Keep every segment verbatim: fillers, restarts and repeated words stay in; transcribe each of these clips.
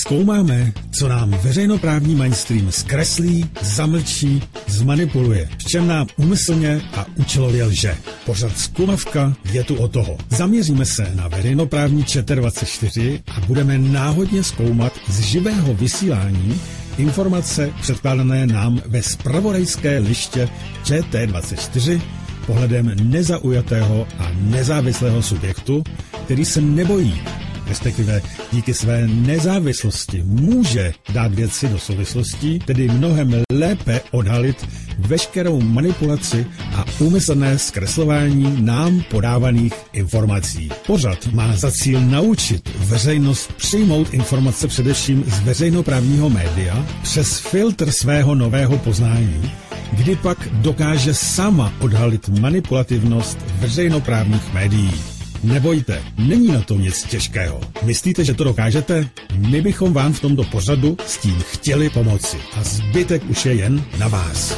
Zkoumáme, co nám veřejnoprávní mainstream zkreslí, zamlčí, zmanipuluje, v čem nám úmyslně a účelově lže. Pořad Zkumavka je tu o toho. Zaměříme se na veřejnoprávní ČT dvacet čtyři a budeme náhodně zkoumat z živého vysílání informace předkládané nám ve zpravodajské liště ČT dvacet čtyři pohledem nezaujatého a nezávislého subjektu, který se nebojí, respektive díky své nezávislosti může dát věci do souvislostí, tedy mnohem lépe odhalit veškerou manipulaci a úmyslné zkreslování nám podávaných informací. Pořad má za cíl naučit veřejnost přijmout informace především z veřejnoprávního média přes filtr svého nového poznání, kdy pak dokáže sama odhalit manipulativnost veřejnoprávních médií. Nebojte, není na to nic těžkého. Myslíte, že to dokážete? My bychom vám v tomto pořadu s tím chtěli pomoci. A zbytek už je jen na vás.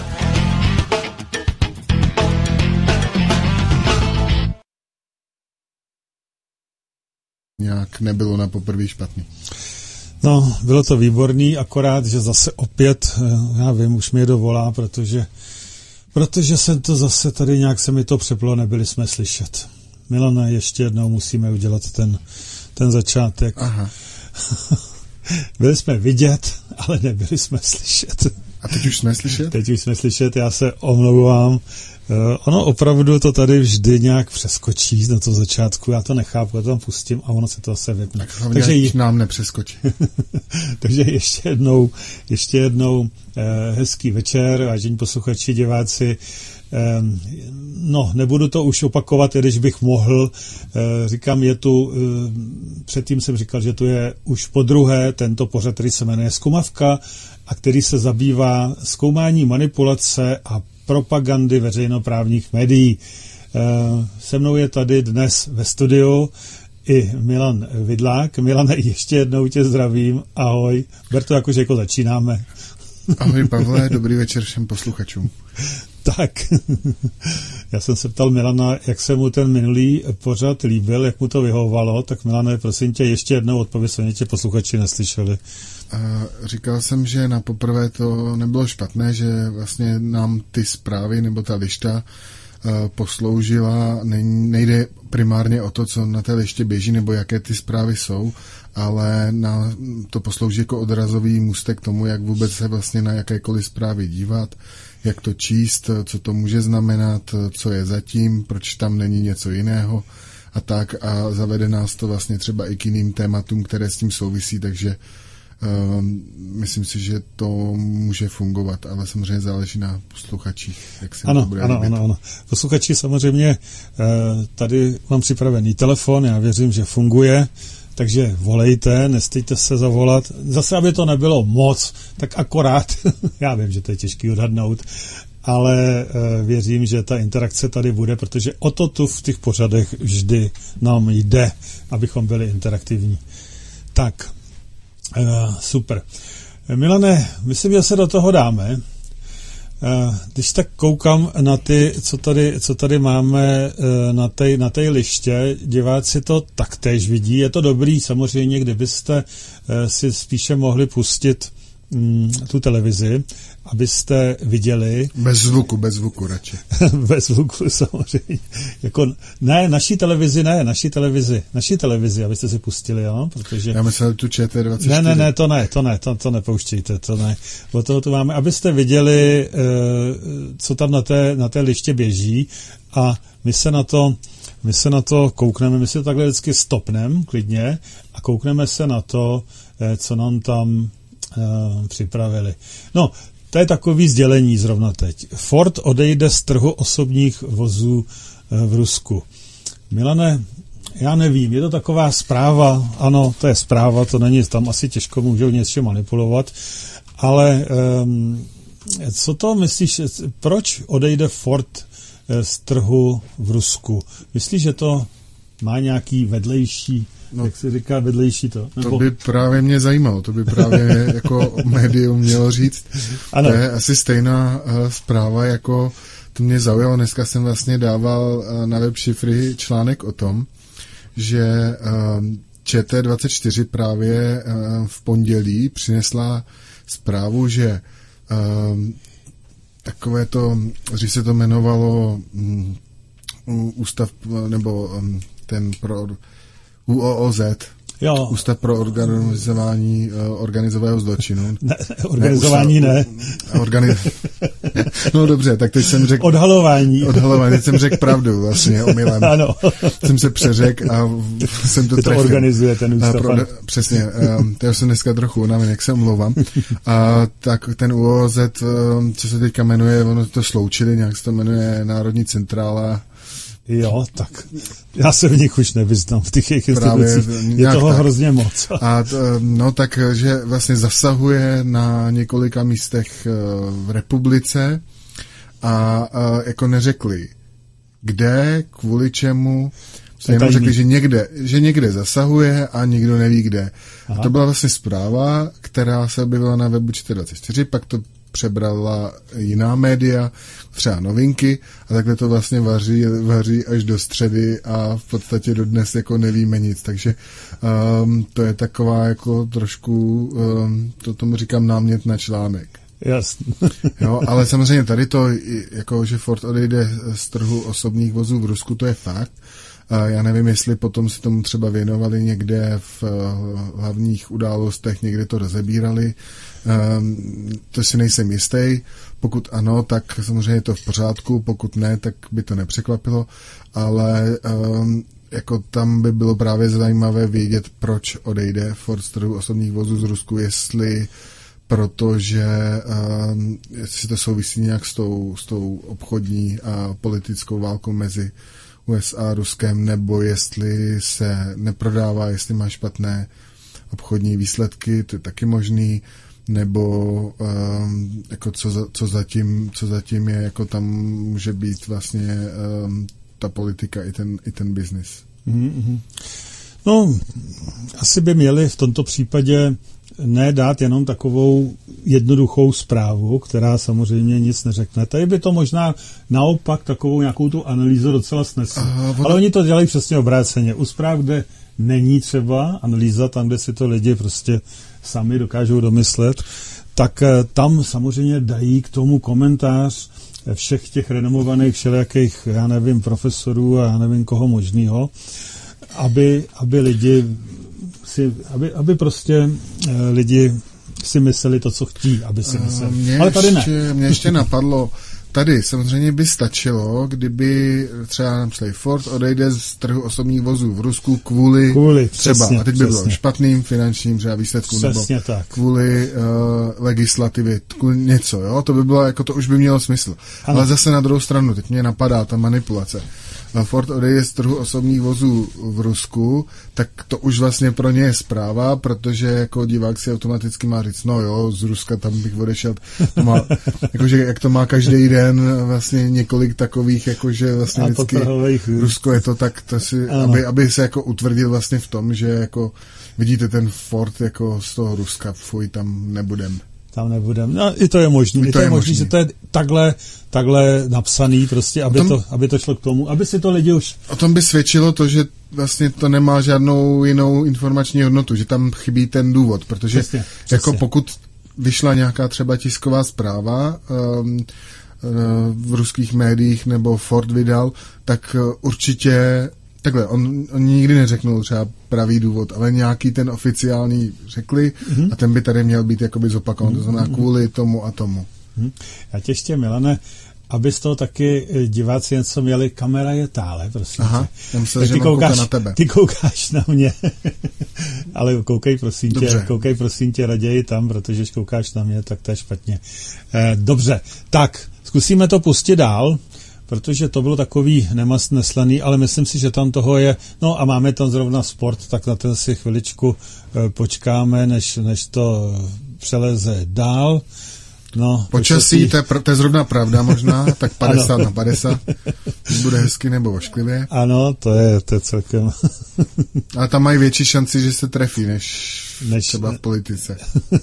Nějak nebylo na poprvé špatný. No, bylo to výborný, akorát, že zase opět, já vím, už mě dovolá, protože, protože jsem to zase tady nějak se mi to přeplo, nebyli jsme slyšet. Milane, ještě jednou musíme udělat ten, ten začátek. Aha. Byli jsme vidět, ale nebyli jsme slyšet. A teď už jsme slyšet? Teď už jsme slyšet, já se omlouvám. Uh, ono opravdu to tady vždy nějak přeskočí na to začátku, já to nechápu, já to tam pustím a ono se to zase vypne. Tak hlavně, Takže ať nám nepřeskočí. Takže ještě jednou, ještě jednou uh, hezký večer, vážení posluchači, diváci. Um, no, nebudu to už opakovat, i když bych mohl. Uh, říkám, je tu, uh, předtím jsem říkal, že tu je už podruhé tento pořad, který se jmenuje Zkumavka a který se zabývá zkoumání manipulace a propagandy veřejnoprávních médií. Uh, se mnou je tady dnes ve studiu i Milan Vidlák. Milane, ještě jednou tě zdravím. Ahoj. Ber to jako, že jako začínáme. Ahoj Pavle, dobrý večer všem posluchačům. Tak, já jsem se ptal Milana, jak se mu ten minulý pořad líbil, jak mu to vyhovovalo, tak Milane, prosím tě, ještě jednou odpověď, oni tě posluchači neslyšeli. Uh, říkal jsem, že na poprvé to nebylo špatné, že vlastně nám ty zprávy nebo ta lišta uh, posloužila, ne, nejde primárně o to, co na té liště běží nebo jaké ty zprávy jsou, ale na, to poslouží jako odrazový můstek k tomu, jak vůbec se vlastně na jakékoliv zprávy dívat, jak to číst, co to může znamenat, co je zatím, proč tam není něco jiného a tak, a zavede nás to vlastně třeba i k jiným tématům, které s tím souvisí, takže um, myslím si, že to může fungovat, ale samozřejmě záleží na posluchačích, jak se ano, to bude ano, líbit. ano, ano. Posluchači samozřejmě, tady mám připravený telefon, já věřím, že funguje, takže volejte, nestejte se zavolat. Zase, aby to nebylo moc, tak akorát, já vím, že to je těžký odhadnout, ale uh, věřím, že ta interakce tady bude, protože o to tu v těch pořadech vždy nám jde, abychom byli interaktivní. Tak, uh, super. Milane, myslím, že se do toho dáme. Když tak koukám na ty, co tady, co tady máme na té na té liště, diváci to taktéž vidí. Je to dobrý, samozřejmě, kdybyste si spíše mohli pustit mm, tu televizi, abyste viděli. Bez zvuku, bez zvuku radši. Bez zvuku samozřejmě. Jako, ne, naší televizi, ne, naší televizi, naší televizi, abyste si pustili, jo, protože... Já myslel tu ČT dvacet čtyři. Ne, ne, ne, to ne, to ne, to, to nepouštějte, to ne. Od toho tu máme, abyste viděli, co tam na té, na té liště běží a my se na to, my se na to koukneme, my si to takhle vždycky stopneme, klidně, a koukneme se na to, co nám tam uh, připravili. No, to je takový sdělení zrovna teď. Ford odejde z trhu osobních vozů v Rusku. Milane, já nevím, je to taková zpráva, ano, to je zpráva, to není, tam asi těžko můžou něco manipulovat, ale um, co to myslíš, proč odejde Ford z trhu v Rusku? Myslíš, že to má nějaký vedlejší, no, jak se říká, vedlejší to? Nebo... To by právě mě zajímalo, to by právě jako médium mělo říct. Ano. To je asi stejná uh, zpráva, jako to mě zaujalo. Dneska jsem vlastně dával uh, na web šifry článek o tom, že uh, Č T dvacet čtyři právě v pondělí přinesla zprávu, že takové to, že se to jmenovalo ústav, nebo ten pro U O O Z, jo. Ústav pro organizování organizovaného zločinu. Ne, organizování ne. ne. Organiz... No dobře, tak teď jsem řekl... Odhalování. Odhalování, teď jsem řekl pravdu vlastně, omylem. Ano. Jsem se přeřekl a jsem to Ty trefil. to organizuje ten ústav. Pro... Přesně, já jsem dneska trochu unaven, jak se omlouvám. A tak ten U O O Z, co se teďka jmenuje, ono to sloučili, nějak se to jmenuje Národní centrála. Jo, tak já se v nich už nevyznám, v těch jejich institucích. Je toho tak. Hrozně moc. A no tak, že vlastně zasahuje na několika místech v republice a, a jako neřekli, kde, kvůli čemu, jenom řekli, že někde, že někde zasahuje a nikdo neví kde. Aha. A to byla vlastně zpráva, která se objevila na webu Č T dvacet čtyři, pak to přebrala jiná média, třeba Novinky, a takhle to vlastně vaří, vaří až do středy a v podstatě dodnes jako nevíme nic, takže um, to je taková jako trošku, um, to tomu říkám námět na článek. Jasně. Jo, ale samozřejmě tady to, jako že Ford odejde z trhu osobních vozů v Rusku, to je fakt. Já nevím, jestli potom si tomu třeba věnovali někde v hlavních událostech, někde to rozebírali. To si nejsem jistý. Pokud ano, tak samozřejmě je to v pořádku, pokud ne, tak by to nepřekvapilo, ale jako tam by bylo právě zajímavé vědět, proč odejde Ford z trhu osobních vozů z Rusku, jestli protože um, jestli to souvisí nějak s tou, s tou obchodní a politickou válkou mezi U S A a Ruskem, nebo jestli se neprodává, jestli má špatné obchodní výsledky, to je taky možný, nebo um, jako co, za, co, zatím, co zatím je, jako tam může být vlastně um, ta politika i ten, i ten biznis. Mm-hmm. No, asi by měli v tomto případě ne dát jenom takovou jednoduchou zprávu, která samozřejmě nic neřekne. Tady by to možná naopak takovou nějakou tu analýzu docela snesl. Ono... Ale oni to dělají přesně obráceně. U zpráv, kde není třeba analýza, tam, kde si to lidi prostě sami dokážou domyslet, tak tam samozřejmě dají k tomu komentář všech těch renomovaných všelijakých, já nevím, profesorů a já nevím koho možného, aby, aby lidi si, aby, aby prostě uh, lidi si mysleli to, co chtějí, aby si mysleli. Mě Ale tady ještě, ne. Mě ještě napadlo, tady samozřejmě by stačilo, kdyby třeba například Ford odejde z trhu osobních vozů v Rusku kvůli, kvůli třeba, přesně, a teď by přesně. bylo špatným finančním třeba výsledkům, nebo tak. kvůli uh, legislativě, kvůli něco, jo, to by bylo, jako to už by mělo smysl. Ano. Ale zase na druhou stranu, teď mě napadá ta manipulace. Ford odejde z trhu osobních vozů v Rusku, tak to už vlastně pro ně je zpráva, protože jako divák si automaticky má říct, no jo, z Ruska tam bych odešel. Má, jakože jak to má každý den vlastně několik takových, jakože vlastně vždycky Rusko je to tak, to si, aby, aby se jako utvrdil vlastně v tom, že jako vidíte ten Ford jako z toho Ruska, fuj, tam nebudem. Tam nebudem. No, i to je možné. I to, to je možné, že to je takhle, takhle napsaný, prostě, aby, tom, to, aby to šlo k tomu, aby si to lidi už... O tom by svědčilo to, že vlastně to nemá žádnou jinou informační hodnotu, že tam chybí ten důvod, protože přesně, přesně. jako pokud vyšla nějaká třeba tisková zpráva um, uh, v ruských médiích nebo Ford vydal, tak uh, určitě takhle, on, on nikdy neřeknul třeba pravý důvod, ale nějaký ten oficiální řekli mm-hmm. a ten by tady měl být jakoby zopakovan, mm-hmm. to znamená kvůli tomu a tomu. Mm-hmm. Já tě ještě, Milane, aby z toho taky diváci něco měli, kamera je tále, prosím Aha, tě. Myslel, že ty koukáš, na tebe. Ty koukáš na mě, ale koukej prosím tě, dobře. koukej prosím tě raději tam, protože když koukáš na mě, tak to je špatně. Eh, dobře, tak zkusíme to pustit dál, protože to bylo takový nemast neslaný, ale myslím si, že tam toho je, no a máme tam zrovna sport, tak na ten si chviličku e, počkáme, než, než to přeleze dál. No, počasí, to je, to je zrovna pravda možná, tak padesát na padesát, bude hezky nebo ošklivě. Ano, to je, to je celkem. Ale tam mají větší šanci, že se trefí, než, než třeba v politice.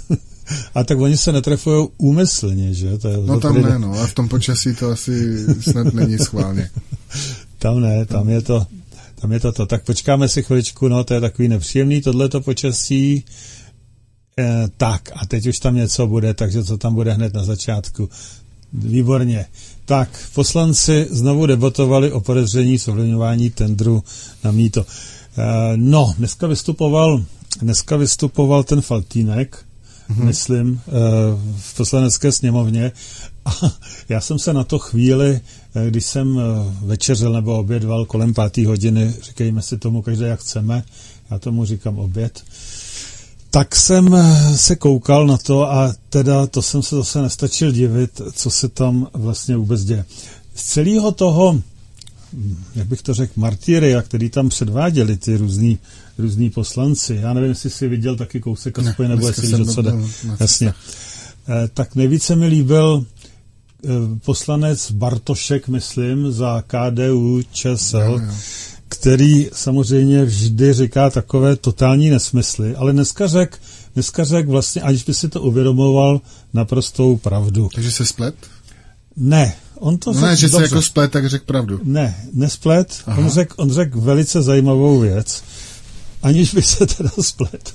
A tak oni se netrefují úmyslně, že? To je no tam ne, no, a v tom počasí to asi snad není schválně. Tam ne, tam je to, tam je to to. Tak počkáme si chviličku, no to je takový nepříjemný, tohleto počasí. E, tak a teď už tam něco bude, takže co tam bude hned na začátku. Výborně. Tak, poslanci znovu debatovali o podezření z ovlivňování tendru na mýto. E, no, dneska vystupoval, dneska vystupoval ten Faltýnek, mm-hmm. myslím, e, v poslanecké sněmovně a já jsem se na to chvíli, když jsem večeřil nebo obědval kolem páté hodiny, říkejme si tomu každý jak chceme, já tomu říkám oběd, tak jsem se koukal na to a teda to jsem se zase nestačil divit, co se tam vlastně vůbec děje. Z celého toho, jak bych to řekl, martyria, který tam předváděli ty různý, různý poslanci, já nevím, jestli jsi viděl taky kousek aspoň, nebo jestli víš, o co jde. Jasně. Tak nejvíce mi líbil poslanec Bartošek, myslím, za K D U Č S L, který samozřejmě vždy říká takové totální nesmysly, ale dneska řek, dneska řek vlastně, aniž by si to uvědomoval, naprostou pravdu. Takže se splet? Ne. On to no ne, že se jako splet, tak řek pravdu. Ne, nesplet. Aha. On řekl on řek velice zajímavou věc, aniž by se teda splet.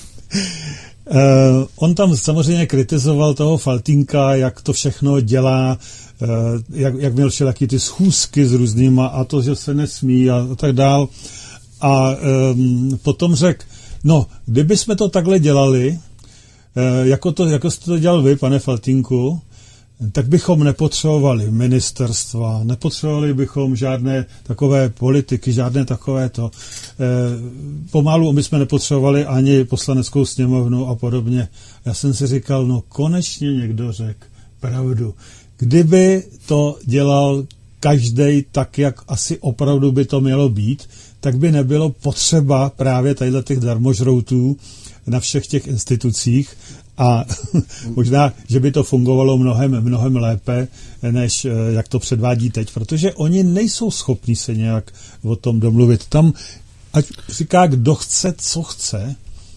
Uh, on tam samozřejmě kritizoval toho Faltýnka, jak to všechno dělá, uh, jak, jak měl všelaky ty schůzky s různýma a to, že se nesmí a, a tak dál. A um, potom řekl, no, kdyby jsme to takhle dělali, uh, jako, to, jako jste to dělal vy, pane Faltýnku, tak bychom nepotřebovali ministerstva, nepotřebovali bychom žádné takové politiky, žádné takové to. E, pomalu my jsme nepotřebovali ani poslaneckou sněmovnu a podobně. Já jsem si říkal, no konečně někdo řekl pravdu. Kdyby to dělal každej tak, jak asi opravdu by to mělo být, tak by nebylo potřeba právě tadyhle těch darmožroutů na všech těch institucích, a možná, že by to fungovalo mnohem, mnohem lépe, než jak to předvádí teď, protože oni nejsou schopni se nějak o tom domluvit. Tam, ať říká, kdo chce, co chce,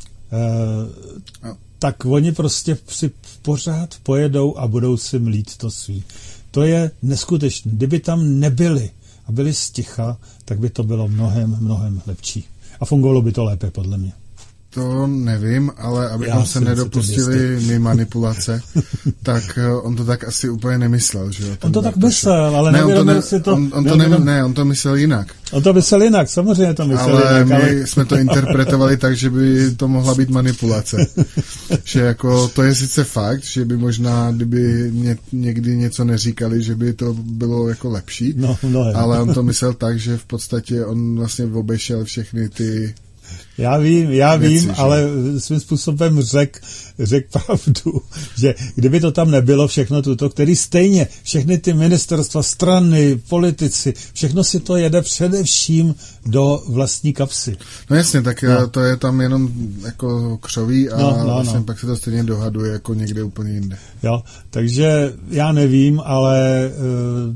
eh, tak oni prostě si pořád pojedou a budou si mlít to svý. To je neskutečné. Kdyby tam nebyli a byli sticha, tak by to bylo mnohem, mnohem lepší. A fungovalo by to lépe, podle mě. To nevím, ale abychom se nedopustili my manipulace, tak on to tak asi úplně nemyslel, že jo? On to tak myslel, ale ne, on to ne, si to... On, on to ne, ne, on to myslel jinak. On to myslel jinak, samozřejmě to myslel ale jinak. My ale my jsme to interpretovali tak, že by to mohla být manipulace. Že jako to je sice fakt, že by možná, kdyby ně, někdy něco neříkali, že by to bylo jako lepší, no, ale on to myslel tak, že v podstatě on vlastně obešel všechny ty... Já vím, já věci, vím, že? ale svým způsobem řek, řek pravdu, že kdyby to tam nebylo všechno tuto, který stejně všechny ty ministerstva, strany, politici, všechno si to jede především do vlastní kapsy. No jasně, tak no. To je tam jenom jako křoví a no, no, vlastně no. pak se to stejně dohaduje jako někde úplně jinde. Jo, takže já nevím, ale uh,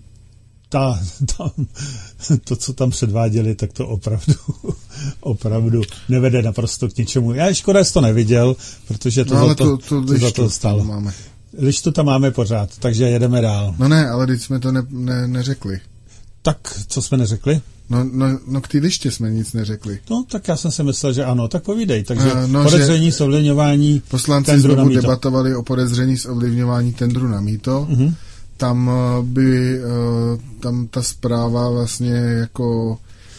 ta, ta, to, co tam předváděli, tak to opravdu, opravdu nevede naprosto k ničemu. Já škoda, jsi to neviděl, protože to, no, za, to, to, to, to za to stálo. Máme. Lištu tam máme pořád, takže jedeme dál. No ne, ale teď jsme to ne, ne, neřekli. Tak, co jsme neřekli? No, no, no k té liště jsme nic neřekli. No, tak já jsem si myslel, že ano, tak povídej. Takže uh, no, podezření z ovlivňování poslanci znovu debatovali o podezření z ovlivňování tendru na mýto. Uh-huh. Tam by, tam ta zpráva vlastně jako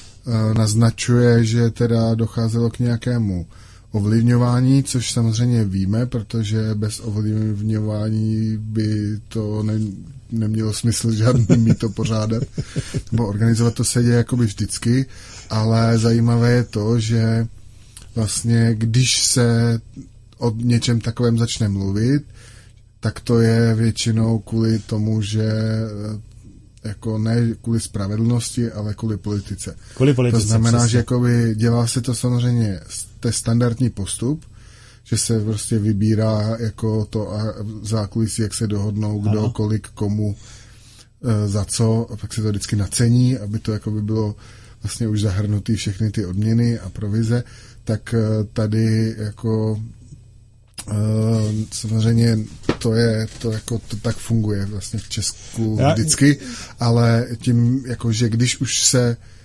naznačuje, že teda docházelo k nějakému ovlivňování, což samozřejmě víme, protože bez ovlivňování by to ne, nemělo smysl žádný mýto pořádat, nebo organizovat to se děje jakoby vždycky, ale zajímavé je to, že vlastně když se o něčem takovém začne mluvit, tak to je většinou kvůli tomu, že jako ne kvůli spravedlnosti, ale kvůli politice. Kvůli politice, to znamená, přesně. že jakoby dělá se to samozřejmě, to je standardní postup, že se prostě vybírá jako to a zákulisí, jak se dohodnou, kdo, ano. kolik, komu, za co, a pak se to vždycky nacení, aby to jakoby bylo vlastně už zahrnutý všechny ty odměny a provize, tak tady jako Uh, samozřejmě to je, to jako to tak funguje vlastně v Česku Já... vždycky, ale tím jako, že když už se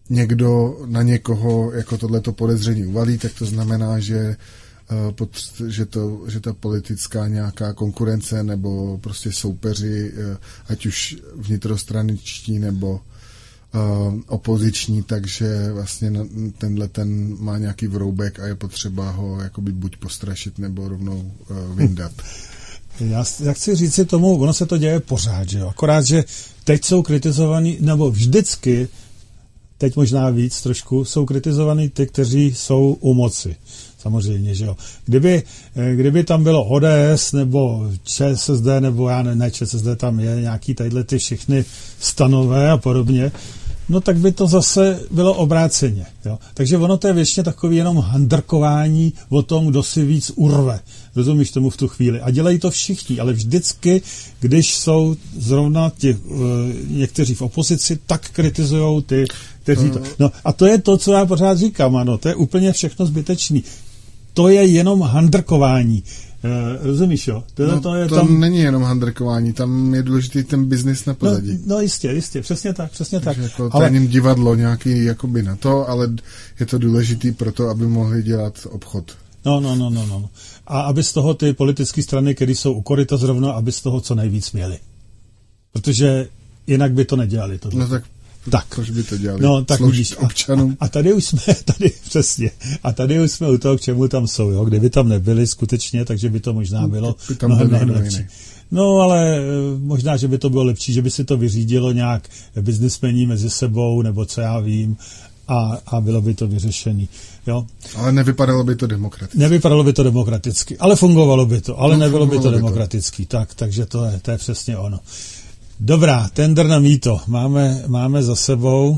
někdo na někoho jako tohleto podezření uvalí, tak to znamená, že, že, to, že ta politická nějaká konkurence nebo prostě soupeři, ať už vnitrostraničtí nebo opoziční, takže vlastně tenhle ten má nějaký vroubek a je potřeba ho jakoby buď postrašit nebo rovnou vyndat. Já, já chci říct si tomu, ono se to děje pořád, že jo? Akorát, že teď jsou kritizovaní, nebo vždycky, teď možná víc trošku, jsou kritizovaní ty, kteří jsou u moci. Samozřejmě, že jo. Kdyby, kdyby tam bylo O D S nebo ČSSD, nebo já ne, ne ČSSD, tam je nějaký tadyhle ty všechny stanové a podobně, no tak by to zase bylo obráceně. Jo. Takže ono to je většině takový jenom handrkování o tom, kdo si víc urve. Rozumíš tomu v tu chvíli. A dělají to všichni, ale vždycky, když jsou zrovna ti, uh, někteří v opozici, tak kritizujou ty, kteří to... No a to je to, co já pořád říkám, ano, to je úplně všechno zbytečný. To je jenom handrkování. Uh, rozumíš, jo? To, no, to, je to tam... není jenom handrkování, tam je důležitý ten biznis na pozadí. No, no jistě, jistě, přesně tak, přesně Takže tak. Jako ale... to je divadlo nějaký jakoby na to, ale je to důležitý proto, aby mohli dělat obchod. No, no, no, no, no. A aby z toho ty politické strany, které jsou u koryta zrovna, aby z toho co nejvíc měli. Protože jinak by to nedělali. Tohle. No tak Tak. Proč by to dělali? No, tak vidíš, občanům. A, a tady už jsme, tady přesně, a tady už jsme u toho, k čemu tam jsou, jo? Kdyby tam nebyli skutečně, takže by to možná bylo by tam mnohem, bylo mnohem lepší. No, ale možná, že by to bylo lepší, že by si to vyřídilo nějak biznismení mezi sebou, nebo co já vím, a, a bylo by to vyřešený. Jo? Ale nevypadalo by to demokraticky. Nevypadalo by to demokraticky, ale fungovalo by to, ale no, nebylo by to by demokraticky. To. Tak, takže to je, to je přesně ono. Dobrá, tender na mýto. Máme, máme za sebou.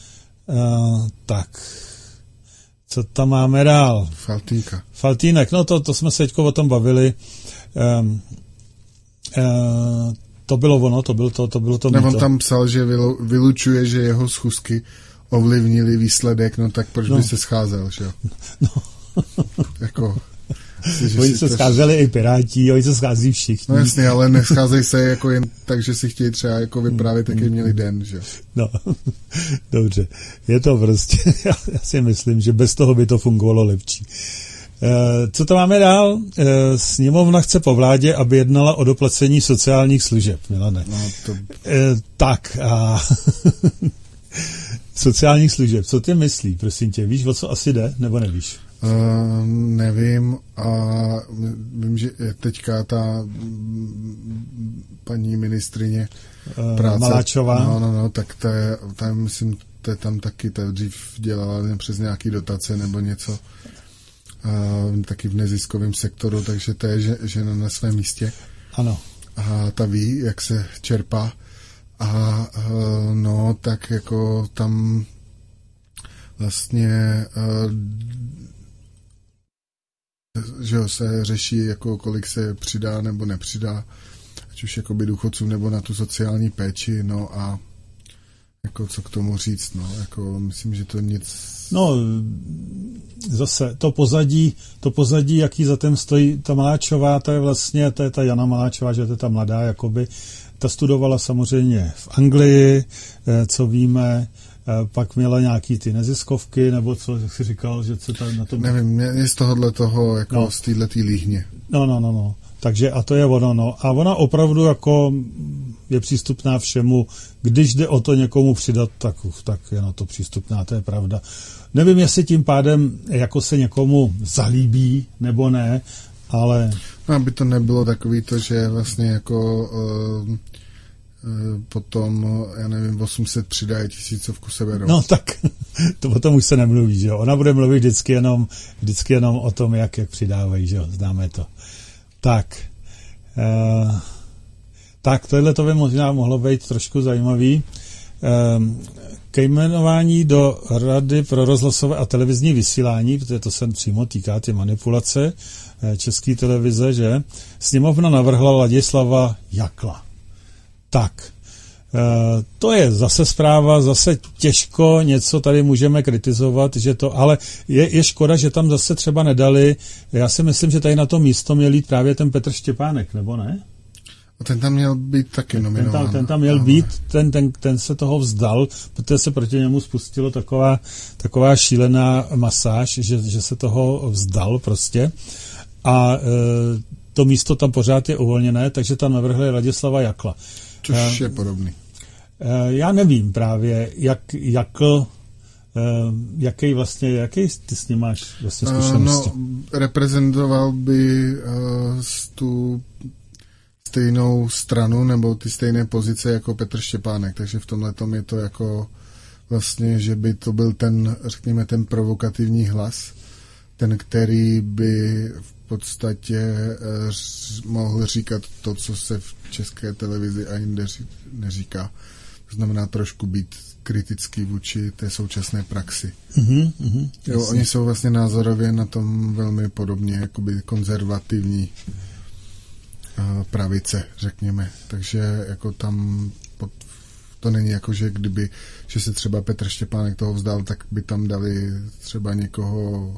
Uh, tak. Co tam máme dál? Faltínka. Faltínek, no to, to jsme se teďko o tom bavili. Um, uh, to bylo ono, to bylo to, to bylo to mýto. Nebo on tam psal, že vylučuje, že jeho schůzky ovlivnili výsledek, no tak proč no. by se scházel, že jo? No. jako... Oni se to... scházeli i Piráti, oni se schází všichni. No jasně, ale nescházejí se jako jen tak, že si chtějí třeba jako vyprávět, jaký měli den, že? No, dobře. Je to prostě, já, já si myslím, že bez toho by to fungovalo lepší. E, co to máme dál? E, sněmovna chce po vládě, aby jednala o doplacení sociálních služeb, Milane. No, to... e, tak a... sociálních služeb, co ty myslí, prosím tě? Víš, o co asi jde, nebo nevíš? Uh, nevím a vím, že teďka ta paní ministrině uh, práce, Maláčová. No, no, no, tak to je, tam myslím, to je tam taky, to dřív dělala přes nějaký dotace nebo něco, uh, taky v neziskovém sektoru, takže to je že, žena na svém místě. Ano. A ta ví, jak se čerpá a uh, no, tak jako tam vlastně uh, že jo, se řeší, jako kolik se přidá nebo nepřidá, ať už jakoby důchodcům nebo na tu sociální péči, no a jako co k tomu říct, no, jako myslím, že to nic... No, zase to pozadí, to pozadí, jaký za tím stojí ta Maláčová, to je vlastně, to je ta Jana Maláčová, že to je ta mladá, jakoby, ta studovala samozřejmě v Anglii, co víme, pak měla nějaký ty neziskovky, nebo co, jak jsi říkal, že se tam na tom... Nevím, mě z tohohle toho, jako no. z téhletý líhně. No, no, no, no. Takže a to je ono, no. A ona opravdu jako je přístupná všemu. Když jde o to někomu přidat, tak, tak je na to přístupná, to je pravda. Nevím, jestli tím pádem jako se někomu zalíbí, nebo ne, ale... No, aby to nebylo takový to, že vlastně jako... Uh... potom, já nevím, osm set přidají, tisícovku seberou. No tak, to potom už se nemluví, že jo. Ona bude mluvit vždycky jenom, vždycky jenom o tom, jak, jak přidávají, že jo, známe to. Tak, uh, tak tohle to by možná mohlo být trošku zajímavý. Uh, ke jmenování do Rady pro rozhlasové a televizní vysílání, protože to se přímo týká ty manipulace České televize, že sněmovna navrhla Ladislava Jakla. Tak, e, to je zase zpráva, zase těžko něco tady můžeme kritizovat, že to, ale je, je škoda, že tam zase třeba nedali, já si myslím, že tady na to místo měl jít právě ten Petr Štěpánek, nebo ne? A ten tam měl být taky nominován. Ten tam, ten tam měl ale... být, ten, ten, ten se toho vzdal, protože se proti němu spustilo taková, taková šílená masáž, že, že se toho vzdal prostě. A e, to místo tam pořád je uvolněné, takže tam navrhli Ladislava Jakla. Což je podobný. E, já nevím právě, jak Jakl, e, jaký vlastně, jaký ty s ním máš vlastně zkušenosti? No, reprezentoval by uh, tu stejnou stranu nebo ty stejné pozice jako Petr Štěpánek, takže v tomhle tom je to jako vlastně, že by to byl ten, řekněme, ten provokativní hlas, ten, který by v podstatě uh, mohl říkat to, co se v české televizi ani neříká. To znamená trošku být kritický vůči té současné praxi. Mm-hmm, mm-hmm, jo, oni jsou vlastně názorově na tom velmi podobně, jakoby konzervativní uh, pravice, řekněme. Takže jako tam pod, to není jako, že kdyby, že se třeba Petr Štěpánek toho vzdal, tak by tam dali třeba někoho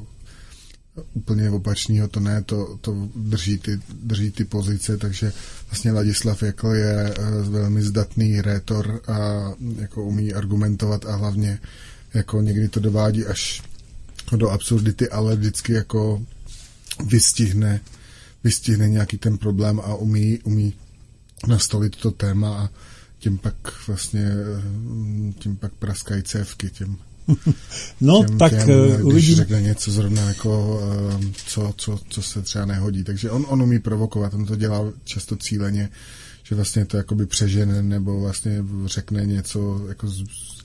úplně opačného, to ne, to, to drží, ty, drží ty pozice, takže vlastně Ladislav Jakl je uh, velmi zdatný rétor a jako umí argumentovat a hlavně jako někdy to dovádí až do absurdity, ale vždycky jako vystihne, vystihne nějaký ten problém a umí, umí nastolit to téma a tím pak vlastně tím pak praskají cévky těm No, těm, tak těm, uh, uvidíme. Když řekne něco zrovna jako, uh, co, co, co se třeba nehodí. Takže on, on umí provokovat, on to dělá často cíleně, že vlastně to jakoby přežene nebo vlastně řekne něco jako z,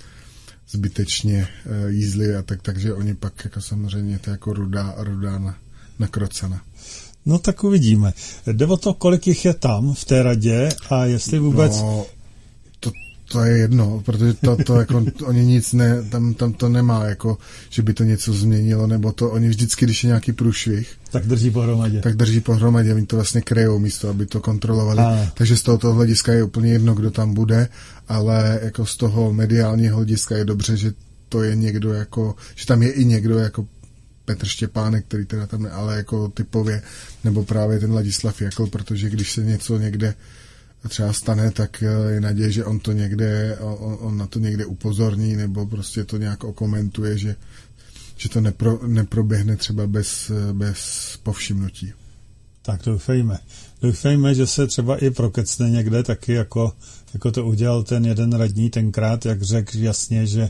zbytečně uh, jízlivě a tak, takže oni pak jako samozřejmě to jako rudá, rudá na, nakrocena. No tak uvidíme. Jde o to, kolik jich je tam v té radě a jestli vůbec... No, to, to je jedno, protože to, to jako, oni nic ne, tam, tam to nemá, jako, že by to něco změnilo, nebo to oni vždycky, když je nějaký průšvih, tak drží pohromadě. Tak drží pohromadě, oni to vlastně kryjou místo, aby to kontrolovali. A. Takže z tohoto hlediska je úplně jedno, kdo tam bude, ale jako z toho mediálního hlediska je dobře, že to je někdo jako, že tam je i někdo jako Petr Štěpánek, který teda tam ne, ale jako typově, nebo právě ten Ladislav Jakl, protože když se něco někde třeba stane, tak je naděje, že on to někde, on, on na to někde upozorní, nebo prostě to nějak okomentuje, že, že to nepro, neproběhne třeba bez, bez povšimnutí. Tak doufejme. Doufejme, že se třeba i prokecne někde taky, jako, jako to udělal ten jeden radní tenkrát, jak řekl jasně, že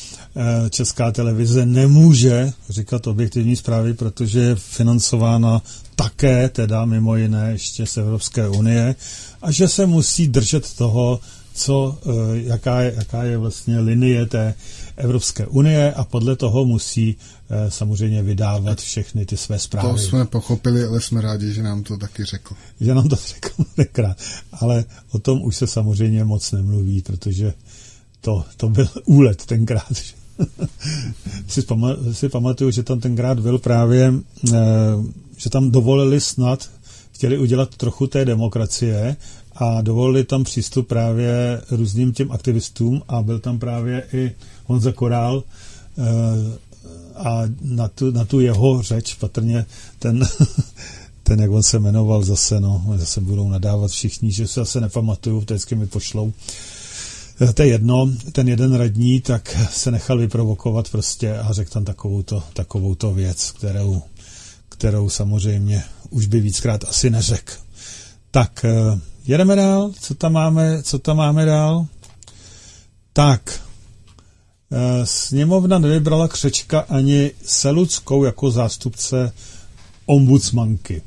Česká televize nemůže říkat objektivní zprávy, protože je financována také, teda mimo jiné ještě z Evropské unie, a že se musí držet toho, co, jaká je, jaká je vlastně linie té Evropské unie a podle toho musí samozřejmě vydávat všechny ty své zprávy. To jsme pochopili, ale jsme rádi, že nám to taky řekl. Že nám to řekl tenkrát. Ale o tom už se samozřejmě moc nemluví, protože to, to byl úlet tenkrát. si, pamatuju, si pamatuju, že tam tenkrát byl právě, že tam dovolili snad, chtěli udělat trochu té demokracie a dovolili tam přístup právě různým těm aktivistům a byl tam právě i Honza Korál a na tu, na tu jeho řeč patrně ten, ten, jak on se jmenoval zase, no, zase budou nadávat všichni, že se zase nepamatuju, vždycky mi pošlou. To je jedno, ten jeden radní tak se nechal vyprovokovat prostě a řekl tam takovouto, takovouto věc, kterou, kterou samozřejmě už by víckrát asi neřekl. Tak jedeme dál, co tam máme, co tam máme dál? Tak, sněmovna nevybrala Křečka ani Seluckou jako zástupce ombudsmanky.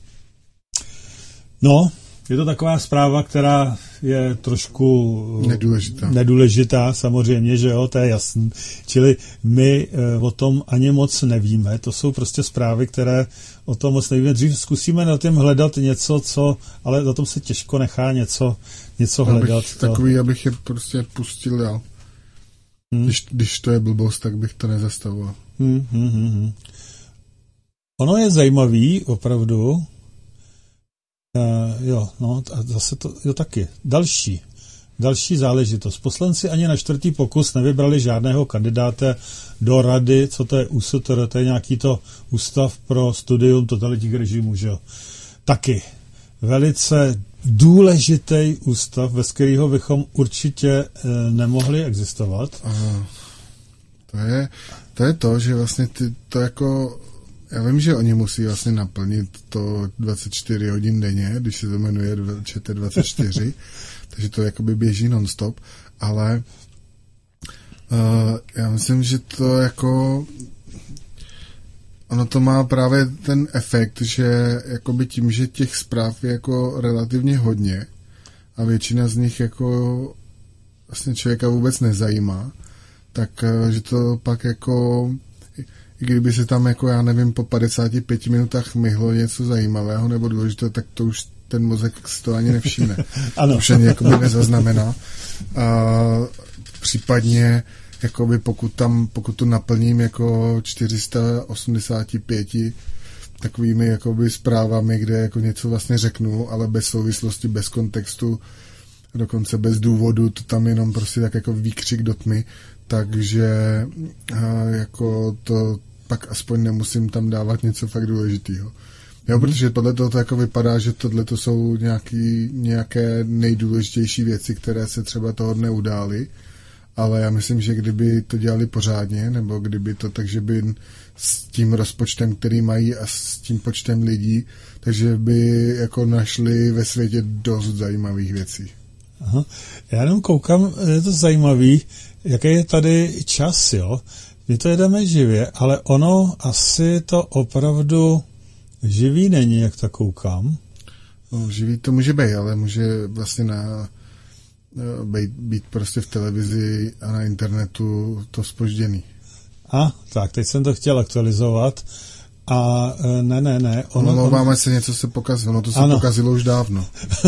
No, je to taková zpráva, která je trošku nedůležitá. nedůležitá, samozřejmě, že jo, to je jasný. Čili my e, o tom ani moc nevíme. To jsou prostě zprávy, které o tom moc nevíme. Dřív zkusíme na tom hledat něco, co, ale na tom se těžko nechá něco, něco hledat. Abych, to... Takový, abych je prostě pustil dál. Hmm. Když, když to je blbost, tak bych to nezastavoval. Hmm, hmm, hmm. Ono je zajímavý, opravdu. Uh, jo, no a zase to, jo taky. Další, další záležitost. Poslanci ani na čtvrtý pokus nevybrali žádného kandidáta do rady, co to je U S T R, to je nějaký to ústav pro studium totalitních režimů, že jo. Taky. Velice, důležitý ústav, bez kterého bychom určitě e, nemohli existovat. Aha. To je, to je to, že vlastně ty to jako, já vím, že oni musí vlastně naplnit to dvacet čtyři hodin denně, když se to jmenuje ČT dvacet čtyři, takže to jakoby běží non-stop, ale uh, já myslím, že to jako ono to má právě ten efekt, že jakoby tím, že těch zpráv je jako relativně hodně a většina z nich jako vlastně člověka vůbec nezajímá, tak že to pak jako, i kdyby se tam jako, já nevím, po padesáti pěti minutách myhlo něco zajímavého nebo důležitého, tak to už ten mozek si to ani nevšimne. Ano. Už ani jakoby nezaznamená. A případně jakoby pokud tam, pokud to naplním jako čtyři sta osmdesát pět takovými jakoby zprávami, kde jako něco vlastně řeknu, ale bez souvislosti, bez kontextu, dokonce bez důvodu, to tam jenom prostě tak jako výkřik do tmy, takže jako to pak aspoň nemusím tam dávat něco fakt důležitého. Jo, protože podle toho to jako vypadá, že tohle to jsou nějaký, nějaké nejdůležitější věci, které se třeba toho dne udály, ale já myslím, že kdyby to dělali pořádně, nebo kdyby to tak, že by s tím rozpočtem, který mají a s tím počtem lidí, takže by jako našli ve světě dost zajímavých věcí. Aha. Já jenom koukám, je to zajímavý, jaký je tady čas, jo. My to jedeme živě, ale ono asi to opravdu živý není, jak tak koukám. No, živý to může být, ale může vlastně na, být, být prostě v televizi a na internetu to zpožděný. A, tak, teď jsem to chtěl aktualizovat. A ne, ne, ne. Ono, ono máme se něco se pokazilo, no to se ano. pokazilo už dávno.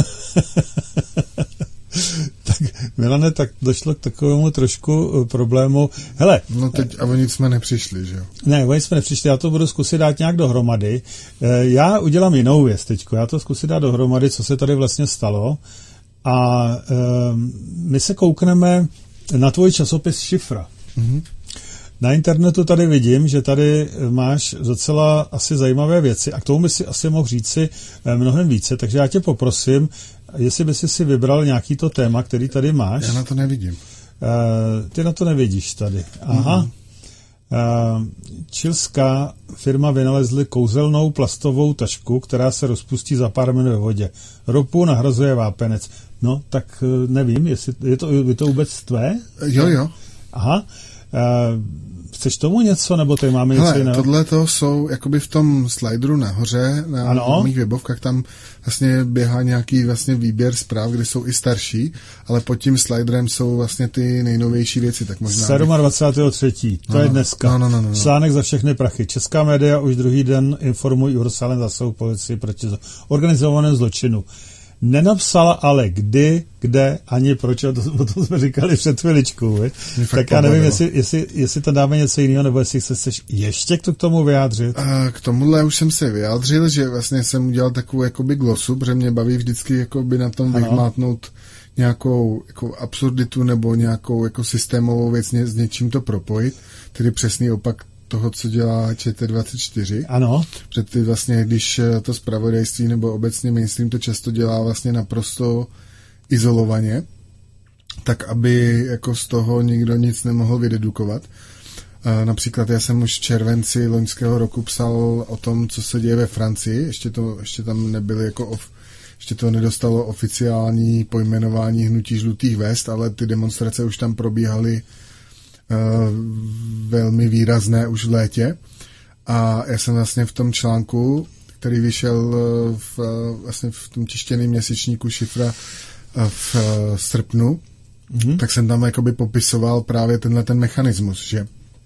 Tak, Milane, tak došlo k takovému trošku problému. Hele. No teď, a o nic jsme nepřišli, že jo? Ne, o nic jsme nepřišli, já to budu zkusit dát nějak dohromady. Já udělám jinou věc teďko, já to zkusím dát dohromady, co se tady vlastně stalo. A um, my se koukneme na tvůj časopis Šifra. Mhm. Na internetu tady vidím, že tady máš docela asi zajímavé věci a k tomu by si asi mohl říci mnohem více, takže já tě poprosím, jestli by si si vybral nějaký to téma, který tady máš. Já na to nevidím. Uh, ty na to nevidíš tady. Aha. Mm-hmm. Uh, čilská firma vynalezly kouzelnou plastovou tašku, která se rozpustí za pár minut ve vodě. Ropu nahrazuje vápenec. No, tak nevím, jestli je to, je to vůbec tvé? Jo, jo. Aha. Uh, chceš tomu něco, nebo tady máme něco jiného? Tohle to jsou, jakoby v tom slideru nahoře, na ano? mých webovkách, tam vlastně běhá nějaký vlastně výběr zpráv, kde jsou i starší, ale pod tím sliderem jsou vlastně ty nejnovější věci, tak možná... dvacátého třetího To no, je dneska. No, no, no, no. Článek za všechny prachy. Česká média už druhý den informují Jerusalém zasahů policii proti organizovanému zločinu. Nenapsala ale kdy, kde, ani proč, o to, o to jsme říkali před chviličkou. Tak já nevím, jestli, jestli, jestli to dáme něco jiného, nebo jestli se chceš ještě k tomu vyjádřit. A k tomuhle už jsem se vyjádřil, že vlastně jsem udělal takovou jakoby glosu, protože mě baví vždycky jakoby na tom ano. vyhmátnout nějakou jako absurditu nebo nějakou jako systémovou věc, s něčím to propojit, tedy přesný opak toho, co dělá ČT dvacet čtyři. Ano. Protože ty vlastně, když to zpravodajství nebo obecně mainstream to často dělá vlastně naprosto izolovaně, tak aby jako z toho nikdo nic nemohl vydedukovat. Například já jsem už v červenci loňského roku psal o tom, co se děje ve Francii. Ještě to, ještě tam nebyly jako of, ještě to nedostalo oficiální pojmenování hnutí žlutých vest, ale ty demonstrace už tam probíhaly Uh, velmi výrazné už v létě a já jsem vlastně v tom článku, který vyšel v, vlastně v tom tištěném měsíčníku Šifra v srpnu, mm-hmm. tak jsem tam jakoby popisoval právě tenhle ten mechanismus, že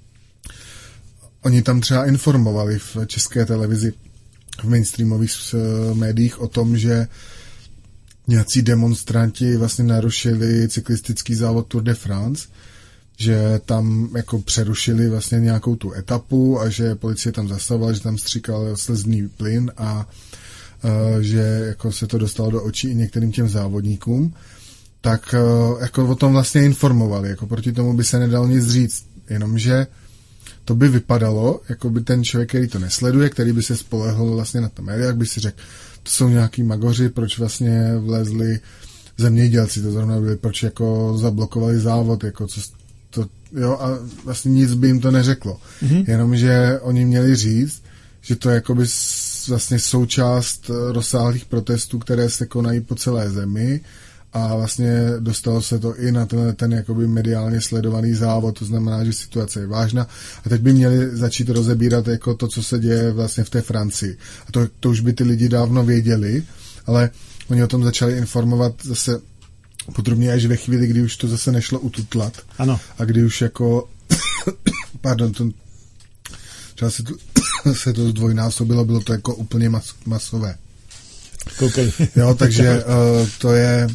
oni tam třeba informovali v české televizi, v mainstreamových médiích o tom, že nějací demonstranti vlastně narušili cyklistický závod Tour de France, že tam jako přerušili vlastně nějakou tu etapu a že policie tam zastavovala, že tam stříkal slzný plyn a uh, že jako se to dostalo do očí i některým těm závodníkům, tak uh, jako o tom vlastně informovali, jako proti tomu by se nedalo nic říct, jenomže to by vypadalo, jako by ten člověk, který to nesleduje, který by se spolehl vlastně na to média, jak by si řekl, to jsou nějaký magoři, proč vlastně vlezli zemědělci, to zrovna byli, proč jako zablokovali závod, jako co to, jo, a vlastně nic by jim to neřeklo. Mm-hmm. Jenomže oni měli říct, že to je jakoby vlastně součást rozsáhlých protestů, které se konají po celé zemi a vlastně dostalo se to i na ten, ten jakoby mediálně sledovaný závod, to znamená, že situace je vážná a teď by měli začít rozebírat jako to, co se děje vlastně v té Francii. A to, to už by ty lidi dávno věděli, ale oni o tom začali informovat zase podrobně až ve chvíli, kdy už to zase nešlo ututlat. Ano. A kdy už jako pardon, to třeba se to, se to zdvojnásobilo, bylo to jako úplně mas, masové. Koukej. Jo, takže uh, to je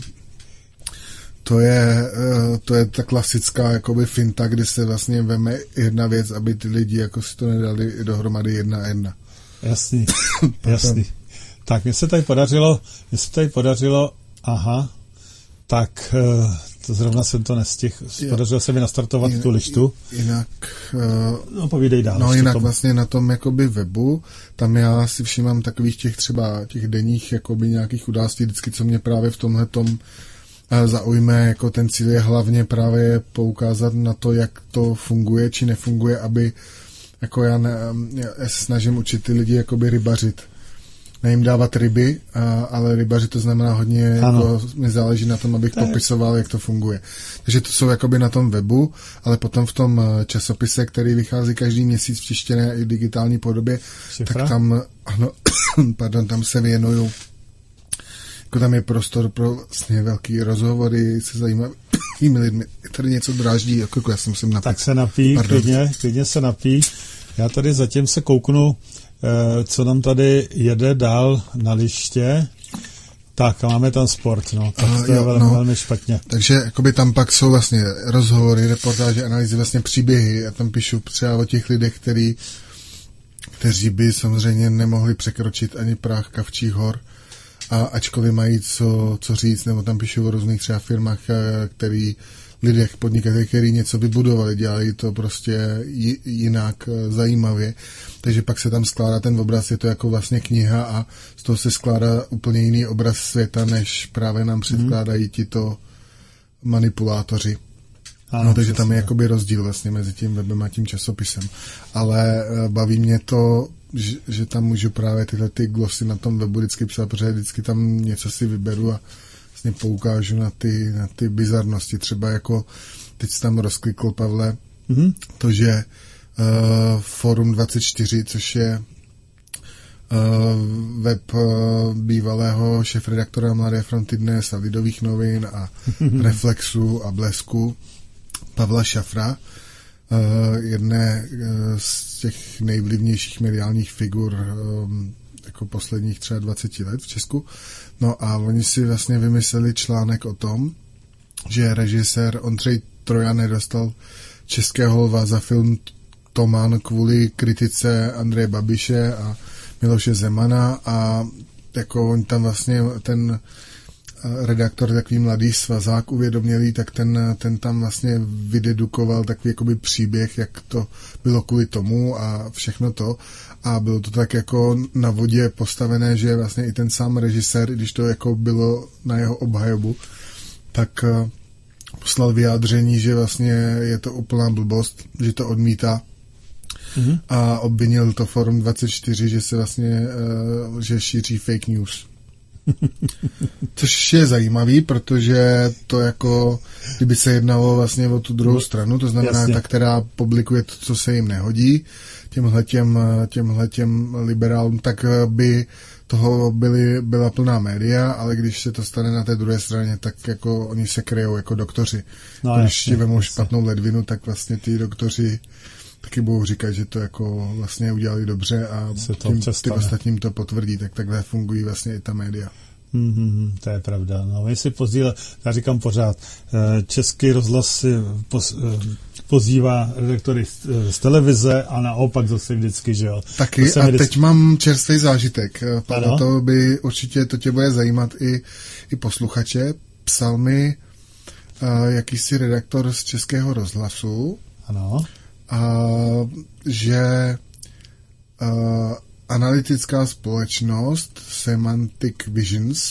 to je, uh, to je ta klasická jakoby finta, kdy se vlastně veme jedna věc, aby ty lidi jako si to nedali dohromady jedna a jedna. Jasný, jasný. Tak, mně se tady podařilo, mně se tady podařilo, aha, tak uh, to zrovna jsem to nestihl, podařilo se mi nastartovat jinak, tu lištu. Jinak, uh, no povídej dál. No jinak tom. Vlastně na tom jakoby webu, tam já si všímám takových těch třeba těch denních jakoby nějakých událostí, vždycky co mě právě v tomhletom uh, zaujme, jako ten cíl je hlavně právě poukázat na to, jak to funguje, či nefunguje, aby jako já, ne, já se snažím učit ty lidi jakoby rybařit. Nejím dávat ryby, a, ale rybaři to znamená hodně, jako, mi záleží na tom, abych to popisoval, jak to funguje. Takže to jsou jakoby na tom webu, ale potom v tom časopise, který vychází každý měsíc v tištěné i digitální podobě, Šifra? Tak tam, ano, pardon, tam se věnuju. Jako tam je prostor pro vlastně velký rozhovory se zajímavými lidmi. Tady něco dráždí, jako, jako já jsem sem napít. Tak se napí, klidně, klidně se napí. Já tady zatím se kouknu, co nám tady jede dál na liště. Tak, a máme tam sport, no. Tak to uh, je jo, velmi, no. velmi špatně. Takže jakoby tam pak jsou vlastně rozhovory, reportáže, analýzy, vlastně příběhy. Já tam píšu třeba o těch lidech, který, kteří by samozřejmě nemohli překročit ani práh Kavčích hor, a ačkoliv mají co, co říct, nebo tam píšu o různých třeba firmách, který lidech, podnikatelích, který něco vybudovali, dělají to prostě jinak, zajímavě. Takže pak se tam skládá ten obraz, je to jako vlastně kniha a z toho se skládá úplně jiný obraz světa, než právě nám předkládají tito manipulátoři. Ano, no, takže tam je jakoby rozdíl vlastně mezi tím webem a tím časopisem. Ale baví mě to, že, že tam můžu právě tyhle ty glosy na tom webu vždycky psát, protože vždycky tam něco si vyberu a vlastně poukážu na ty, na ty bizarnosti. Třeba jako teď jsi tam rozklikl, Pavle, mm-hmm. to, že uh, Forum dvacet čtyři, což je uh, web uh, bývalého šéfredaktora Mladé fronty Dnes a Lidových novin a Reflexu a Blesku, Pavla Šafra, uh, jedné uh, z těch nejvlivnějších mediálních figur um, jako posledních třeba dvacet let v Česku. No a oni si vlastně vymysleli článek o tom, že režisér Ondřej Trojan nedostal Českého lva za film Toman kvůli kritice Andreje Babiše a Miloše Zemana a jako on tam vlastně ten redaktor, takový mladý svazák uvědomělý, tak ten, ten tam vlastně vydedukoval takový jakoby příběh, jak to bylo kvůli tomu a všechno to. A bylo to tak jako na vodě postavené, že vlastně i ten sám režisér, když to jako bylo na jeho obhajobu, tak poslal vyjádření, že vlastně je to úplná blbost, že to odmítá. Mm-hmm. A obvinil to Forum dvacet čtyři, že se vlastně, že šíří fake news. Což je zajímavý, protože to jako, kdyby se jednalo vlastně o tu druhou stranu, to znamená Jasně. ta, která publikuje to, co se jim nehodí, těmhletěm, těmhletěm liberálům, tak by toho byly, byla plná média, ale když se to stane na té druhé straně, tak jako oni se kryjou jako doktoři. No, když ti vemou špatnou ledvinu, tak vlastně ty doktoři taky budou říkat, že to jako vlastně udělali dobře a tím, ty ostatním to potvrdí, tak takhle fungují vlastně i ta média. Mm-hmm, to je pravda. No, my si pozdíle, já říkám pořád, Český rozhlas poz, pozývá redaktory z televize a naopak zase vždycky, že jo. Taky a vždycky... teď mám čerstvý zážitek. Pane, to by určitě, to tě bude zajímat i, i posluchače. Psal mi uh, jakýsi redaktor z Českého rozhlasu, ano. uh, že uh, analytická společnost Semantic Visions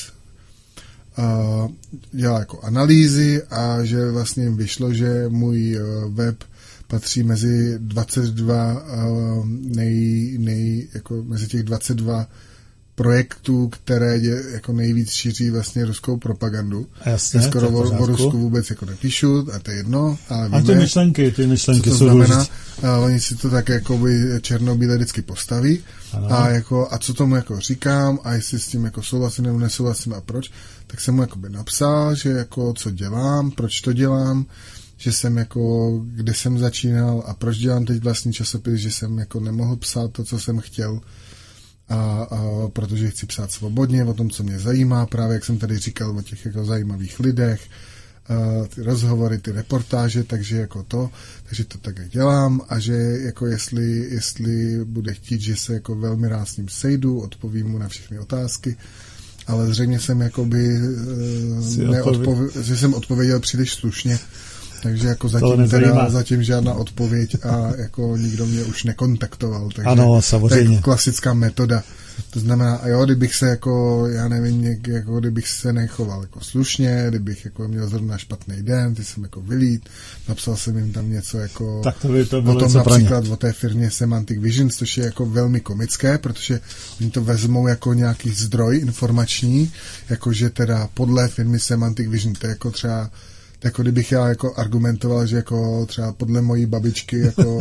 uh, dělá jako analýzy a že vlastně jim vyšlo, že můj uh, web patří mezi dvacet dva uh, nej, nej, jako mezi těch dvacet dva projektů, které je, jako nejvíc šíří vlastně ruskou propagandu. Jasně, skoro o, o Rusku vůbec jako nepíšu, a to je jedno. Ale víme, a ty myšlenky, ty myšlenky co to jsou znamená. A oni si to tak jakoby černobíle vždycky postaví. Ano. A, jako, a co tomu jako říkám a jestli s tím jako souhlasím nebo nesouhlasím a proč, tak jsem mu jakoby napsal, že jako co dělám, proč to dělám, že jsem jako, kde jsem začínal a proč dělám teď vlastní časopis, že jsem jako nemohl psát to, co jsem chtěl. A, a protože chci psát svobodně o tom, co mě zajímá, právě jak jsem tady říkal o těch jako zajímavých lidech, a ty rozhovory, ty reportáže, takže jako to, takže to tak dělám a že jako jestli, jestli bude chtít, že se jako velmi rád s ním sejdu, odpovím mu na všechny otázky, ale zřejmě jsem jakoby neodpověděl, že jsem odpověděl příliš slušně. Takže jako zatím, teda, zatím žádná odpověď a jako nikdo mě už nekontaktoval. Takže ano, samozřejmě. To je klasická metoda. To znamená, a jo, kdybych se jako, já nevím, něk, jako kdybych se nechoval jako slušně, kdybych jako měl zrovna špatný den, ty jsem jako vylít, napsal jsem jim tam něco jako tak to by to bylo o tom například o té firmě Semantic Visions, což je jako velmi komické, protože oni to vezmou jako nějaký zdroj informační, jakože teda podle firmy Semantic Vision, to je jako třeba jako kdybych já jako argumentoval, že jako třeba podle mojí babičky jako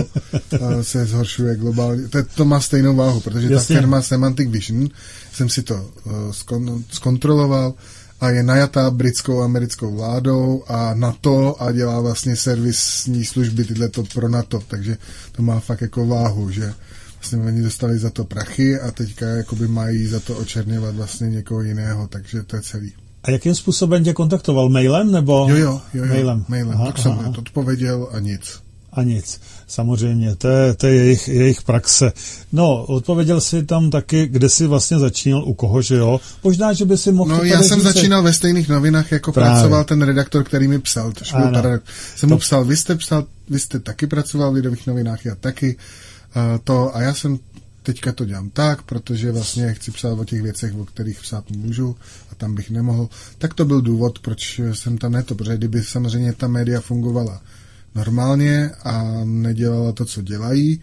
se zhoršuje globálně. To, to má stejnou váhu, protože Jasně. ta firma Semantic Vision, jsem si to uh, skon, zkontroloval a je najatá britskou a americkou vládou a NATO a dělá vlastně servisní služby tyhleto pro NATO, takže to má fakt jako váhu, že vlastně oni dostali za to prachy a teďka jakoby mají za to očerňovat vlastně někoho jiného, takže to je celý. A jakým způsobem tě kontaktoval? Mailem nebo? Jo, jo, jo, jo mailem. mailem. Aha, tak aha. jsem odpověděl a nic. A nic, samozřejmě, to je, to je jejich, jejich praxe. No, odpověděl jsi tam taky, kde jsi vlastně začínal, u koho, že jo? Možná, že by si mohl... No, já jsem říct, začínal ve stejných novinách, jako Právě. pracoval ten redaktor, který mi psal. To byl paradox. Jsem to... mu psal, vy jste psal, vy jste taky pracoval v Lidových novinách, já taky. Uh, to, a já jsem teďka to dělám tak, protože vlastně chci psát o těch věcech, o kterých psát můžu a tam bych nemohl. Tak to byl důvod, proč jsem tam neto, protože kdyby samozřejmě ta média fungovala normálně a nedělala to, co dělají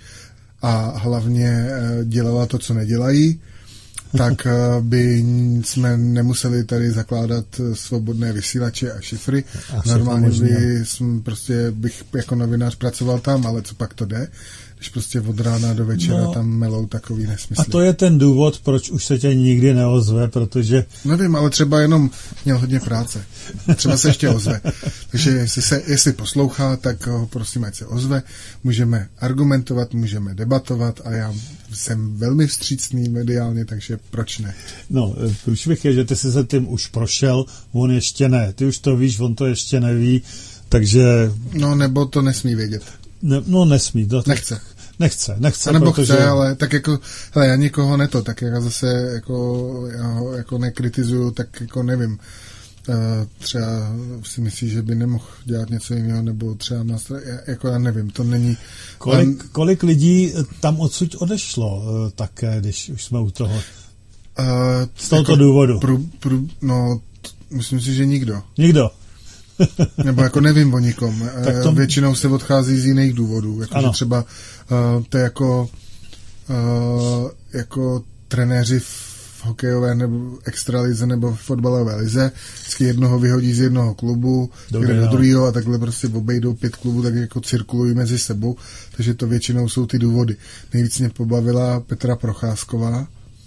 a hlavně dělala to, co nedělají, tak by jsme nemuseli tady zakládat svobodné vysílače a šifry. Asi normálně by jsem prostě bych jako novinář pracoval tam, ale co pak to jde? Když prostě od rána do večera no, tam melou takový nesmysly. A to je ten důvod, proč už se tě nikdy neozve, protože... Nevím, ale třeba jenom měl hodně práce. Třeba se ještě ozve. Takže jestli, se, jestli poslouchá, tak ho prosím, ať se ozve. Můžeme argumentovat, můžeme debatovat a já jsem velmi vstřícný mediálně, takže proč ne? No, průšvih je, že ty jsi se tím už prošel, on ještě ne. Ty už to víš, on to ještě neví, takže... No, nebo to nesmí vědět. Ne, no, nesmí. To, nechce. Nechce, nechce. A nebo protože... chce, ale tak jako, hele, já nikoho neto, tak já zase jako, já ho jako nekritizuju, tak jako nevím. Uh, třeba si myslí, že by nemohl dělat něco jiného, nebo třeba má, jako já nevím, to není... Kolik, ale... kolik lidí tam odsud odešlo uh, také, když už jsme u toho? Uh, Z tohoto jako důvodu. Prů, prů, no, t- myslím si, že nikdo. Nikdo. Nebo jako nevím o nikom. To... Většinou se odchází z jiných důvodů. Jako, že třeba uh, to je jako uh, jako trenéři v hokejové nebo extralize nebo v fotbalové lize. Vždycky jednoho vyhodí z jednoho klubu, kde do druhého a takhle prostě obejdou pět klubů, tak jako cirkulují mezi sebou. Takže to většinou jsou ty důvody. Nejvíc mě pobavila Petra Procházková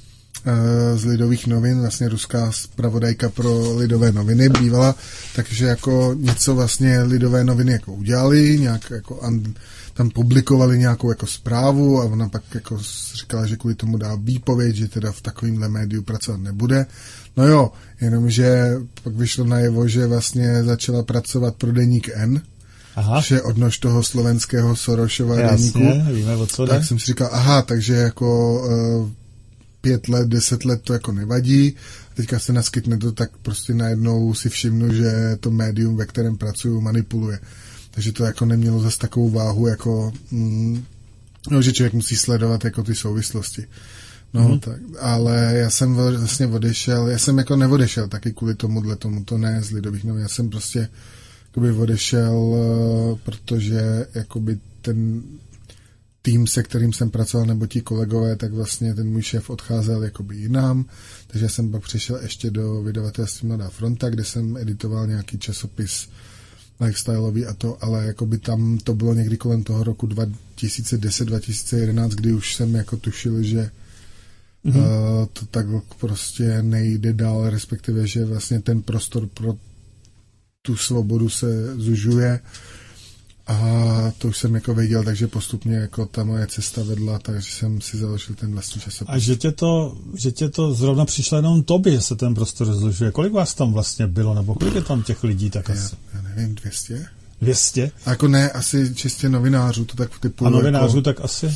z Lidových novin, vlastně ruská zpravodajka pro Lidové noviny bývala, takže jako něco vlastně Lidové noviny jako udělali, nějak jako and, tam publikovali nějakou jako zprávu a ona pak jako říkala, že kvůli tomu dá výpověď, že teda v takovýmhle médiu pracovat nebude. No jo, jenomže pak vyšlo najevo, že vlastně začala pracovat pro deník N, Aha. že odnož toho slovenského Sorošova deníku. Víme, o co tak jde. jsem si říkal, aha, takže jako uh, pět let, deset let to jako nevadí. Teďka se naskytne to, tak prostě najednou si všimnu, že to médium, ve kterém pracuju, manipuluje. takže to jako nemělo zase takovou váhu, jako, mm, no, že člověk musí sledovat jako ty souvislosti. No, mm. tak, ale já jsem vlastně odešel, já jsem jako neodešel taky kvůli tomuhle tomu, to ne z Lidových novin, já jsem prostě jakoby odešel, protože jakoby ten tým, se kterým jsem pracoval, nebo ti kolegové, tak vlastně ten můj šéf odcházel jakoby jinam, takže jsem pak přišel ještě do vydavatelství Mladá fronta, kde jsem editoval nějaký časopis lifestyleový a to, ale jakoby tam to bylo někdy kolem toho roku dva tisíce deset dva tisíce jedenáct, kdy už jsem jako tušil, že mm-hmm. uh, to tak prostě nejde dál, respektive, že vlastně ten prostor pro tu svobodu se zužuje a to už jsem jako věděl, takže postupně jako ta moje cesta vedla, takže jsem si založil ten vlastní časopis. A že tě to, že tě to zrovna přišlo jenom tobě, že se ten prostor zužuje. Kolik vás tam vlastně bylo, nebo kolik je tam těch lidí tak asi? Já, já nevím, dvě stě? dvě stě? A jako ne, asi čistě novinářů, to tak typu... A novinářů jako, tak asi?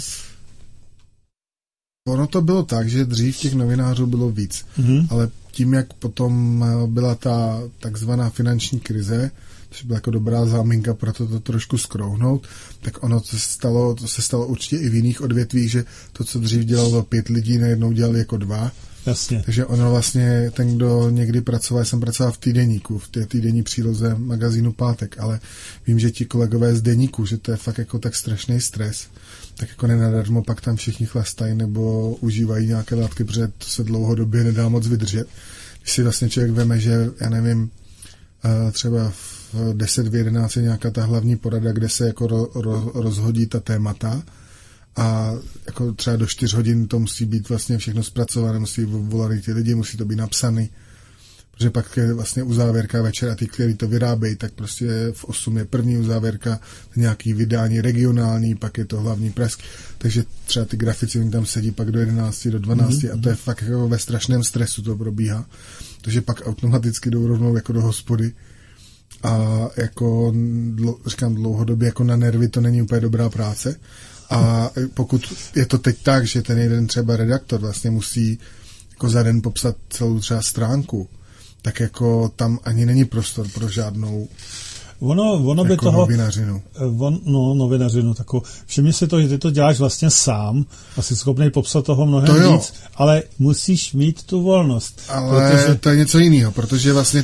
Ono to bylo tak, že dřív těch novinářů bylo víc, mm-hmm. ale tím, jak potom byla ta takzvaná finanční krize, což byla jako dobrá záminka pro to, to trošku skrouhnout, tak ono to se stalo, to se stalo určitě i v jiných odvětvích, že to, co dřív dělalo pět lidí, najednou dělali jako dva. Jasně. Takže ono vlastně, ten, kdo někdy pracoval, jsem pracoval v týdeníku, v té týdenní příloze magazínu Pátek, ale vím, že ti kolegové z deníku, že to je fakt jako tak strašný stres, tak jako nenadarmo pak tam všichni chlastají nebo užívají nějaké látky, protože to se dlouhodobě nedá moc vydržet. Když si vlastně člověk veme, že, já nevím, třeba v deset v jedenáct je nějaká ta hlavní porada, kde se jako ro, ro, rozhodí ta témata a jako třeba do čtyř hodin to musí být vlastně všechno zpracované, musí volaný ty lidi, musí to být napsaný, protože pak je vlastně uzávěrka večer a ty, kteří to vyrábějí, tak prostě v osm je první uzávěrka, nějaký vydání regionální, pak je to hlavní pražský, takže třeba ty grafici, oni tam sedí pak do jedenácti, do dvanácti mm-hmm. a to je fakt jako ve strašném stresu to probíhá, takže pak automaticky jdou rovnou jako do hospody a jako říkám dlouhodobě jako na nervy to není úplně dobrá práce. A pokud je to teď tak, že ten jeden třeba redaktor vlastně musí jako za den popsat celou třeba stránku, tak jako tam ani není prostor pro žádnou ono, ono by jako toho, novinařinu. On, no, novinařinu takovou. Všimni si to, že ty to děláš vlastně sám, asi schopnej popsat toho mnohem to víc, ale musíš mít tu volnost. Ale protože... to je něco jiného, protože vlastně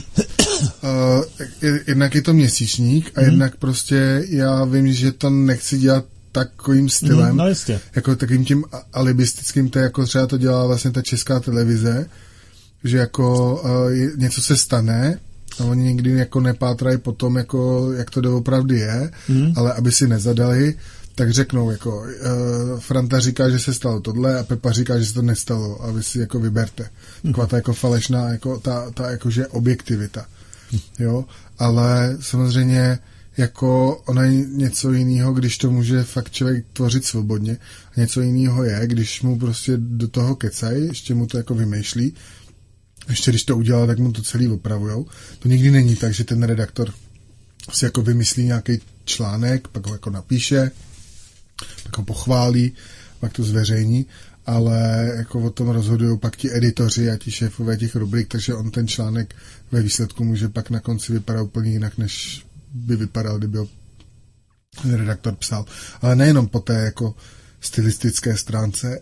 uh, jednak je to měsíčník a mm. jednak prostě já vím, že to nechci dělat takovým stylem, mm, no jistě. Jako takovým tím alibistickým, to jako třeba to dělá vlastně ta Česká televize, že jako uh, něco se stane a oni nikdy jako nepátrají po tom, jako, jak to doopravdy je, mm. ale aby si nezadali, tak řeknou, jako uh, Franta říká, že se stalo tohle a Pepa říká, že se to nestalo a vy si jako vyberte. Taková ta jako falešná, jako ta, ta jakože objektivita. Jo, ale samozřejmě jako ono je něco jiného, když to může fakt člověk tvořit svobodně. A něco jiného je, když mu prostě do toho kecají, ještě mu to jako vymýšlí. Ještě když to udělá, tak mu to celý opravujou. To nikdy není tak, že ten redaktor si jako vymyslí nějaký článek, pak ho jako napíše, pak ho pochválí, pak to zveřejní, ale jako o tom rozhodují pak ti editoři a ti šéfové těch rubrik, takže on ten článek ve výsledku může pak na konci vypadat úplně jinak, než by vypadal, kdyby ho redaktor psal. Ale nejenom po té jako stylistické stránce,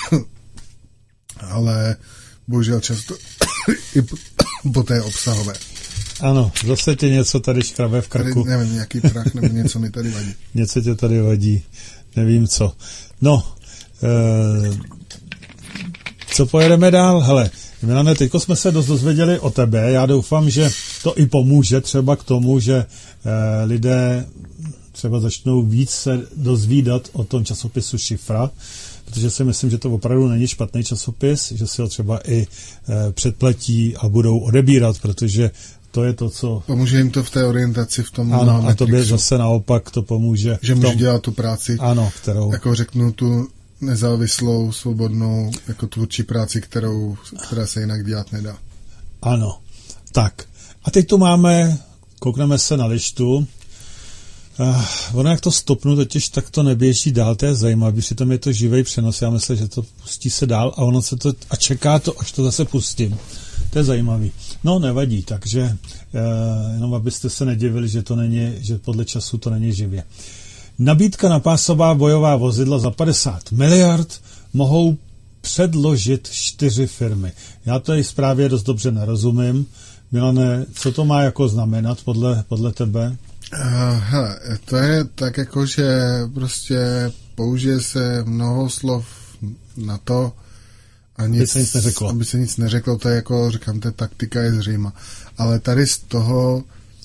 ale bohužel často i po té obsahové. Ano, zase tě něco tady škrabe v krku. Tady, nevím, nějaký prach nebo něco mi tady vadí. Něco tě tady vadí, nevím co. No, e, co pojedeme dál? Hele, Milane, teďko jsme se dost dozvěděli o tebe. Já doufám, že to i pomůže třeba k tomu, že e, lidé třeba začnou víc se dozvídat o tom časopisu Šifra, protože si myslím, že to opravdu není špatný časopis, že si ho třeba i e, předplatí a budou odebírat, protože to je to, co... Pomůže jim to v té orientaci v tom... Ano, a tobě zase naopak to pomůže... Že můžu dělat tu práci, ano, kterou... jako řeknu tu nezávislou, svobodnou, jako tvůrčí práci, kterou, která se jinak dělat nedá. Ano, tak. A teď tu máme, koukneme se na lištu. Uh, ono jak to stopnu, totiž tak to neběží dál, to je zajímavé, přitom je to živý přenos, já myslím, že to pustí se dál a ono se to, a čeká to, až to zase pustím. to je zajímavý. No, nevadí, takže uh, jenom abyste se nedivili, že to není, že podle času to není živě. Nabídka na pásová bojová vozidla za padesát miliard mohou předložit čtyři firmy. Já tady zprávě dost dobře nerozumím. Milane, co to má jako znamenat podle, podle tebe? Uh, hele, to je tak jako, že prostě použije se mnoho slov na to, a nic, aby se nic neřeklo. Aby se nic neřeklo, to je jako, říkám, ta taktika je zřejmá. Ale tady z toho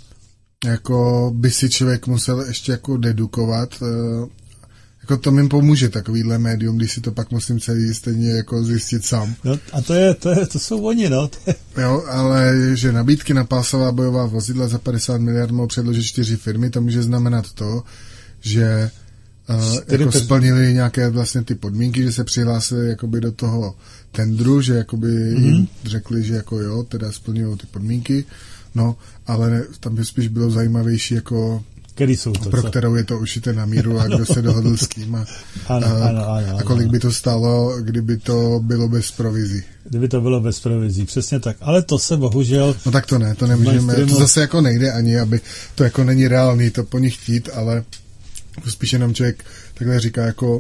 jako by si člověk musel ještě jako dedukovat, uh, jako to mi pomůže takovýhle médium, když si to pak musím celý stejně jako zjistit sám. No, a to, je, to, je, to jsou oni, no. Jo, ale že nabídky na pásová bojová vozidla za padesát miliard mohou předložit čtyři firmy, to může znamenat to, že uh, jako per... splnili nějaké vlastně ty podmínky, že se přihlásili jakoby do toho tendru, že jakoby mm-hmm. jim řekli, že jako jo, teda splňují ty podmínky, no, ale tam by spíš bylo zajímavější jako který jsou to, pro co? kterou je to ušité na míru a kdo se dohodl s kým a, ano, a, ano, ano, a kolik ano. by to stálo, kdyby to bylo bez provizí. Kdyby to bylo bez provizí, přesně tak. Ale to se bohužel... No tak to ne, to nemůžeme, to zase jako nejde ani, aby to jako není reálný to po nich chtít, ale spíš jenom člověk takhle říká jako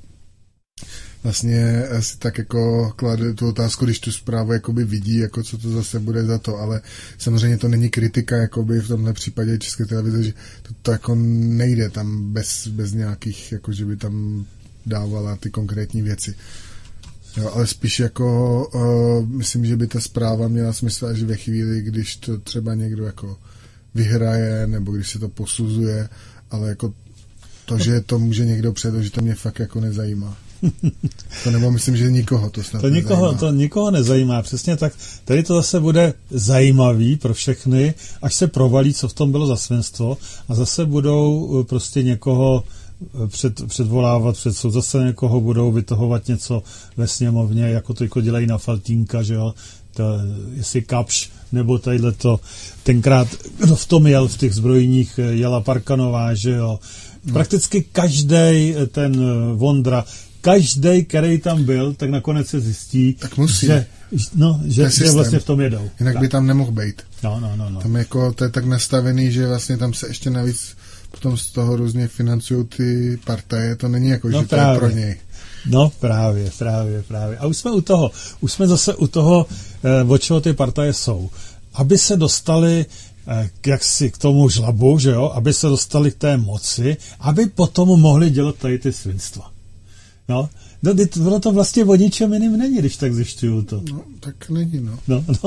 vlastně si tak jako klade tu otázku, když tu zprávu jakoby vidí, jako co to zase bude za to, ale samozřejmě to není kritika jakoby v tomhle případě České televize, že to, to jako nejde tam bez, bez nějakých, jako že by tam dávala ty konkrétní věci. Jo, ale spíš jako uh, myslím, že by ta zpráva měla smysl až ve chvíli, když to třeba někdo jako vyhraje, nebo když se to posuzuje, ale jako to, že to může někdo předložit, to mě fakt jako nezajímá. To nebo myslím, že nikoho to snad to nikoho, nezajímá. To nikoho nezajímá, přesně tak. Tady to zase bude zajímavý pro všechny, až se provalí, co v tom bylo za svinstvo a zase budou prostě někoho před, předvolávat před soud, zase někoho budou vytahovat něco ve sněmovně, jako to jako dělají na Faltínka, že jo, to, jestli Kapsch, nebo tadyhle to, tenkrát, kdo v tom jel, v těch zbrojních, jela Parkanová, že jo, prakticky každej ten Vondra, každej, který tam byl, tak nakonec se zjistí, že, no, že, že vlastně v tom jedou. Jinak tak. by tam nemohl být. No, no, no, no. Tam jako, to je tak nastavený, že vlastně tam se ještě navíc potom z toho různě financují ty partaje, to není jako, no že právě. To je pro něj. No právě, právě, právě. A už jsme u toho, už jsme zase u toho, eh, o čeho ty partaje jsou. Aby se dostali eh, jaksi k tomu žlabu, že jo, aby se dostali k té moci, aby potom mohli dělat tady ty svinstva. No, no ono to vlastně o ničem jiným není, když tak zjišťuju to. No, tak není, no. No, no.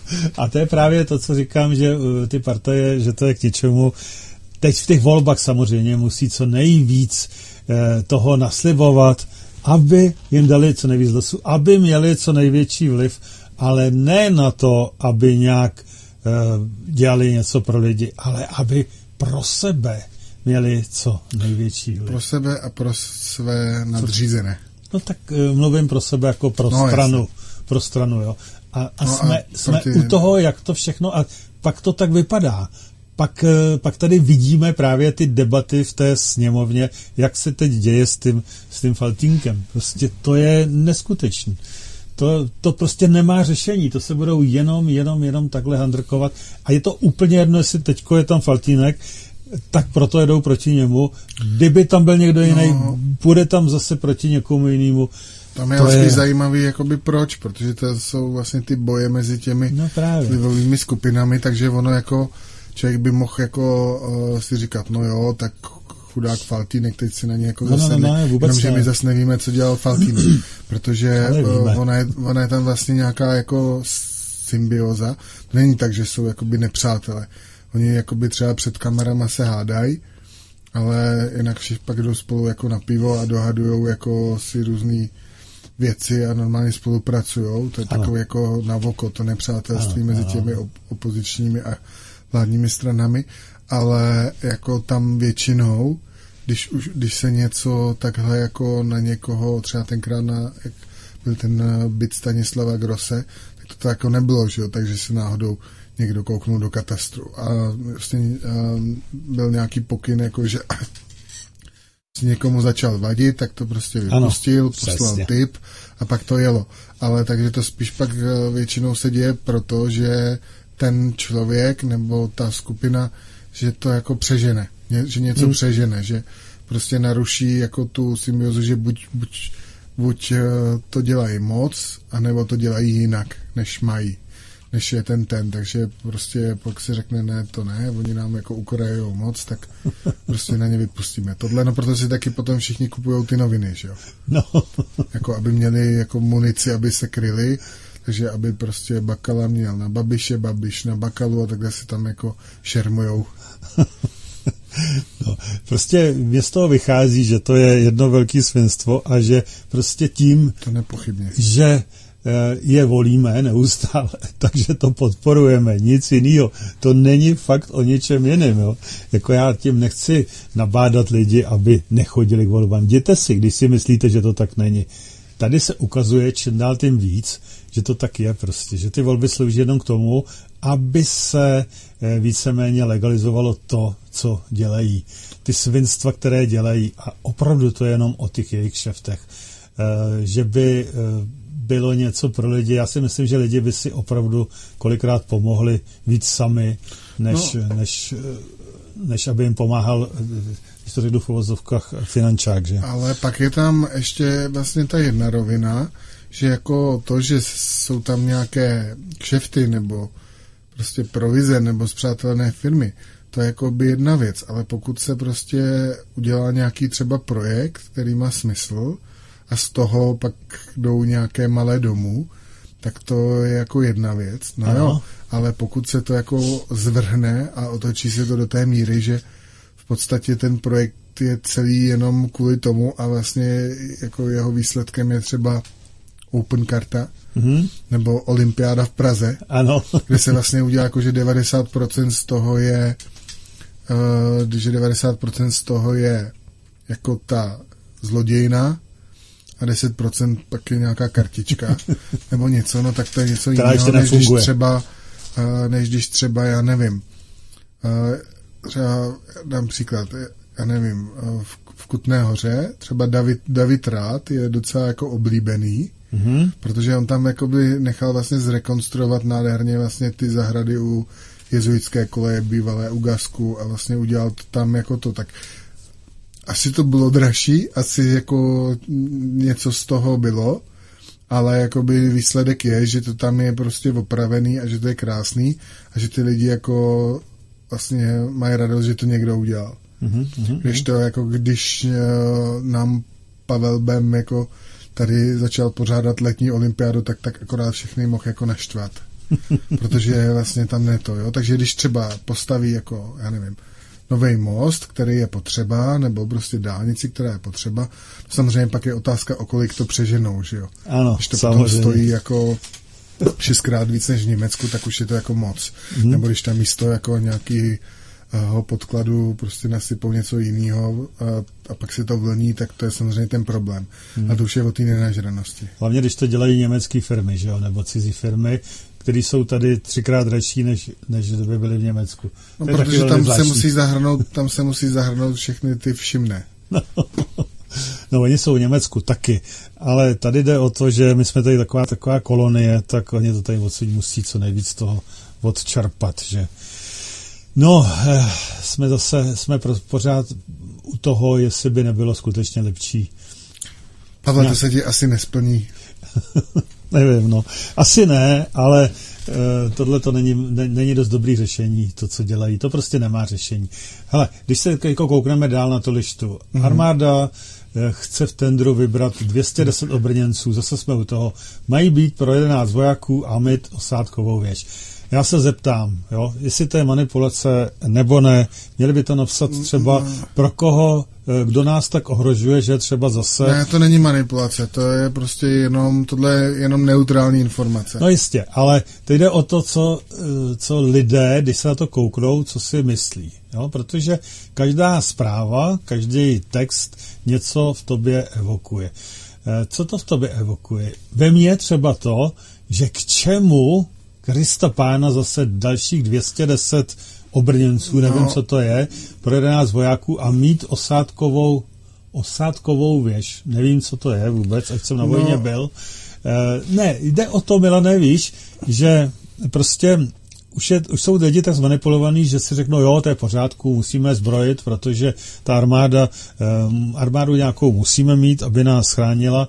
A to je právě to, co říkám, že uh, ty partaje, že to je k ničemu. Teď v těch volbách samozřejmě musí co nejvíc uh, toho naslibovat, aby jim dali co nejvíc hlasů, aby měli co největší vliv, ale ne na to, aby nějak uh, dělali něco pro lidi, ale aby pro sebe měli co největší vliv. Pro sebe a pro své nadřízené. No tak uh, mluvím pro sebe jako pro no, stranu. Jasně. Pro stranu, jo. A, a no jsme, a jsme ty... u toho, jak to všechno, a pak to tak vypadá. Pak, uh, pak tady vidíme právě ty debaty v té sněmovně, jak se teď děje s tím, s tím Faltínkem. Prostě to je neskutečný. To, to prostě nemá řešení, to se budou jenom, jenom, jenom takhle handrkovat. A je to úplně jedno, jestli teďko je tam Faltýnek, tak proto jedou proti němu. Kdyby tam byl někdo jiný, no, půjde tam zase proti někomu jinému. Tam je vlastně je... zajímavý, jakoby proč, protože to jsou vlastně ty boje mezi těmi no vlivovými skupinami, takže ono jako, člověk by mohl jako uh, si říkat, no jo, tak chudák Faltýnek, teď si na ně jako no, zase no, no, ne, jenomže my zase nevíme, co dělal Faltýnek, protože uh, ona, je, ona je tam vlastně nějaká jako symbioza. To není tak, že jsou jakoby nepřátelé. Oni jakoby třeba před kamerama se hádají, ale jinak všichni pak jdou spolu jako na pivo a dohadujou jako si různý věci a normálně spolupracujou. To je ano. Takové jako na oko, to nepřátelství ano, mezi těmi op- opozičními a vládními stranami, ale jako tam většinou, když, už, když se něco takhle jako na někoho, třeba tenkrát na, jak byl ten byt Stanislava Grosse, tak to, to jako nebylo, že jo, takže se náhodou někdo kouknul do katastru a vlastně um, byl nějaký pokyn, jako že někomu začal vadit, tak to prostě vypustil, ano, poslal tip a pak to jelo. Ale takže to spíš pak většinou se děje proto, že ten člověk nebo ta skupina, že to jako přežene, že něco hmm. přežene, že prostě naruší jako tu symbiozu, že buď, buď, buď to dělají moc, anebo to dělají jinak, než mají, než je ten ten, takže prostě pak si řekne, ne, to ne, oni nám jako ukrajujou moc, tak prostě na ně vypustíme tohle, no proto si taky potom všichni kupujou ty noviny, že jo. No. Jako aby měli jako munici, aby se kryli, takže aby prostě Bakala měl na Babiše, Babiš na Bakalu a takhle si tam jako šermujou. No, prostě mě z toho vychází, že to je jedno velké svinstvo a že prostě tím, to nepochybně, že je volíme neustále, takže to podporujeme, nic jiného. To není fakt o ničem jiném. Jo. Jako já tím nechci nabádat lidi, aby nechodili k volbám. Jděte si, když si myslíte, že to tak není. Tady se ukazuje čím dál tím víc, že to tak je prostě, že ty volby slouží jenom k tomu, aby se víceméně legalizovalo to, co dělají. Ty svinstva, které dělají, a opravdu to je jenom o těch jejich kšeftech. Že by bylo něco pro lidi. Já si myslím, že lidi by si opravdu kolikrát pomohli víc sami, než, no. než, než aby jim pomáhal, když to řeknu v uvozovkách, finančák, že? Ale pak je tam ještě vlastně ta jedna rovina, že jako to, že jsou tam nějaké kšefty nebo prostě provize nebo spřátelené firmy, to je jako by jedna věc, ale pokud se prostě udělá nějaký třeba projekt, který má smysl, a z toho pak jdou nějaké malé domů, tak to je jako jedna věc. No ano. Jo, ale pokud se to jako zvrhne a otočí se to do té míry, že v podstatě ten projekt je celý jenom kvůli tomu a vlastně jako jeho výsledkem je třeba Open karta, mm-hmm. nebo Olympiáda v Praze, ano. kde se vlastně udělá jako, že devadesát procent z toho je uh, že devadesát procent z toho je jako ta zlodějina a deset procent pak je nějaká kartička nebo něco, no tak to je něco jiného, než když třeba, uh, než když třeba, já nevím, uh, třeba dám příklad, já nevím, uh, v, v Kutné Hoře třeba David, David Rád je docela jako oblíbený, mm-hmm. protože on tam jakoby nechal vlastně zrekonstruovat nádherně vlastně ty zahrady u jezuitské koleje bývalé u Gasku a vlastně udělal to tam jako to, tak asi to bylo dražší, asi jako něco z toho bylo, ale jakoby výsledek je, že to tam je prostě opravený a že to je krásný a že ty lidi jako vlastně mají radost, že to někdo udělal. Mm-hmm. Když to jako když uh, nám Pavel Bem jako tady začal pořádat letní olympiádu, tak tak akorát všechny mohl jako naštvat. Protože vlastně tam ne to, jo. Takže když třeba postaví jako, já nevím, nový most, který je potřeba, nebo prostě dálnici, která je potřeba. Samozřejmě pak je otázka, o kolik to přeženou, že jo. Ano, když to samozřejmě potom stojí jako šestkrát víc než v Německu, tak už je to jako moc. Hmm. Nebo když tam místo jako nějaký uh, podkladu prostě nasypou něco jiného a, a pak se to vlní, tak to je samozřejmě ten problém. Hmm. A to už je o té nenažranosti. Hlavně, když to dělají německé firmy, že jo, nebo cizí firmy, které jsou tady třikrát dražší, než, než by byly v Německu. No, protože tam se, musí zahrnout, tam se musí zahrnout všechny ty všimné. No, no, oni jsou v Německu taky, ale tady jde o to, že my jsme tady taková, taková kolonie, tak oni to tady odsud musí co nejvíc toho odčerpat, že. No, eh, jsme zase, jsme pořád u toho, jestli by nebylo skutečně lepší. Pavel, to se ti asi nesplní. Nevím, no. Asi ne, ale e, tohle to není, ne, není dost dobrý řešení, to, co dělají. To prostě nemá řešení. Hele, když se jako koukneme dál na tu lištu. Mm-hmm. Armáda e, chce v tendru vybrat dvě stě deset obrněnců, zase jsme u toho. Mají být pro jedenáct vojáků a mít osádkovou věž. Já se zeptám, jo, jestli to je manipulace nebo ne, měli by to napsat třeba pro koho, kdo nás tak ohrožuje, že třeba zase... Ne, to není manipulace, to je prostě jenom, tohle je jenom neutrální informace. No jistě, ale teď jde o to, co, co lidé, když se na to kouknou, co si myslí, jo, protože každá zpráva, každý text něco v tobě evokuje. Co to v tobě evokuje? Ve mně třeba to, že k čemu Krista pána zase dalších dvě stě deset obrněnců, nevím, no. co to je, pro jedenáct vojáků a mít osádkovou osádkovou věž. Nevím, co to je vůbec, ať jsem na vojně no. byl. E, ne, jde o to, Milane, víš, že prostě už, je, už jsou lidi tak zmanipulovaný, že si řeknou, jo, to je v pořádku, musíme zbrojit, protože ta armáda, um, armádu nějakou musíme mít, aby nás chránila,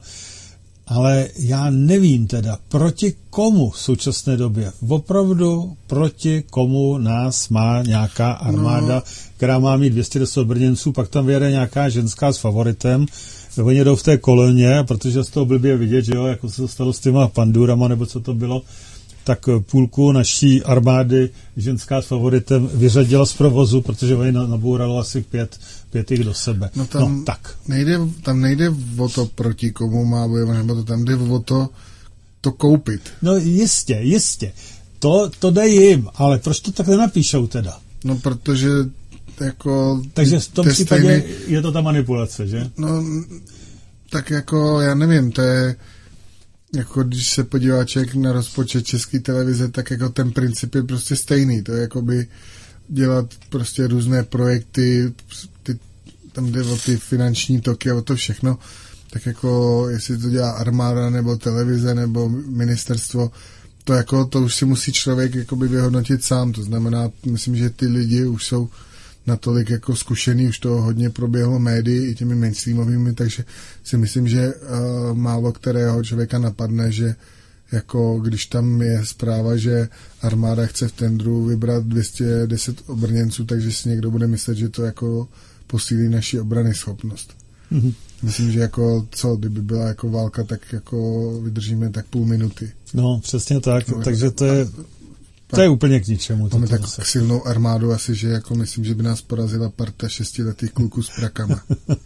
ale já nevím teda, proti komu v současné době, opravdu proti komu nás má nějaká armáda, no. která má mít dvě stě deset brněnců, pak tam vyjede nějaká ženská s favoritem, oni jedou v té koloně, protože z toho blbě vidět, že jo, jako se to stalo s těma pandurama, nebo co to bylo, tak půlku naší armády ženská s favoritem vyřadila z provozu, protože oni nabouralo asi pět, pět jich do sebe. No tam, no, tak. Nejde, tam nejde o to, proti komu má bojovat, nebo to tam jde o to, to koupit. No jistě, jistě. To, to jde jim, ale proč to tak nenapíšou teda? No protože jako... Takže v tom případě stejný... je to ta manipulace, že? No tak jako, já nevím, to je jako když se podívá člověk na rozpočet České televize, tak jako ten princip je prostě stejný. To je jakoby dělat prostě různé projekty, ty, tam jde o ty finanční toky a o to všechno, tak jako jestli to dělá armáda nebo televize nebo ministerstvo, to jako to už si musí člověk jakoby vyhodnotit sám. To znamená, myslím, že ty lidi už jsou natolik jako zkušený, už to hodně proběhlo médii i těmi mainstreamovými, takže si myslím, že uh, málo kterého člověka napadne, že jako když tam je zpráva, že armáda chce v tendru vybrat dvě stě deset obrněnců, takže si někdo bude myslet, že to jako posílí naši obrany schopnost. Mm-hmm. Myslím, že jako co, kdyby byla jako válka, tak jako vydržíme tak půl minuty. No, přesně tak, no, takže to je To je úplně k ničemu. Máme tak se. silnou armádu asi, že jako myslím, že by nás porazila parta šestiletých kluků s prakama.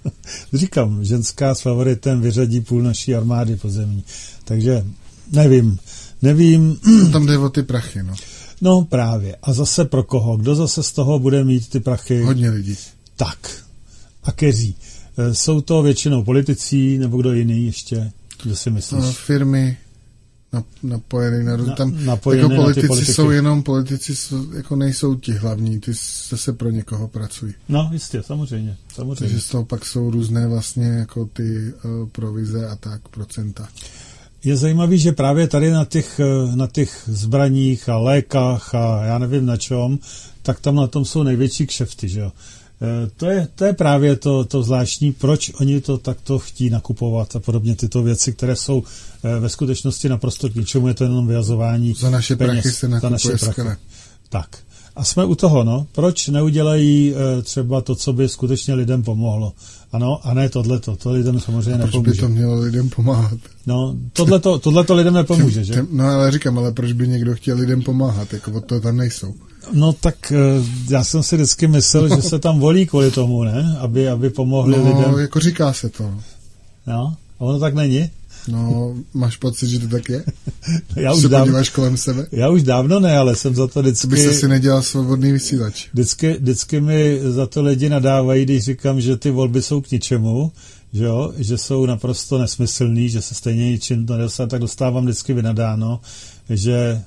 Říkám, ženská s favoritem vyřadí půl naší armády pozemní. Takže nevím, nevím. Tam jde o ty prachy, no. No právě. A zase pro koho? Kdo zase z toho bude mít ty prachy? Hodně lidí. Tak. A keří. Jsou to většinou politici, nebo kdo jiný ještě? Kdo si myslíš? No, firmy napojený na, na tam napojený jako politici na jsou jenom politici, jsou, jako nejsou ti hlavní, ty zase pro někoho pracují. No jistě, samozřejmě, samozřejmě. Takže z toho pak jsou různé vlastně jako ty uh, provize a tak, procenta. Je zajímavý, že právě tady na těch, na těch zbraních a lékách a já nevím na čem, tak tam na tom jsou největší kšefty, že jo. To je, to je právě to, to zvláštní, proč oni to takto chtí nakupovat a podobně tyto věci, které jsou ve skutečnosti naprosto k ničemu, je to jenom vyhazování za naše peněz, prachy se nakupuje skvěle. Tak. A jsme u toho, no. Proč neudělají e, třeba to, co by skutečně lidem pomohlo? Ano, a ne tohleto. To lidem samozřejmě proč nepomůže. Proč by to mělo lidem pomáhat? No, tohleto, tohleto lidem nepomůže, že? No, ale říkám, ale proč by někdo chtěl lidem pomáhat? Jako od toho tam nejsou. No tak já jsem si vždycky myslel, že se tam volí kvůli tomu, ne? Aby, aby pomohli no, lidem. No, jako říká se to. No, a ono tak není? No, máš pocit, že to tak je? Já už se dávno, podíváš kolem sebe? Já už dávno ne, ale jsem za to vždycky... By se si nedělal svobodný vysílač. Vždycky, vždycky mi za to lidi nadávají, když říkám, že ty volby jsou k ničemu, že, jo? Že jsou naprosto nesmyslný, že se stejně ničím nedostává, tak dostávám vždycky vynadáno, že...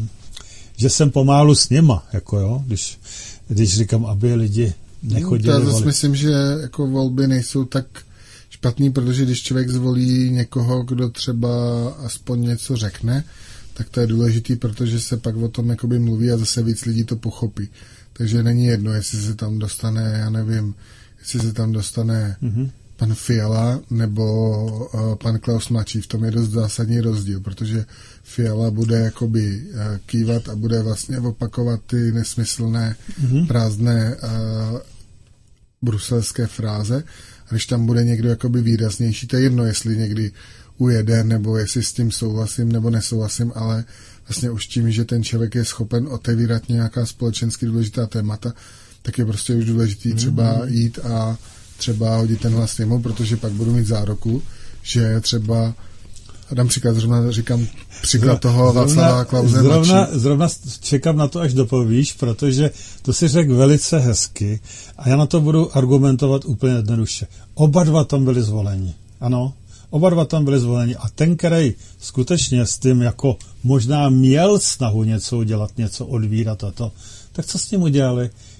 že jsem pomálu s něma, jako jo, když, když říkám, aby lidi nechodili no, já volit. myslím, že jako volby nejsou tak špatný, protože když člověk zvolí někoho, kdo třeba aspoň něco řekne, tak to je důležitý, protože se pak o tom jakoby mluví a zase víc lidí to pochopí. Takže není jedno, jestli se tam dostane, já nevím, jestli se tam dostane mm-hmm. pan Fiala nebo uh, pan Klaus mladší. V tom je dost zásadní rozdíl, protože Fiala bude jakoby uh, kývat a bude vlastně opakovat ty nesmyslné, mm-hmm. prázdné uh, bruselské fráze. A když tam bude někdo jakoby výraznější, to je jedno, jestli někdy ujede, nebo jestli s tím souhlasím, nebo nesouhlasím, ale vlastně už tím, že ten člověk je schopen otevírat nějaká společensky důležitá témata, tak je prostě už důležitý třeba mm-hmm. jít a třeba hodit ten hlas němu, protože pak budu mít záruku, že třeba, dám příklad, zrovna říkám příklad toho Václava Klause zrovna, zrovna čekám na to, až dopovíš, protože to si řekl velice hezky a já na to budu argumentovat úplně jednoduše. Oba dva tam byli zvoleni, ano, oba dva tam byli zvoleni a ten, který skutečně s tím jako možná měl snahu něco udělat, něco odvírat a to, tak co s ním udělali?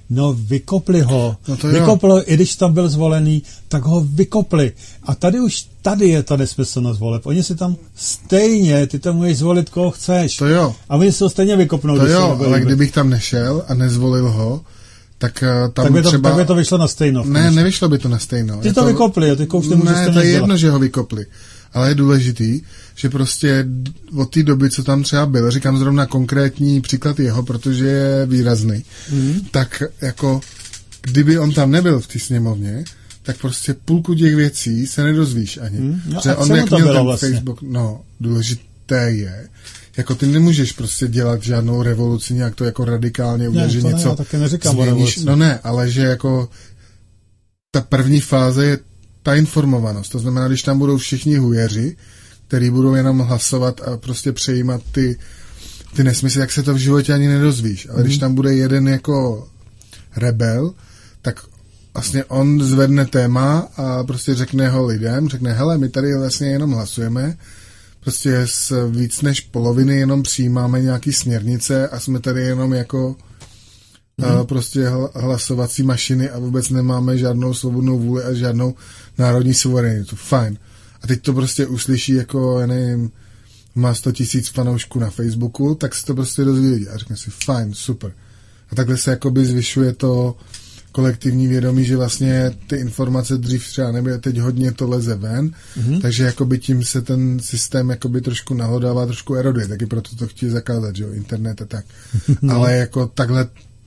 No vykopli ho. No to vykopli, i když tam byl zvolený, tak ho vykopli. A tady už, tady je ta nesmyslnost voleb. Oni si tam stejně, ty tam můžeš zvolit, koho chceš. To jo. A oni se ho stejně vykopnou. To jo, ale líbit. Kdybych tam nešel a nezvolil ho, tak tam tak by to, třeba... Tak by to vyšlo na stejno. Ne, konečně. Nevyšlo by to na stejno. Ty je to, to vykopli, ty už nemůžeš Ne, to to je jedno, dělat. že ho vykopli. Ale je důležitý, že prostě od té doby, co tam třeba byl, říkám zrovna konkrétní příklad jeho, protože je výrazný, mm. tak jako kdyby on tam nebyl v té sněmovně, tak prostě půlku těch věcí se nedozvíš ani. Mm. No že on jak měl ten vlastně? Facebook, no důležité je, jako ty nemůžeš prostě dělat žádnou revoluci, nějak to jako radikálně udělat, že něco změníš. No ne, ale že jako ta první fáze je ta informovanost. To znamená, když tam budou všichni hujeři, který budou jenom hlasovat a prostě přejímat ty, ty nesmysly, tak se to v životě ani nedozvíš. Ale mm. když tam bude jeden jako rebel, tak vlastně on zvedne téma a prostě řekne ho lidem, řekne, hele, my tady vlastně jenom hlasujeme, prostě z víc než poloviny jenom přijímáme nějaký směrnice a jsme tady jenom jako mm. prostě hlasovací mašiny a vůbec nemáme žádnou svobodnou vůli a žádnou národní suverenitu. Fajn. A teď to prostě uslyší jako, já nevím, má sto tisíc fanoušků na Facebooku, tak si to prostě dozví lidi a řekne si, fajn, super. A takhle se jakoby zvyšuje to kolektivní vědomí, že vlastně ty informace dřív třeba nebyly, teď hodně to leze ven, mm-hmm. takže jakoby tím se ten systém jakoby trošku nahodává, trošku eroduje, taky proto to chtějí zakázat, že jo, internet a tak. No. Ale jako takhle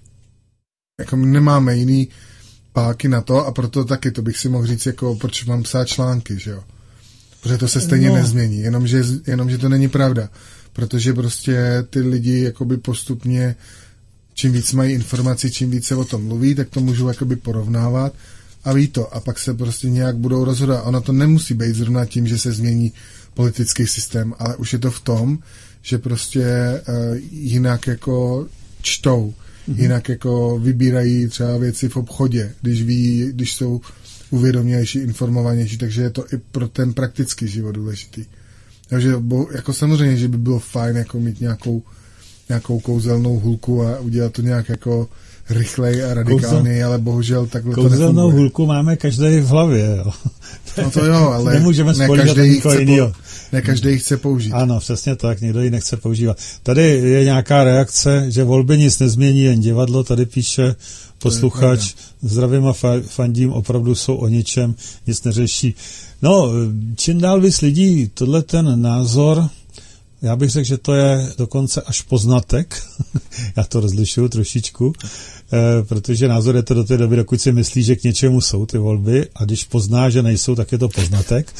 jako nemáme jiný páky na to a proto taky to bych si mohl říct, jako proč mám psát články, že jo. Protože to se stejně no. nezmění, jenomže, jenomže to není pravda, protože prostě ty lidi jakoby postupně, čím víc mají informací, čím víc se o tom mluví, tak to můžou jakoby porovnávat a ví to a pak se prostě nějak budou rozhodovat. Ono to nemusí být zrovna tím, že se změní politický systém, ale už je to v tom, že prostě uh, jinak jako čtou, mm-hmm. jinak jako vybírají třeba věci v obchodě, když ví, když jsou uvědomější, informovanější, takže je to i pro ten praktický život důležitý. Takže jako samozřejmě, že by bylo fajn jako mít nějakou, nějakou kouzelnou hulku a udělat to nějak jako rychlej a radikálněji, Kouzel, ale bohužel takhle to nefunguje. Kouzelnou hulku máme každý v hlavě, jo. No to jo, ale nemůžeme ne každý, chce po, ne každý ji chce použít. Ano, přesně tak, někdo ji nechce používat. Tady je nějaká reakce, že volby nic nezmění, jen divadlo, tady píše posluchač, zdravím a fandím, opravdu jsou o ničem, nic neřeší. No, čím dál víc lidí, tohle ten názor, já bych řekl, že to je dokonce až poznatek, já to rozlišuju trošičku, eh, protože názor je to do té doby, dokud si myslí, že k něčemu jsou ty volby a když pozná, že nejsou, tak je to poznatek.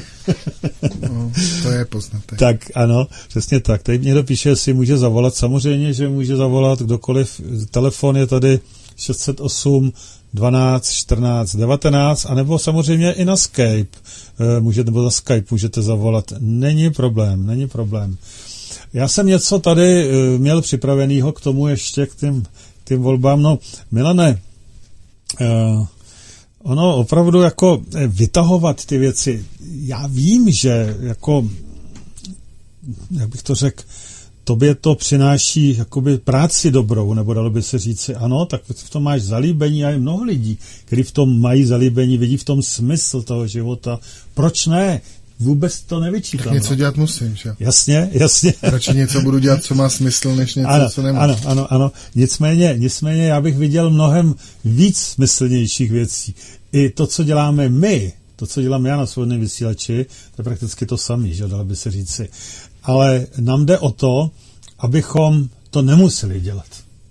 No, to je poznatek. Tak ano, přesně tak. Tady někdo píše, jestli může zavolat, samozřejmě, že může zavolat kdokoliv, telefon je tady šest set osm dvanáct čtrnáct devatenáct, anebo samozřejmě i na Skype. Můžete, nebo na Skype můžete zavolat. Není problém, není problém. Já jsem něco tady měl připravenýho k tomu ještě k tím, k tím volbám. No, Milane, uh, ono opravdu jako vytahovat ty věci. Já vím, že jako, jak bych to řekl, tobě to přináší jakoby práci dobrou, nebo dalo by se říci, ano, tak v tom máš zalíbení a je mnoho lidí, kteří v tom mají zalíbení, vidí v tom smysl toho života. Proč ne? Vůbec to nevyčítám. Tak něco no. dělat musím, že? Jasně, jasně. Radši něco budu dělat, co má smysl, než něco, ano, co nemá. Ano, ano, ano. Nicméně, nicméně já bych viděl mnohem víc smyslnějších věcí. I to, co děláme my, to, co dělám já na svobodném vysílači, to je prakticky to samé, že dalo by se říci. Ale nám jde o to, abychom to nemuseli dělat.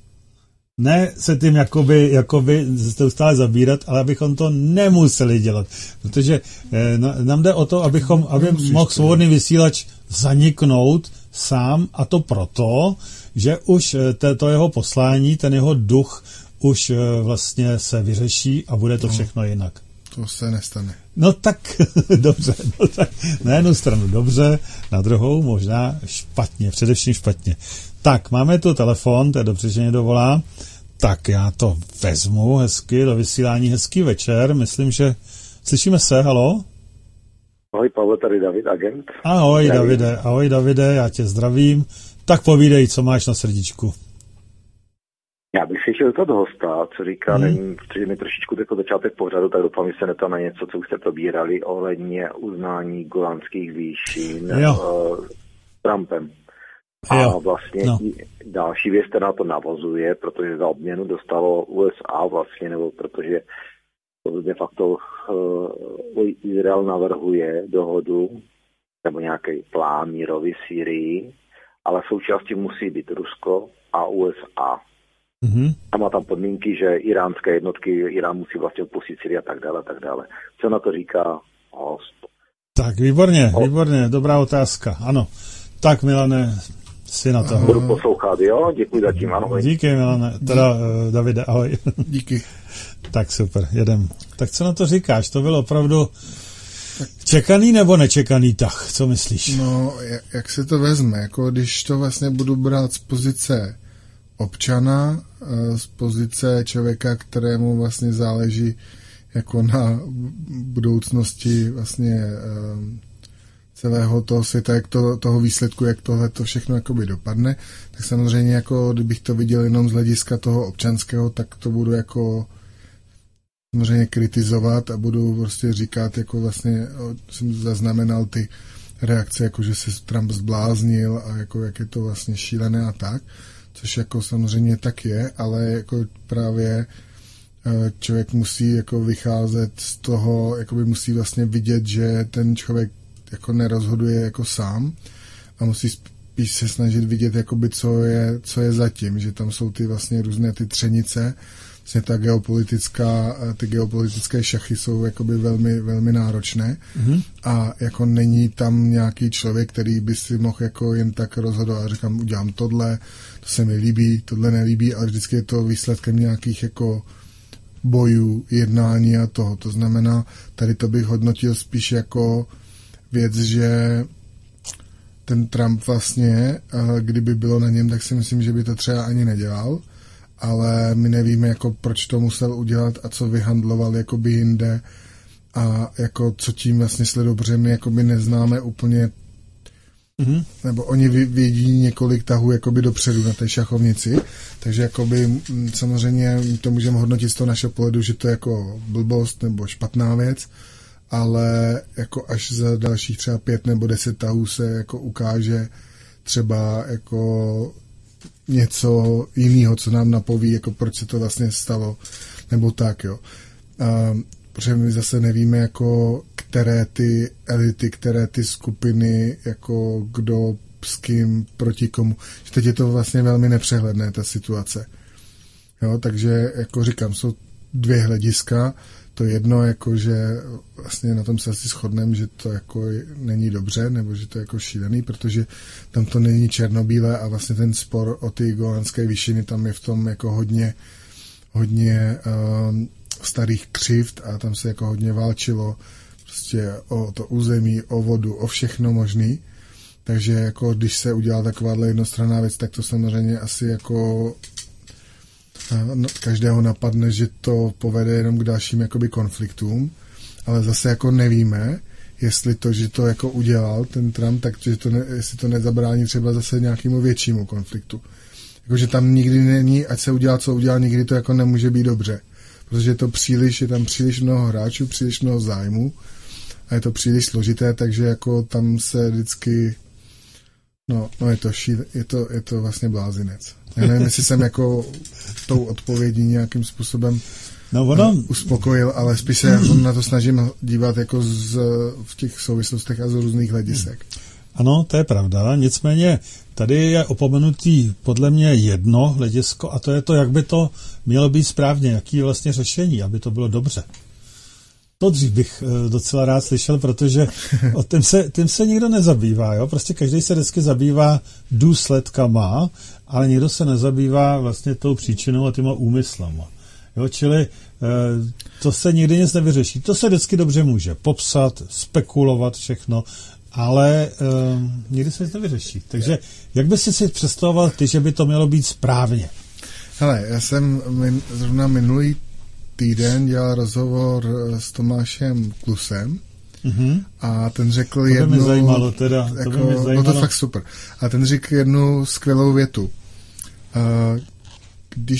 Ne se tím jakoby, jakoby stále zabírat, ale abychom to nemuseli dělat. Protože eh, nám jde o to, abychom, aby mohl svobodný vysílač zaniknout sám, a to proto, že už to, to jeho poslání, ten jeho duch už eh, vlastně se vyřeší a bude to všechno jinak. To se nestane. No tak, dobře, no tak na jednu stranu dobře, na druhou možná špatně, především špatně. Tak, máme tu telefon, to je dobře, že mě dovolá. Tak já to vezmu hezky do vysílání, hezký večer, myslím, že slyšíme se, halo? Ahoj Pavle, tady David, agent. Ahoj zdravím. Davide, ahoj Davide, já tě zdravím. Tak povídej, co máš na srdíčku. Já bych si ještě zeptat hosta, co říká, hmm. nevím, protože mi trošičku jako začátek pořadu, tak doufám, že se neptal na něco, co už jste probírali ohledně uznání golanských výšin uh, Trumpem. A jo. vlastně no. další věc, která to navozuje, protože za obměnu dostalo U S A vlastně, nebo protože de facto uh, Izrael navrhuje dohodu, nebo nějaký plán mírový Syrii, ale v součástí musí být Rusko a U S A. Mm-hmm. A má tam podmínky, že iránské jednotky, Irán musí vlastně opustit Syrii a tak dále, a tak dále. Co na to říká host? Tak, výborně, o. výborně, dobrá otázka, ano. Tak, Milane, si na to. Budu poslouchat, jo? Děkuji zatím, ahoj. Díky, Milane, teda uh, Davide, ahoj. Díky. Tak super, jedem. Tak co na to říkáš? To byl opravdu čekaný nebo nečekaný tah? Co myslíš? No, jak se to vezme? Jako když to vlastně budu brát z pozice občana, z pozice člověka, kterému vlastně záleží jako na budoucnosti vlastně celého toho světa, jak to, toho výsledku, jak tohle to všechno jakoby dopadne, tak samozřejmě jako kdybych to viděl jenom z hlediska toho občanského, tak to budu jako samozřejmě kritizovat a budu prostě říkat, jako vlastně jsem zaznamenal ty reakce, jako že se Trump zbláznil a jako jak je to vlastně šílené a tak, což jako samozřejmě tak je, ale jako právě člověk musí jako vycházet z toho, jako by musí vlastně vidět, že ten člověk jako nerozhoduje jako sám a musí spíš se snažit vidět, jakoby co je, co je zatím, že tam jsou ty vlastně různé ty třenice, vlastně ta geopolitická, ty geopolitické šachy jsou jakoby velmi, velmi náročné mm-hmm. a jako není tam nějaký člověk, který by si mohl jako jen tak rozhodovat a říkám, udělám tohle, to se mi líbí, tohle nelíbí, ale vždycky je to výsledkem nějakých jako bojů, jednání a toho. To znamená, tady to bych hodnotil spíš jako věc, že ten Trump vlastně, kdyby bylo na něm, tak si myslím, že by to třeba ani nedělal, ale my nevíme, jako proč to musel udělat a co vyhandloval jakoby jinde a jako co tím vlastně sledují, protože my jakoby neznáme úplně, mm-hmm. nebo oni vědí několik tahů jakoby dopředu na té šachovnici, takže jakoby samozřejmě to můžeme hodnotit z toho našeho pohledu, že to je jako blbost nebo špatná věc, ale jako až za dalších třeba pět nebo deset tahů se jako ukáže třeba jako něco jiného, co nám napoví, jako proč se to vlastně stalo, nebo tak, jo. A, protože my zase nevíme, jako které ty elity, které ty skupiny, jako kdo s kým, proti komu. Že teď je to vlastně velmi nepřehledné, ta situace. Jo, takže, jako říkám, jsou dvě hlediska. To jedno, jako že vlastně na tom se asi shodneme, že to jako není dobře, nebo že to je jako šílený, protože tam to není černobílé a vlastně ten spor o ty golanské výšiny, tam je v tom jako hodně, hodně um, starých křivd a tam se jako hodně válčilo prostě o to území, o vodu, o všechno možný. Takže jako když se udělá takováhle jednostranná věc, tak to samozřejmě asi jako no, každého napadne, že to povede jenom k dalším jakoby konfliktům, ale zase jako nevíme, jestli to, že to jako udělal ten Trump, tak že to ne, jestli to nezabrání třeba zase nějakému většímu konfliktu. Jakože tam nikdy není, ať se udělá, co udělá, nikdy to jako nemůže být dobře. Protože je to příliš, je tam příliš mnoho hráčů, příliš mnoho zájmů a je to příliš složité, takže jako tam se vždycky no, no je to šíl, je to, je to vlastně blázinec. Já nevím, jestli jsem jako tou odpovědí nějakým způsobem no, ono... uspokojil, ale spíš se na to snažím dívat jako z, v těch souvislostech a z různých hledisek. Ano, to je pravda, nicméně tady je opomenutý podle mě jedno hledisko a to je to, jak by to mělo být správně, jaký je vlastně řešení, aby to bylo dobře. To dřív bych docela rád slyšel, protože o tím se, tím se nikdo nezabývá, jo? Prostě každý se vždycky zabývá důsledkama, ale nikdo se nezabývá vlastně tou příčinou a těma úmyslama. Jo? Čili to se nikdy nic nevyřeší. To se vždycky dobře může popsat, spekulovat všechno, ale uh, nikdy se nic nevyřeší. Takže jak bys si představoval ty, že by to mělo být správně? Hele, já jsem min, zrovna minulý týden dělal rozhovor s Tomášem Klusem mm-hmm. a ten řekl to jednu... To by mě zajímalo teda. To jako, by mě zajímalo. No to fakt super. A ten řekl jednu skvělou větu. Uh, když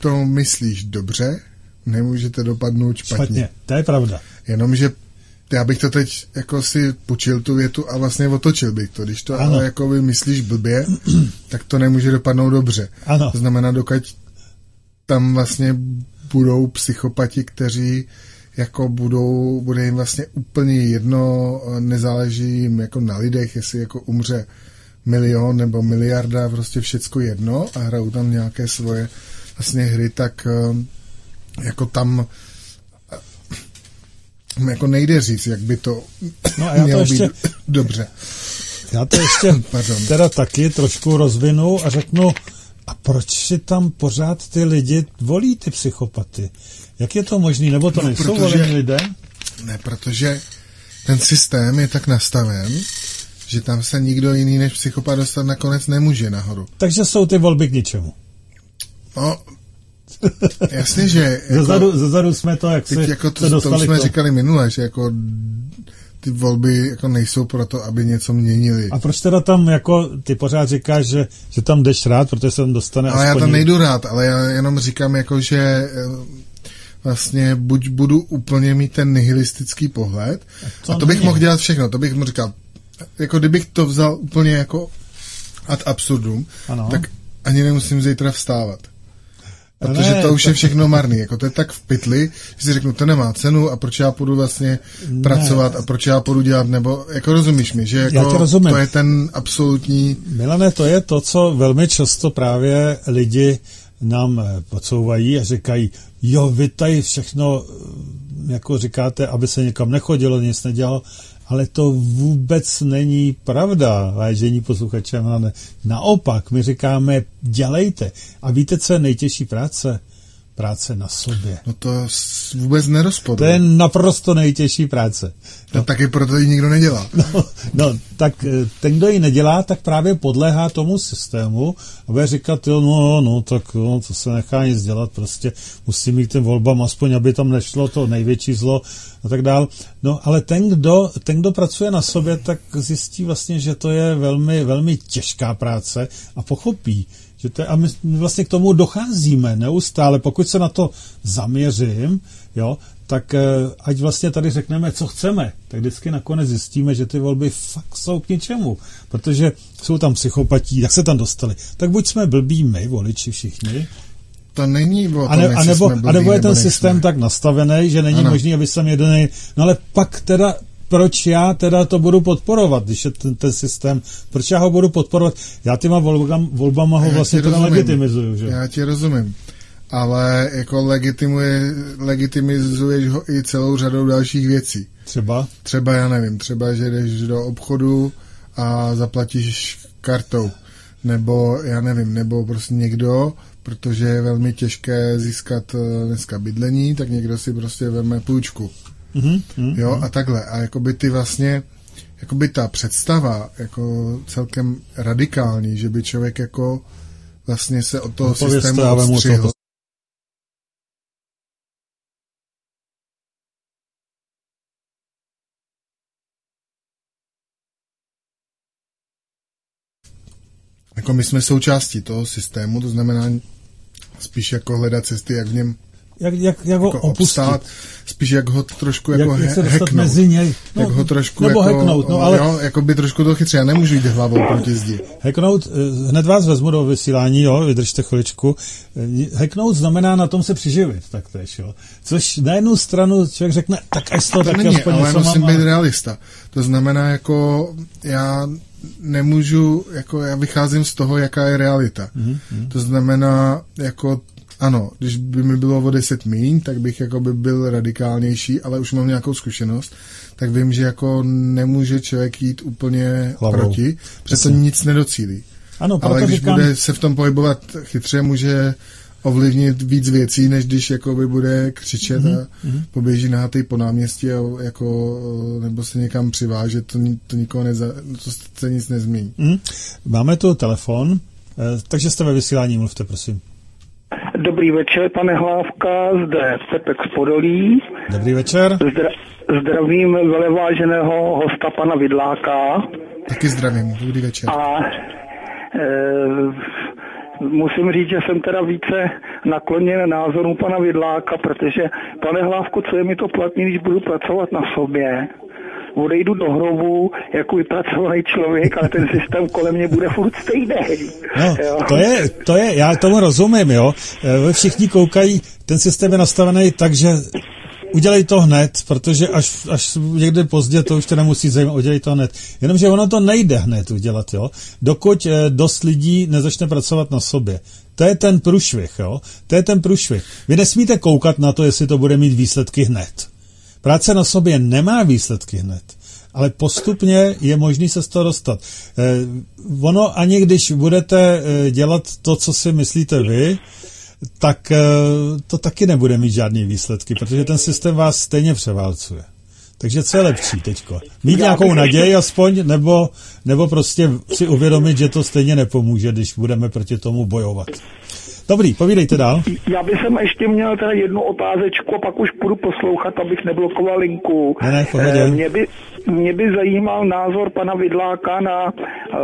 to myslíš dobře, nemůžete dopadnout špatně. Špatně, to je pravda. Jenomže já bych to teď jako si počil tu větu a vlastně otočil bych to. Když to ale jako by myslíš blbě, tak to nemůže dopadnout dobře. Ano. To znamená, dokud tam vlastně budou psychopati, kteří jako budou, bude jim vlastně úplně jedno, nezáleží jim jako na lidech, jestli jako umře milion nebo miliarda, prostě všecko jedno a hrajou tam nějaké svoje vlastně hry, tak jako tam jako nejde říct, jak by to no a já mělo to ještě, být dobře. Já to ještě teda taky trošku rozvinu a řeknu, a proč si tam pořád ty lidi volí, ty psychopaty? Jak je to možný? Nebo to no, nejsou protože, volení lidé? Ne, protože ten systém je tak nastaven, že tam se nikdo jiný než psychopat dostat nakonec nemůže nahoru. Takže jsou ty volby k ničemu. No, jasně, že... Jako, zezadu, zezadu jsme to, jak si jako to, se dostali. To jsme to. říkali minule, že jako ty volby jako nejsou proto, aby něco měnili. A proč teda tam jako ty pořád říkáš, že, že tam jdeš rád, protože se tam dostane ale aspoň... já tam nejdu rád, ale já jenom říkám jako, že vlastně buď budu úplně mít ten nihilistický pohled to a to bych není. mohl dělat všechno, to bych mu říkal, jako kdybych to vzal úplně jako ad absurdum, ano. tak ani nemusím zítra vstávat. Protože ne, to už to... je všechno marný. Jako to je tak v pytli, že si řeknu, to nemá cenu a proč já půjdu vlastně ne. pracovat a proč já půjdu dělat, nebo jako rozumíš mi, že jako to je ten absolutní... Milane, to je to, co velmi často právě lidi nám podsouvají a říkají, jo, vy tady všechno, jako říkáte, aby se někam nechodilo, nic nedělalo, ale to vůbec není pravda, vážení posluchači. Naopak, my říkáme, dělejte. A víte, co je nejtěžší práce? Práce na sobě. No to vůbec nerozporuje. To je naprosto nejtěžší práce. No, no taky proto ji nikdo nedělá. No, no, tak ten, kdo ji nedělá, tak právě podléhá tomu systému a bude říkat, jo, no, no, tak no, to se nechá nic dělat, prostě musí mít ten volbám aspoň, aby tam nešlo to největší zlo a tak dál. No, ale ten, kdo, ten, kdo pracuje na sobě, tak zjistí vlastně, že to je velmi, velmi těžká práce a pochopí, že to je, a my vlastně k tomu docházíme neustále. Pokud se na to zaměřím, jo, tak ať vlastně tady řekneme, co chceme, tak vždycky nakonec zjistíme, že ty volby fakt jsou k ničemu, protože jsou tam psychopatí, jak se tam dostali. Tak buď jsme blbí my, voliči všichni, to není o tom, a, ne, a nebo, blbý, a nebo je ten nebo systém tak nastavený, že není ano. možný, aby jsem jeden, no ale pak teda proč já teda to budu podporovat, když je ten, ten systém, proč já ho budu podporovat? Já těma volbama, volbama ho vlastně to legitimizuju, že? Já ti rozumím, ale jako legitimuje, legitimizuješ ho i celou řadou dalších věcí. Třeba? Třeba, já nevím, třeba, že jdeš do obchodu a zaplatíš kartou, nebo, já nevím, nebo prostě někdo, protože je velmi těžké získat dneska bydlení, tak někdo si prostě veme půjčku. Mm-hmm, mm-hmm. Jo, a takhle. A jakoby ty vlastně, jakoby ta představa jako celkem radikální, že by člověk jako vlastně se od toho no, systému odstřihl. Jako my jsme součástí toho systému, to znamená spíš jako hledat cesty, jak v něm Jak, jak, jak ho jako opustit. Obstát, spíš jak ho trošku jako jak, he, jak se hacknout. Mezi něj. No, jak ho trošku nebo jako, hacknout, no ale... Jo, jako by trošku to chytře, já nemůžu jít hlavou proti zdi. Hacknout, hned vás vezmu do vysílání, jo, vydržte chviličku. Hacknout znamená na tom se přiživit, tak tež, jo. Což na jednu stranu člověk řekne, tak až to, to tak není, aspoň ale něco musím mám, být realista. To znamená, jako já nemůžu, jako já vycházím z toho, jaká je realita. Mm-hmm. To znamená, jako ano, když by mi bylo o deset míň, tak bych jako by byl radikálnější, ale už mám nějakou zkušenost, tak vím, že jako nemůže člověk jít úplně hlavou proti, protože to nic nedocílí. Ano, ale když říkám... bude se v tom pohybovat chytře, může ovlivnit víc věcí, než když jako by bude křičet mm-hmm. a poběží nahatej po náměstí a jako, nebo se někam přivážet, to, to nikoho neza, to se nic nezmění. Mm. Máme tu telefon, takže jste ve vysílání, mluvte, prosím. Dobrý večer, pane Hlávka, zde Pepek z Podolí. Dobrý večer. Zdra, zdravím veleváženého hosta pana Vidláka. Taky zdravím, dobrý večer. A e, musím říct, že jsem teda více nakloněn názoru pana Vidláka, protože, pane Hlávko, co je mi to platný, když budu pracovat na sobě? Odejdu do hrobu jako vypracovaný člověk, ale ten systém kolem mě bude furt stejný. No, to je, to je, já tomu rozumím, jo. Všichni koukají, ten systém je nastavený tak, že udělej to hned, protože až, až někde pozdě to už to nemusí zajímat, udělej to hned. Jenomže ono to nejde hned udělat, jo. Dokud dost lidí nezačne pracovat na sobě. To je ten průšvih, jo. To je ten průšvih. Vy nesmíte koukat na to, jestli to bude mít výsledky hned. Práce na sobě nemá výsledky hned, ale postupně je možný se z toho dostat. Eh, ono ani když budete eh, dělat to, co si myslíte vy, tak eh, to taky nebude mít žádný výsledky, protože ten systém vás stejně převálcuje. Takže co je lepší teďko? Mít nějakou naději aspoň, nebo, nebo prostě si uvědomit, že to stejně nepomůže, když budeme proti tomu bojovat. Dobrý, povídejte dál. Já bych jsem ještě měl teda jednu otázečku a pak už budu poslouchat, abych neblokoval linku. Ne, ne, pohodě. Mě by, mě by zajímal názor pana Vidláka na e,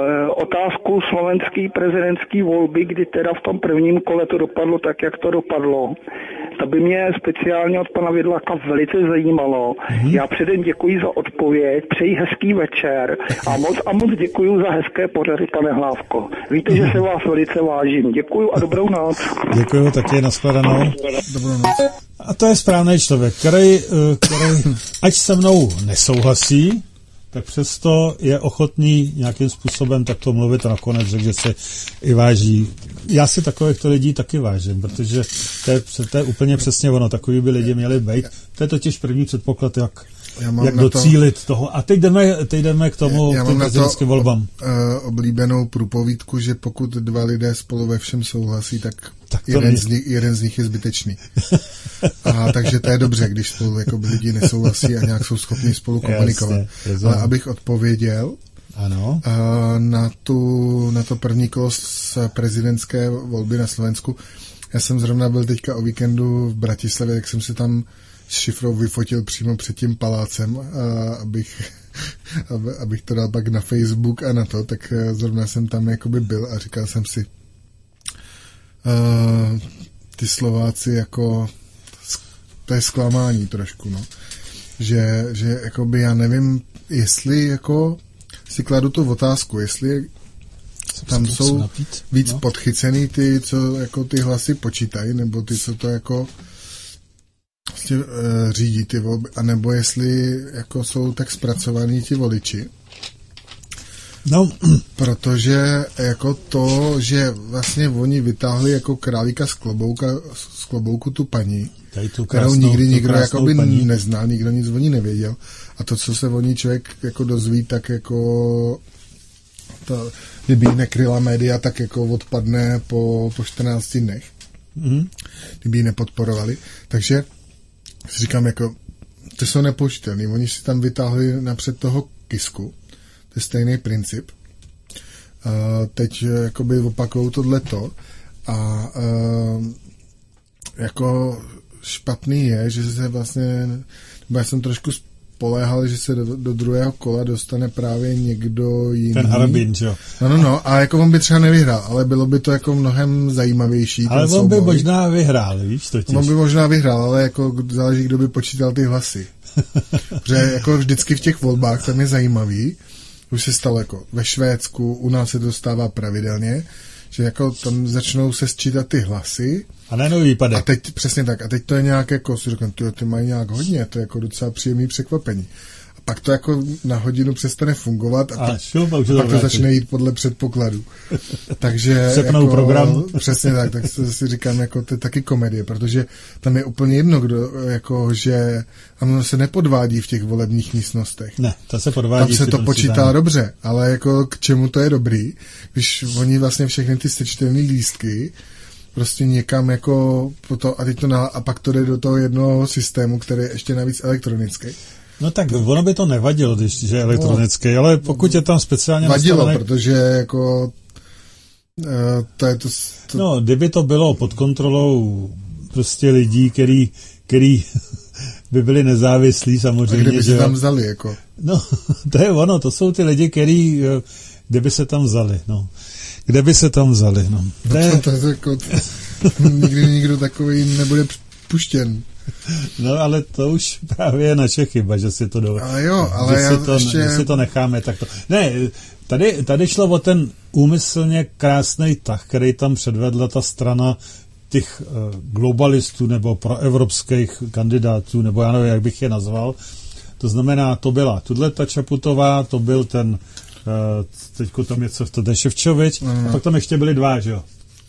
otázku slovenské prezidentské volby, kdy teda v tom prvním kole to dopadlo tak, jak to dopadlo. To by mě speciálně od pana Vidláka velice zajímalo. Mm-hmm. Já předem děkuji za odpověď, přeji hezký večer a moc a moc děkuji za hezké pořady, pane Hlávko. Víte, mm-hmm. že se vás velice vážím. Děkuji a dobrou noc. Děkuji, taky nashledanou. Dobrou noc. A to je správný člověk, který, který ať se mnou nesouhlasí, tak přesto je ochotný nějakým způsobem takto mluvit a nakonec řekl, že se i váží. Já si takovýchto lidí taky vážím, protože to je, to je úplně přesně ono, takový by lidi měli být. To je totiž první předpoklad, jak, jak docílit to, toho. A teď jdeme, teď jdeme k tomu, já k těm prezidentským volbám. Uh, oblíbenou průpovídku, že pokud dva lidé spolu ve všem souhlasí, tak, tak jeden, z nich, jeden z nich je zbytečný. A takže to je dobře, když spolu jako lidi nesouhlasí a nějak jsou schopni spolu komunikovat. Jasně, ale abych odpověděl ano. Uh, na, tu, na to první kolo z prezidentské volby na Slovensku. Já jsem zrovna byl teďka o víkendu v Bratislavě, tak jsem si tam s šifrou vyfotil přímo před tím palácem, uh, abych, aby, abych to dal pak na Facebook a na to, tak uh, zrovna jsem tam jakoby byl a říkal jsem si uh, ty Slováci jako to je zklamání trošku, no. Že, že jakoby já nevím, jestli jako si kladu tu otázku, jestli tam jsou napít, víc no. podchycený ty, co jako ty hlasy počítají, nebo ty, co to jako vlastně, uh, řídí ty volby, anebo jestli jako jsou tak zpracovaní ti voliči. No. Protože jako to, že vlastně oni vytáhli jako králíka z klobouka, z klobouku tu paní, tu krásnou, kterou nikdy nikdo jakoby neznal, nikdo nic o ní nevěděl. A to, co se o ní člověk jako dozví, tak jako to, kdyby ji nekryla média, tak jako odpadne po, po čtrnácti dnech. Mm. Kdyby ji nepodporovali. Takže si říkám, jako to jsou nepoučitelný. Oni si tam vytáhli napřed toho Kisku. To je stejný princip. Uh, teď jakoby opakujou tohleto a uh, jako špatný je, že se vlastně, nebo já jsem trošku spoléhal, že se do, do druhého kola dostane právě někdo jiný. Ten Harbin, jo. No, no, no, a jako on by třeba nevyhrál, ale bylo by to jako mnohem zajímavější. Ale on souboj. by možná vyhrál, víš, totiž. On by možná vyhrál, ale jako záleží, kdo by počítal ty hlasy. Protože jako vždycky v těch volbách tam je zajímavý, už se stalo jako ve Švédsku, u nás se to stává pravidelně, že jako tam začnou se sčítat ty hlasy. A najednou výpadek. A teď, přesně tak, a teď to je nějak jako, si řeknu, ty, ty mají nějak hodně, to je jako docela příjemný překvapení. A pak to jako na hodinu přestane fungovat a, a, šup, a pak to, to začne jít podle předpokladu. Takže jako, program. Přesně tak, tak si říkám, jako to je taky komedie, protože tam je úplně jedno, kdo, jako, že tam se nepodvádí v těch volebních místnostech. Ne, to se podvádí. Tam se to počítá dáme. dobře, ale jako k čemu to je dobrý, když oni vlastně všechny ty sečtelné lístky prostě někam jako to, a teď to na, a pak to jde do toho jednoho systému, který je ještě navíc elektronický. No tak ono by to nevadilo, když je elektronický, no, ale pokud je tam speciálně vadilo, nastavený... protože jako uh, to je to, to... No, kdyby to bylo pod kontrolou prostě lidí, který, který by byli nezávislí samozřejmě. A kdyby že... se tam vzali, jako? No, to je ono, to jsou ty lidi, který, kdyby se tam vzali, no. kde by se tam vzali? No, no to, to, to, jako, nikdy nikdo takový nebude puštěn. No, ale to už právě je naše chyba, že si to dovolí. Ale jo, ale že já si to, ještě... že si to necháme takto. Ne, tady, tady šlo o ten úmyslně krásný tah, který tam předvedla ta strana těch uh, globalistů nebo proevropských kandidátů, nebo já nevím, jak bych je nazval. To znamená, to byla Tudleta Čaputová, to byl ten, uh, teďko tam něco, to je Ševčovič, mm. a pak tam ještě byli dva, že jo?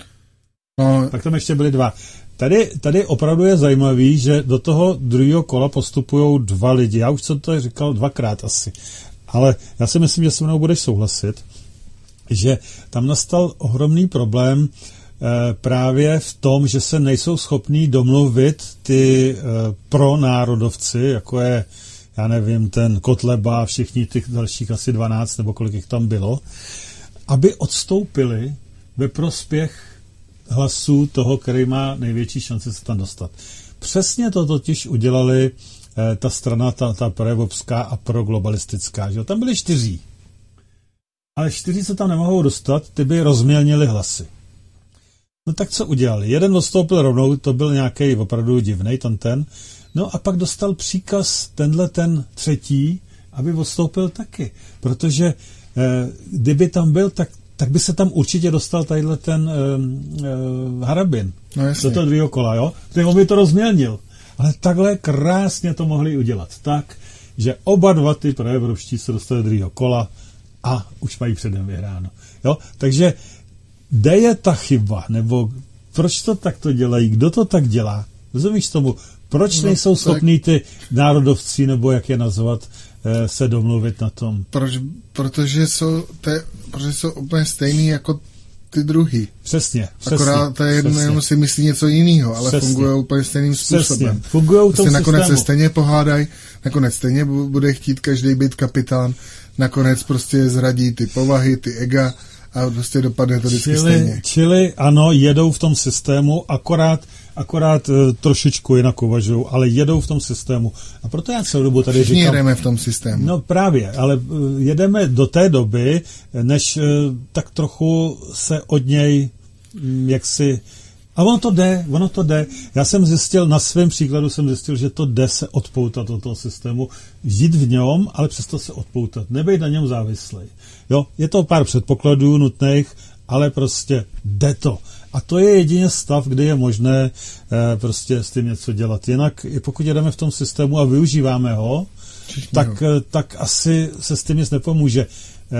No. Pak tam ještě byli dva. Tady, tady opravdu je zajímavý, že do toho druhého kola postupují dva lidi. Já už jsem to říkal dvakrát asi. Ale já si myslím, že se mnou budeš souhlasit, že tam nastal ohromný problém eh, právě v tom, že se nejsou schopní domluvit ty eh, pronárodovci, jako je, já nevím, ten Kotleba, všichni těch dalších asi dvanáct, nebo kolik jich tam bylo, aby odstoupili ve prospěch hlasů toho, který má největší šanci se tam dostat. Přesně to totiž udělali eh, ta strana, ta, ta proevropská a proglobalistická. Že? Tam byli čtyři. Ale čtyři se tam nemohou dostat, ty by rozmělnili hlasy. No tak co udělali? Jeden odstoupil rovnou, to byl nějaký opravdu divnej, ten ten. No a pak dostal příkaz tenhle ten třetí, aby odstoupil taky. Protože eh, kdyby tam byl, tak tak by se tam určitě dostal tadyhle ten uh, uh, Harabin. No do toho druhého kola, jo? Ten by to rozmělnil. Ale takhle krásně to mohli udělat. Tak, že oba dva ty proevropští se dostali do druhého kola a už mají předem vyhráno. Jo? Takže kde je ta chyba? Nebo proč to takto dělají? Kdo to tak dělá? Rozumíš tomu? Proč no, nejsou schopní ty národovci, nebo jak je nazvat, se domluvit na tom? Proč? Protože jsou, te, protože jsou úplně stejný jako ty druhý. Přesně, přesně. Akorát to je jedno, jenom si myslí něco jiného, ale fungují úplně stejným způsobem. Fungují prostě nakonec systému. Se stejně pohádají, nakonec stejně bude chtít každý být kapitán, nakonec prostě zradí ty povahy, ty ega a prostě dopadne to vždycky čili, stejně. Čili ano, jedou v tom systému, akorát akorát uh, trošičku jinak uvažují, ale jedou v tom systému. A proto já celou dobu tady Všichni říkám... jedeme v tom systému. No právě, ale uh, jedeme do té doby, než uh, tak trochu se od něj um, jaksi... A ono to jde, ono to jde. Já jsem zjistil, na svém příkladu jsem zjistil, že to jde se odpoutat od toho systému, žít v něm, ale přesto se odpoutat, nebejt na něm závislej. Jo, je to pár předpokladů nutných, ale prostě jde to. A to je jedině stav, kdy je možné eh, prostě s tím něco dělat. Jinak, pokud jedeme v tom systému a využíváme ho, tak, eh, tak asi se s tím nic nepomůže. Eh,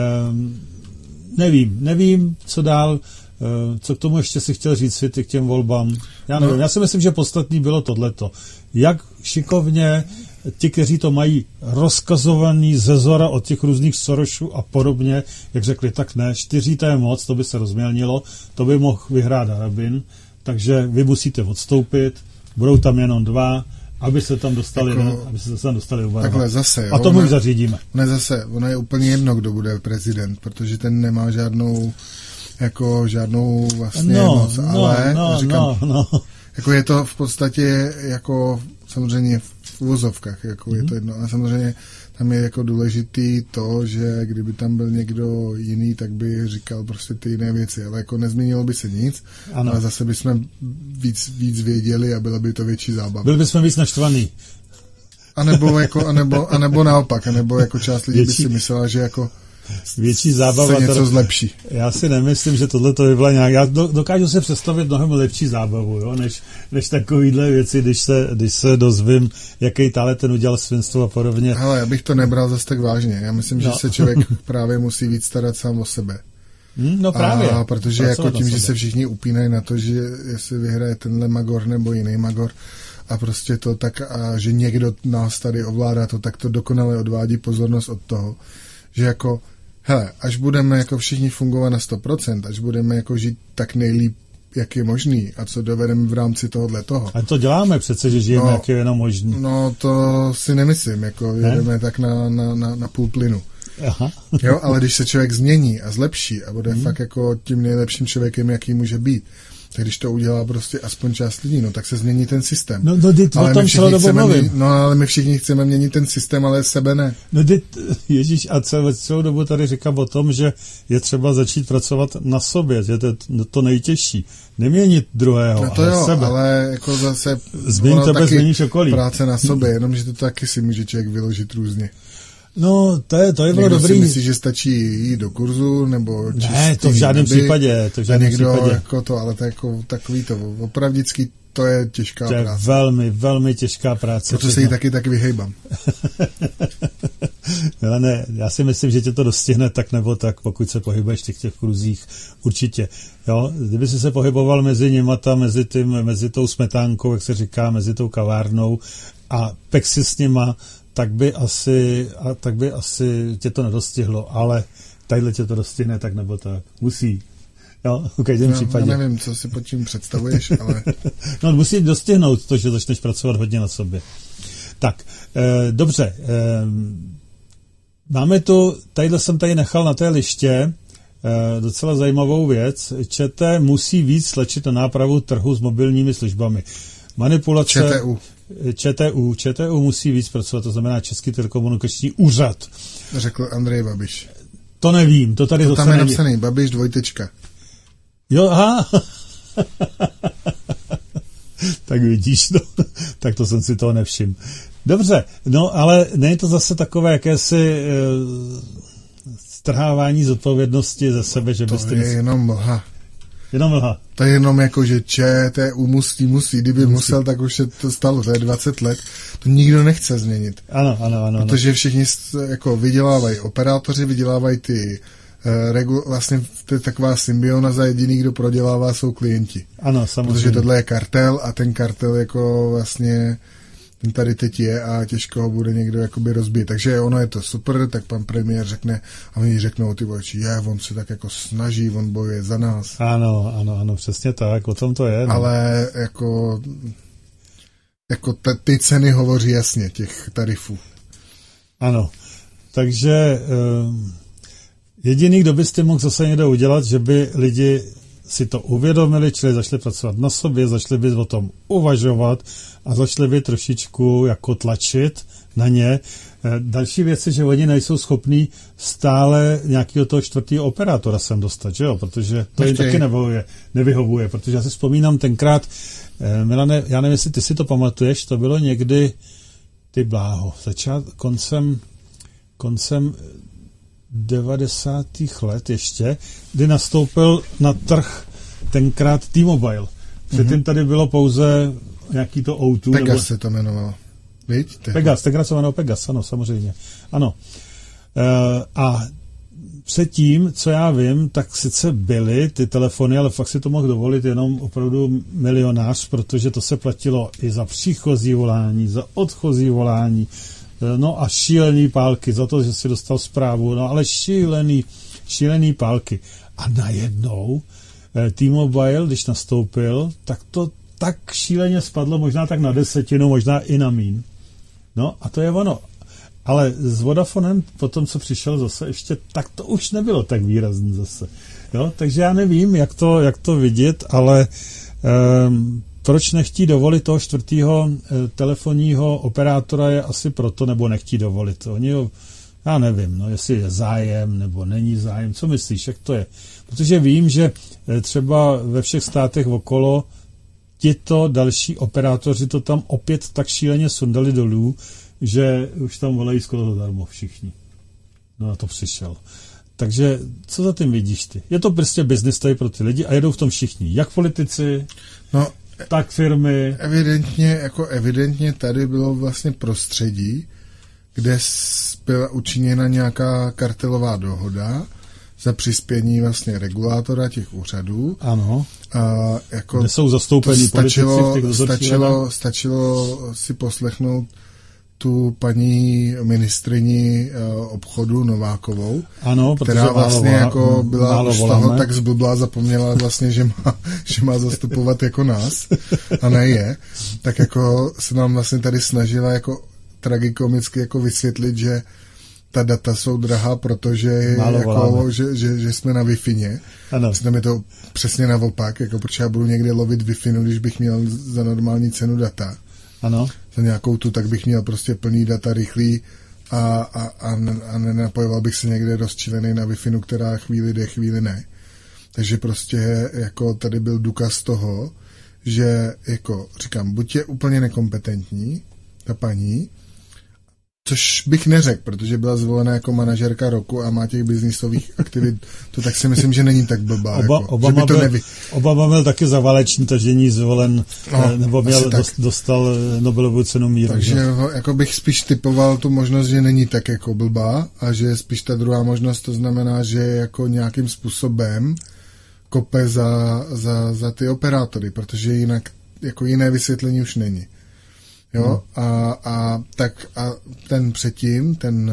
nevím, nevím, co dál, eh, co k tomu ještě si chtěl říct si ty k těm volbám. Já nevím, no. Já si myslím, že podstatný bylo tohleto. Jak šikovně ti, kteří to mají rozkazovaný ze zora od těch různých Sorošů a podobně, jak řekli, tak ne, čtyři to je moc, to by se rozmělnilo, to by mohl vyhrát Harabin, takže vy musíte odstoupit, budou tam jenom dva, aby se tam dostali, jako, ne, aby se tam dostali oba. Takhle zase, jo, a tomu zařídíme. Ne zase, ono je úplně jedno, kdo bude prezident, protože ten nemá žádnou jako žádnou vlastně no, moc, no, ale no, říkám, no, no. jako je to v podstatě jako samozřejmě v uvozovkách, jako mm-hmm. je to jedno, ale samozřejmě tam je jako důležitý to, že kdyby tam byl někdo jiný, tak by říkal prostě ty jiné věci, ale jako nezměnilo by se nic, ano. Ale zase bychom víc, víc věděli a byla by to větší zábava. Byli bychom víc naštvaný. A nebo, jako, a nebo, a nebo naopak, a nebo jako část lidí větší, by si myslela, že jako větší zábava. Se něco to, zlepší. Já si nemyslím, že tohle to by byla nějak... Já dokážu si představit mnohem lepší zábavu, jo, než, než takovýhle věci, když se, když se dozvím, jaký tále ten udělal svinstvo a podobně. Hele, já bych to nebral zase tak vážně. Já myslím, no. že se člověk právě musí víc starat sám o sebe. Hmm, no právě. A protože jako tím, že se všichni upínají na to, že jestli vyhraje tenhle Magor nebo jiný Magor, a prostě to tak, a že někdo nás tady ovládá to, tak to dokonale odvádí pozornost od toho, že jako hele, až budeme jako všichni fungovat na sto procent, až budeme jako žít tak nejlíp, jak je možný a co dovedeme v rámci tohohle toho. A to děláme přece, že žijeme, no, jak je jenom možný. No to si nemyslím, jako ne? jedeme tak na, na, na, na půl plynu. Aha. Jo, ale když se člověk změní a zlepší a bude hmm. fakt jako tím nejlepším člověkem, jaký může být, Tak když to udělá prostě aspoň část lidí, no tak se změní ten systém. No, no ty o tom celou dobu mluvím. No ale my všichni chceme měnit ten systém, ale sebe ne. No ty, ježíš, a celou, celou dobu tady říkám o tom, že je třeba začít pracovat na sobě, že to je to nejtěžší. Neměnit druhého, no to ale jo, sebe. ale jako zase změň tebe, změníš okolí. Práce na sobě, jenomže to taky si může člověk vyložit různě. No, to je, to je bylo někdo dobrý. Někdo si myslí, že stačí jít do kurzu, nebo ne, to v žádném neby, případě, to v žádném někdo případě. Jako to, ale to jako takový to, opravdický, to je těžká to je práce. velmi, velmi těžká práce. Proto se jí taky tak vyhejbám. Ale ne, já si myslím, že tě to dostihne tak nebo tak, pokud se pohybuješ v těch, těch kruzích, určitě. Jo? Kdyby jsi se pohyboval mezi němata, mezi, tím, mezi tou smetánkou, jak se říká, mezi tou kavárnou a pek si s nima, tak by asi, a tak by asi tě to nedostihlo, ale tadyhle tě to dostihne tak nebo tak. Musí. Jo, v každém no, případě. Já nevím, co si pod tím představuješ, ale... No, musí dostihnout to, že začneš pracovat hodně na sobě. Tak, e, dobře. E, máme tu, tadyhle jsem tady nechal na té liště e, docela zajímavou věc. ČT musí víc tlačit na nápravu trhu s mobilními službami. Manipulace... ČTU. ČTU. ČTU musí víc pracovat, to znamená Český telekomunikační úřad. Řekl Andrej Babiš. To nevím, to tady to zase tam je není. napsaný, Babiš dvojtečka. Jo, aha. Tak vidíš, no. Tak to jsem si toho nevšiml. Dobře, no ale není to zase takové jakési e, strhávání zodpovědnosti ze sebe, že to byste... To je jenom mlha. Jenom mlha. To je jenom jako, že ČTU musí, musí. Kdyby musí. musel, tak už se to stalo. To je dvacet let. To nikdo nechce změnit. Ano, ano, ano. Protože ano. Všichni jako vydělávají operátoři, vydělávají ty Regu, vlastně to je taková symbioza, jediný, kdo prodělává, jsou klienti. Ano, samozřejmě. Protože tohle je kartel a ten kartel jako vlastně ten tady teď je a těžko ho bude někdo jakoby rozbít. Takže ono je to super, tak pan premiér řekne a oni řeknou ty oči, je, on se tak jako snaží, on bojuje za nás. Ano, ano, ano, přesně tak, o tom to je. No. Ale jako jako t- ty ceny hovoří jasně, těch tarifů. Ano, takže uh... jediný, kdo byste mohl zase někde udělat, že by lidi si to uvědomili, čili začali pracovat na sobě, začali by o tom uvažovat a začali by trošičku jako tlačit na ně. Další věc je, že oni nejsou schopní stále nějakého toho čtvrtého operátora sem dostat, že jo? Protože to jim taky nevyhovuje, nevyhovuje, protože já si vzpomínám tenkrát, eh, Milane, já nevím, jestli ty si to pamatuješ, to bylo někdy, ty bláho, začát koncem, koncem devadesátých let ještě, kdy nastoupil na trh tenkrát T-Mobile. Předtím mm-hmm. tady bylo pouze nějaký to ó dva. Pegas nebo... se to jmenovalo. Víš? Pegas, tenkrát se jmenovalo Pegas, ano, samozřejmě. Ano. E, a předtím, co já vím, tak sice byly ty telefony, ale fakt si to mohl dovolit jenom opravdu milionář, protože to se platilo i za příchozí volání, za odchozí volání, no a šílený pálky za to, že si dostal zprávu, no ale šílený, šílený pálky. A najednou T-Mobile, když nastoupil, tak to tak šíleně spadlo, možná tak na desetinu, možná i na mín. No a to je ono. Ale s Vodafonem, potom, co přišel zase ještě, tak to už nebylo tak výrazný zase. Jo? Takže já nevím, jak to, jak to vidět, ale um, proč nechtí dovolit toho čtvrtého e, telefonního operátora je asi proto, nebo nechtí dovolit. Oni ho, já nevím, no, jestli je zájem, nebo není zájem. Co myslíš, jak to je? Protože vím, že e, třeba ve všech státech okolo tito další operátoři to tam opět tak šíleně sundali dolů, že už tam volají skoro zadarmo všichni. No a to přišel. Takže co za tím vidíš ty? Je to prostě business tady pro ty lidi a jedou v tom všichni. Jak politici, no, tak firmy. Evidentně, jako evidentně tady bylo vlastně prostředí, kde byla učiněna nějaká kartelová dohoda za přispění vlastně regulátora těch úřadů. Ano. A jako kde jsou zastoupení stačilo, politici v těch dozorčích stačilo, stačilo si poslechnout tu paní ministrini uh, obchodu Novákovou, ano, která vlastně málo, jako byla už z toho tak zblblá, zapomněla vlastně, že má, že má zastupovat jako nás a ne je. Tak jako se nám vlastně tady snažila jako tragikomicky jako vysvětlit, že ta data jsou drahá, protože, jako, že, že, že jsme na Wi-Fi. Tam je to přesně naopak, jako protože já budu někde lovit Wi-Fi, když bych měl za normální cenu data. Ano. Za nějakou tu, tak bych měl prostě plný data rychlý a, a, a, a nenapojoval bych se někde rozčilený na Wi-Fi, která chvíli jde, chvíli ne. Takže prostě jako tady byl důkaz toho, že jako říkám, buď je úplně nekompetentní, ta paní, což bych neřekl, protože byla zvolena jako manažerka roku a má těch biznisových aktivit, to tak si myslím, že není tak blbá. Oba, jako, Obama, že by to byl, nevy... Obama byl taky za váleční tažení zvolen, no, nebo měl, dost, dostal Nobelovu cenu míru. Takže ho, jako bych spíš typoval tu možnost, že není tak jako blbá a že je spíš ta druhá možnost, to znamená, že jako nějakým způsobem kope za, za, za ty operátory, protože jinak jako jiné vysvětlení už není. Jo, hmm. a, a tak a ten předtím, ten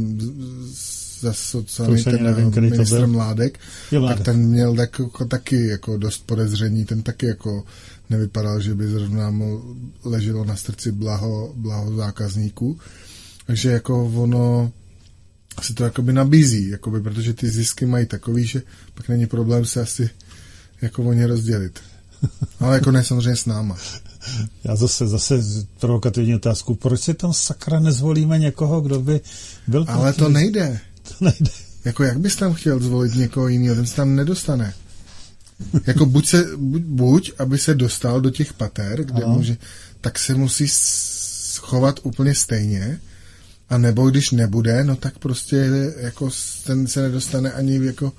za sociální, ten nevím, ministr Mládek, tak ten měl tak, jako, taky jako dost podezření, ten taky jako nevypadal, že by zrovna mu leželo na srdci blaho, blaho zákazníků. Takže jako ono se to jakoby nabízí, jakoby, protože ty zisky mají takový, že pak není problém se asi jako o ně rozdělit. Ale jako ne samozřejmě s náma. Já zase, zase provokativní otázku, proč si tam sakra nezvolíme někoho, kdo by byl... Ale to nejde. To nejde. Jako jak bys tam chtěl zvolit někoho jiného, ten se tam nedostane. Jako buď, se, buď, buď aby se dostal do těch pater, kde může, tak se musí schovat úplně stejně, a nebo když nebude, no tak prostě jako ten se nedostane ani jako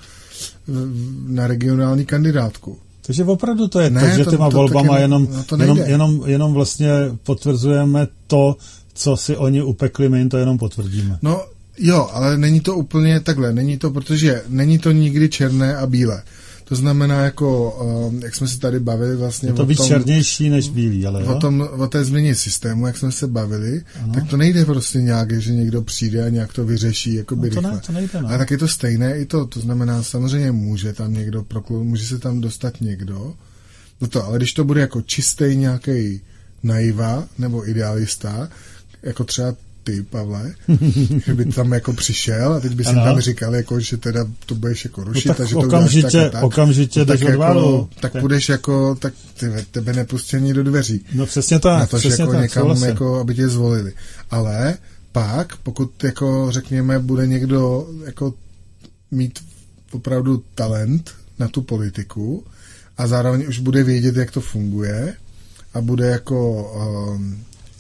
na regionální kandidátku. Takže opravdu to je ne, tak, že to, těma to, volbama to jenom, no to jenom, jenom, jenom vlastně potvrzujeme to, co si oni upekli, my jim to jenom potvrdíme. No jo, ale není to úplně takhle, není to, protože není to nikdy černé a bílé. To znamená, jako, jak jsme se tady bavili vlastně... Je to o víc tom, černější než bílý, ale jo? O, tom, o té změně systému, jak jsme se bavili, ano. Tak to nejde prostě nějak, že někdo přijde a nějak to vyřeší jakoby no to rychle. Ne, to nejde, no. Ale tak je to stejné i to, to znamená, samozřejmě může tam někdo proklou, může se tam dostat někdo, no to, ale když to bude jako čistý nějaký naiva nebo idealista, jako třeba ty, Pavle, že by tam jako přišel a teď by si tam říkal, jako, že teda to budeš jako rušit no tak a že to okamžitě, uděláš tak a tak. Okamžitě no, tak, jako, tak budeš jako, tak ty, tebe nepustění do dveří. No přesně tak. Na to, přesně jako tak, někam, souhlasím. jako, aby tě zvolili. Ale pak, pokud jako řekněme, bude někdo jako mít opravdu talent na tu politiku a zároveň už bude vědět, jak to funguje a bude jako um,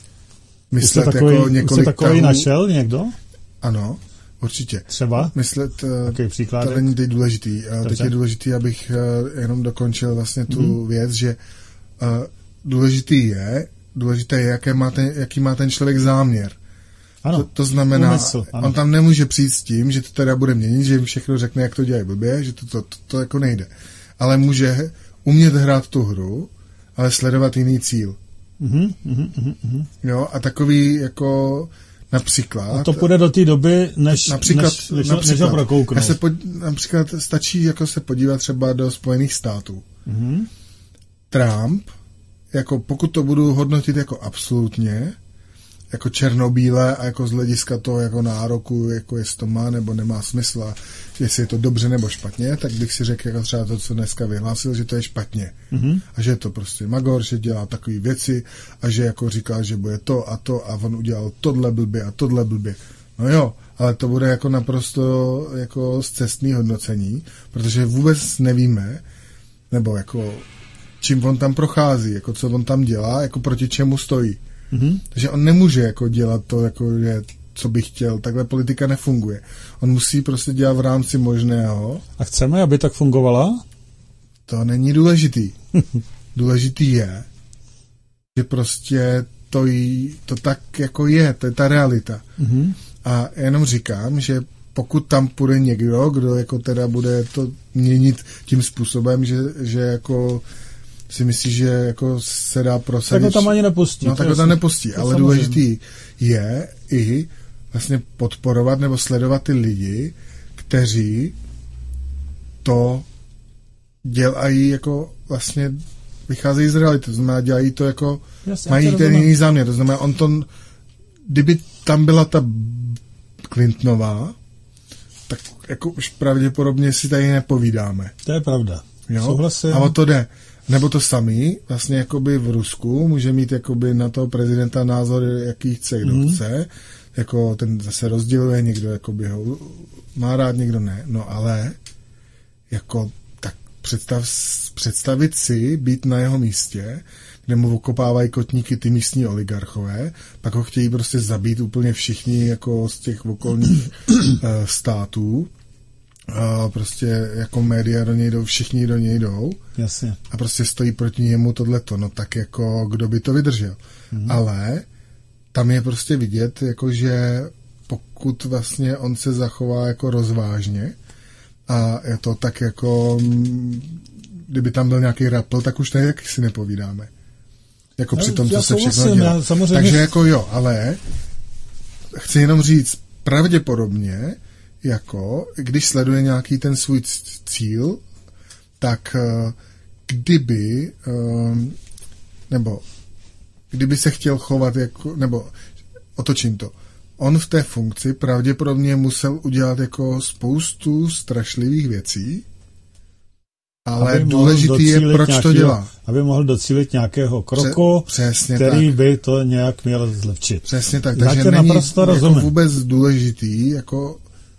myslet už takový, jako několik už se takový tahů. Našel někdo? Ano, určitě. Třeba? Myslet, Jaký příklad? To není teď důležitý. Dobře. Teď je důležitý, abych jenom dokončil vlastně tu mm-hmm. věc, že uh, důležitý je, důležité je, jaké má ten, jaký má ten člověk záměr. Ano, to, to znamená, úmysl, on tam nemůže přijít s tím, že to teda bude měnit, že jim všechno řekne, jak to dělají blbě, že to, to, to, to jako nejde. Ale může umět hrát tu hru, ale sledovat jiný cíl. Mm-hmm, mm-hmm, mm-hmm. Jo, a takový jako například... A to půjde do té doby, než, například, než, než, například, než ho prokouknout. Se pod, například stačí jako se podívat třeba do Spojených států. Mm-hmm. Trump, jako pokud to budu hodnotit jako absolutně, jako černobílé a jako z hlediska toho jako nároku, jako jestli to má nebo nemá smysl a jestli je to dobře nebo špatně, tak bych si řekl jako třeba to, co dneska vyhlásil, že to je špatně. Mm-hmm. A že je to prostě magor, že dělá takové věci a že jako říká, že bude to a to a on udělal tohle blbě a tohle blbě. No jo, ale to bude jako naprosto jako scestný hodnocení, protože vůbec nevíme, nebo jako čím on tam prochází, jako co on tam dělá, jako proti čemu stojí. Mm-hmm. Takže on nemůže jako dělat to, jako je, co by chtěl. Takhle politika nefunguje. On musí prostě dělat v rámci možného. A chceme, aby tak fungovala? To není důležitý. Důležitý je, že prostě to, jí, to tak jako je. To je ta realita. Mm-hmm. A jenom říkám, že pokud tam půjde někdo, kdo jako teda bude to měnit tím způsobem, že, že jako si myslí, že jako se dá prosadit. Tak ho tam ani nepustí. No tak ho tam nepustí, ale samozřejmě. Důležitý je i vlastně podporovat nebo sledovat ty lidi, kteří to dělají jako vlastně vycházejí z reality, to znamená dělají to jako Jasně, mají ten jiný záměr, to znamená on to, kdyby tam byla ta Clintonová, tak jako už pravděpodobně si tady nepovídáme. To je pravda. Jo? Souhlasím. A o to jde. Nebo to samý, vlastně jakoby v Rusku, může mít jakoby na toho prezidenta názor, jaký chce, kdo mm. chce, jako ten zase rozděluje, někdo jakoby ho má rád, někdo ne. No ale jako tak představ, představit si, být na jeho místě, kde mu okopávají kotníky ty místní oligarchové, pak ho chtějí prostě zabít úplně všichni jako z těch okolních států. A prostě jako média do něj jdou, všichni do něj jdou. Jasně. A prostě stojí proti němu tohleto. No tak jako kdo by to vydržel. Mm. Ale tam je prostě vidět, jako že pokud vlastně on se zachová jako rozvážně a je to tak jako kdyby tam byl nějaký rapl, tak už tady taky si nepovídáme. Jako no, při tom, co se všechno já, dělá. samozřejmě... Takže jako jo, ale chci jenom říct, pravděpodobně jako, když sleduje nějaký ten svůj cíl, tak kdyby, nebo kdyby se chtěl chovat jako, nebo otočím to, on v té funkci pravděpodobně musel udělat jako spoustu strašlivých věcí, ale důležitý je, proč nějakého, to dělá. Aby mohl docílit nějakého kroku, Pře- který tak. by to nějak měl zlepšit. Přesně tak, takže není jako vůbec důležitý, jako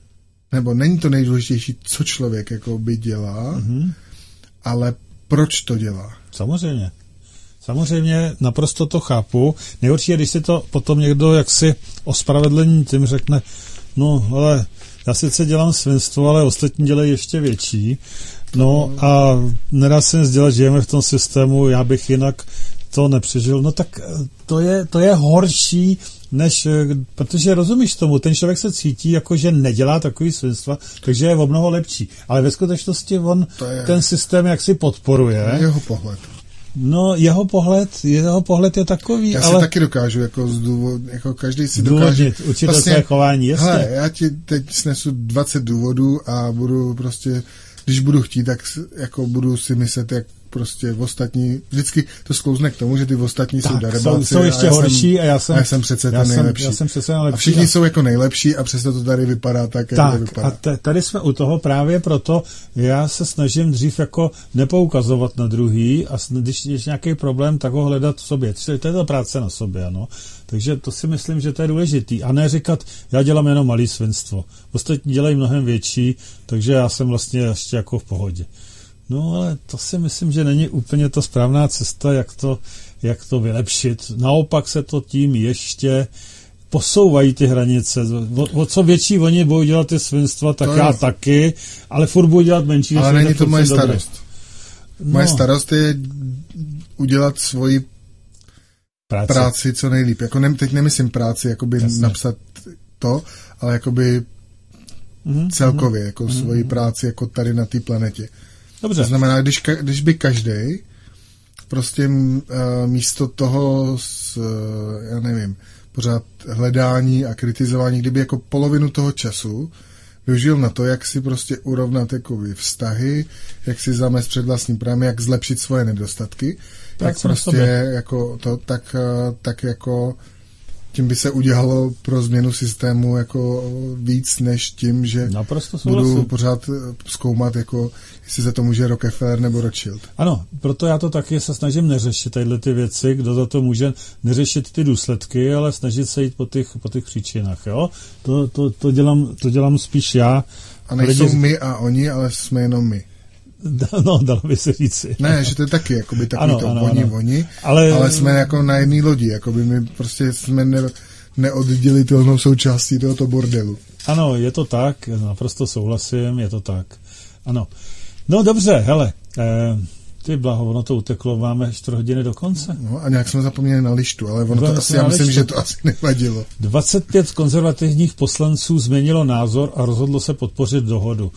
nebo není to nejdůležitější, co člověk jako by dělá, mm-hmm. ale proč to dělá. Samozřejmě. Samozřejmě naprosto to chápu. Nejhorší je, když si to potom někdo jaksi ospravedlení tím řekne, no ale já sice dělám svinstvo, ale ostatní dělají ještě větší. No a nedá se nic dělat, žijeme v tom systému, já bych jinak to nepřežil. No tak to je, to je horší, než, protože rozumíš tomu, ten člověk se cítí jako, že nedělá takový svinstva, takže je o mnoho lepší. Ale ve skutečnosti on je, ten systém jaksi podporuje. To je jeho pohled. No, jeho pohled, jeho pohled je takový, já ale... Já si taky dokážu, jako, zdůvod, jako každý si dokáže... Určitě vlastně, své chování, jasně. Hele, já ti teď snesu dvacet důvodů a budu prostě, když budu chtít, tak jako budu si myslet, jak prostě v ostatní, vždycky to sklouzne k tomu, že ty v ostatní tak, jsou darebáci. Jsou, jsou ještě a horší jsem, a já jsem, a já jsem přece já ten jsem, nejlepší. Já jsem přece nejlepší. A všichni a... jsou jako nejlepší a přesto to tady vypadá tak, jak tak, to vypadá. Tak a tady jsme u toho právě proto, já se snažím dřív jako nepoukazovat na druhý a když je nějaký problém, tak ho hledat v sobě. To je to práce na sobě, ano. Takže to si myslím, že to je důležitý. A ne říkat, já dělám jenom malý svinstvo. Ostatní dělají mnohem větší, takže já jsem vlastně ještě jako v pohodě. No ale to si myslím, že není úplně ta správná cesta, jak to, jak to vylepšit. Naopak se to tím ještě posouvají ty hranice. O, o co větší oni budou dělat ty svinstva, tak to já je. taky, ale furt budu dělat menší. Ale není to moje starost. No. Moje starost je udělat svoji práci, práci co nejlíp. Jako ne, teď nemyslím práci, jakoby Jasně. napsat to, ale jakoby mm-hmm. celkově, jako mm-hmm. svoji práci jako tady na té planetě. Dobře. To znamená, když, když by každý prostě uh, místo toho s, uh, já nevím, pořád hledání a kritizování, kdyby jako polovinu toho času využil na to, jak si prostě urovnat jakoby vztahy, jak si zamést před vlastním právem, jak zlepšit svoje nedostatky, tak jak prostě jako to, tak, uh, tak jako tím by se udělalo pro změnu systému jako víc, než tím, že budu pořád zkoumat, jako jestli za to může Rockefeller nebo Rothschild. Ano, proto já to taky se snažím neřešit tadyhle ty věci, kdo za to může neřešit ty důsledky, ale snažit se jít po těch, po těch příčinách, jo? To, to, to, dělám, to dělám spíš já. A nejsou lidi... my a oni, ale jsme jenom my. No, dalo by se říci. Ne, že to je taky, jakoby takový ano, to ano, oni, ano. oni, ale... ale jsme jako na jedné lodi, jakoby my prostě jsme ne, neoddělitelnou součástí tohoto bordelu. Ano, je to tak, naprosto souhlasím, je to tak. Ano. No dobře, hele, eh, ty blaho, ono to uteklo, máme čtyři hodiny do konce. No a nějak jsme zapomněli na lištu, ale ono to asi, já myslím, lištu. že to asi nevadilo. dvacet pět konzervativních poslanců změnilo názor a rozhodlo se podpořit dohodu.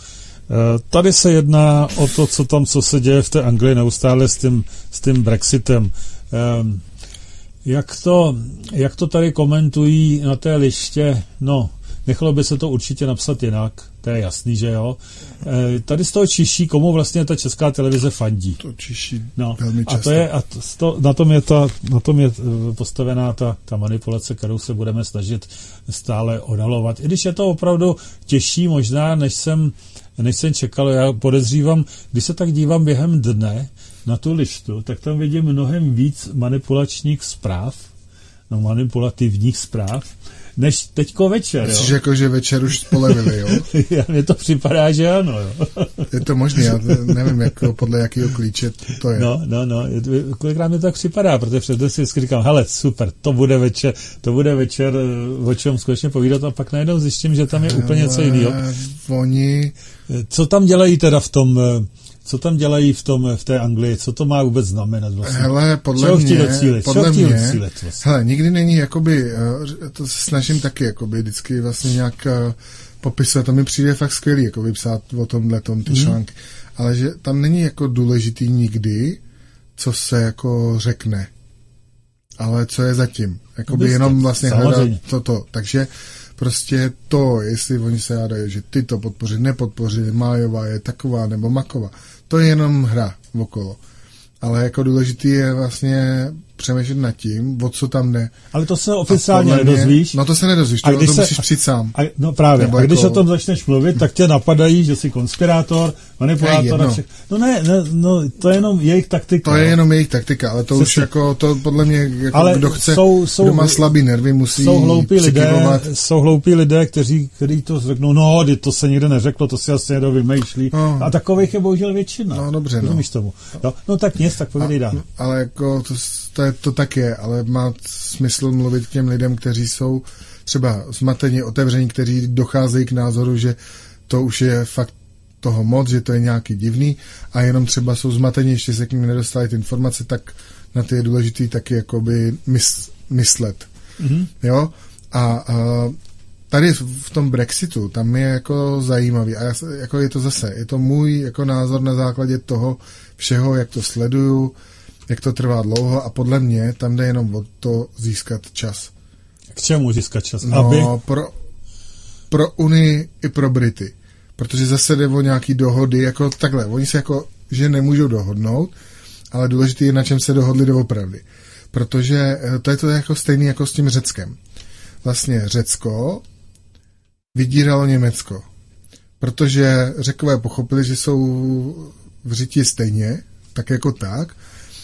Tady se jedná o to, co tam, co se děje v té Anglii neustále s tím, s tím Brexitem. Jak to, jak to tady komentují na té liště? No, nechalo by se to určitě napsat jinak, to je jasný, že jo. E, tady z toho čiší, komu vlastně ta Česká televize fandí. To čiší no, velmi často. A, to je, a to, na, tom je ta, na tom je postavená ta, ta manipulace, kterou se budeme snažit stále odhalovat. I když je to opravdu těžší možná, než jsem, než jsem čekal. Já podezřívám, když se tak dívám během dne na tu listu, tak tam vidím mnohem víc manipulačních zpráv, no manipulativních zpráv, než teďko večer, Myslíš, jo? Jako, že večer už spolevili, jo? Mně to připadá, že ano, jo. Je to možné, já nevím, jako, podle jakého klíče to je. No, no, no, kolikrát mi to tak připadá, protože před si vždycky říkám, hele, super, to bude večer, to bude večer, o čem skutečně povídat, a pak najednou zjistím, že tam je úplně něco jiného. Oni... Co tam dělají teda v tom... Co tam dělají v tom, v té Anglii? Co to má vůbec znamenat vlastně? Hele, podle Čeho mě, docílit? podle Čeho mě, docílit vlastně? hele, nikdy není, jakoby, to se snažím taky, jakoby, vždycky vlastně nějak popisovat, to mi přijde fakt skvělý, jako vypsat o tomhletom ty hmm. články, ale že tam není jako důležitý nikdy, co se jako řekne, ale co je zatím. Jakoby jenom vlastně hledat toto. Takže prostě to, jestli oni se hádají, že ty to podpoří, nepodpoří, Májová je taková nebo maková, to je jenom hra okolo. Ale jako důležitý je vlastně přemýšlet nad tím, o co tam jde. Ale to se oficiálně nedozvíš. No to se nedozvíš, to, to se, musíš přijít sám. A, no právě, nebo a když jako, o tom začneš mluvit, tak tě napadají, že jsi konspirátor, manipulátor a všechno. No ne, ne, no to je jenom jejich taktika. To je jenom jejich taktika, ale to Přesný. Už jako, to podle mě, jako ale kdo chce, jsou, jsou, kdo má slabý nervy, musí jsou hloupí lidé, jsou hloupí lidé, kteří, kteří to řeknou, no, to se nikde neřeklo, to si asi někdo vymýšlí. No. A takových je bohužel většina. No dobře, no. Tomu. No, no tak nic, tak povídej dál. Ale jako to, to, je, to tak je, ale má smysl mluvit k těm lidem, kteří jsou třeba zmatení, otevření, kteří docházejí k názoru, že to už je fakt toho moc, že to je nějaký divný a jenom třeba jsou zmatení, ještě se k ním nedostali ty informace, tak na ty je důležitý taky jakoby mys, myslet. Mm-hmm. Jo? A, a tady v tom Brexitu, tam je jako zajímavý a já, jako je to zase, je to můj jako názor na základě toho všeho, jak to sleduju, jak to trvá dlouho a podle mě tam jde jenom o to získat čas. K čemu získat čas? No, Aby? pro, pro Unii i pro Brity. Protože zase jde o nějaký dohody, jako takhle, oni se jako, že nemůžou dohodnout, ale důležité je, na čem se dohodli doopravdy. Protože to je to jako stejný jako s tím Řeckem. Vlastně Řecko vydíralo Německo. Protože Řekové pochopili, že jsou v řiti stejně, tak jako tak.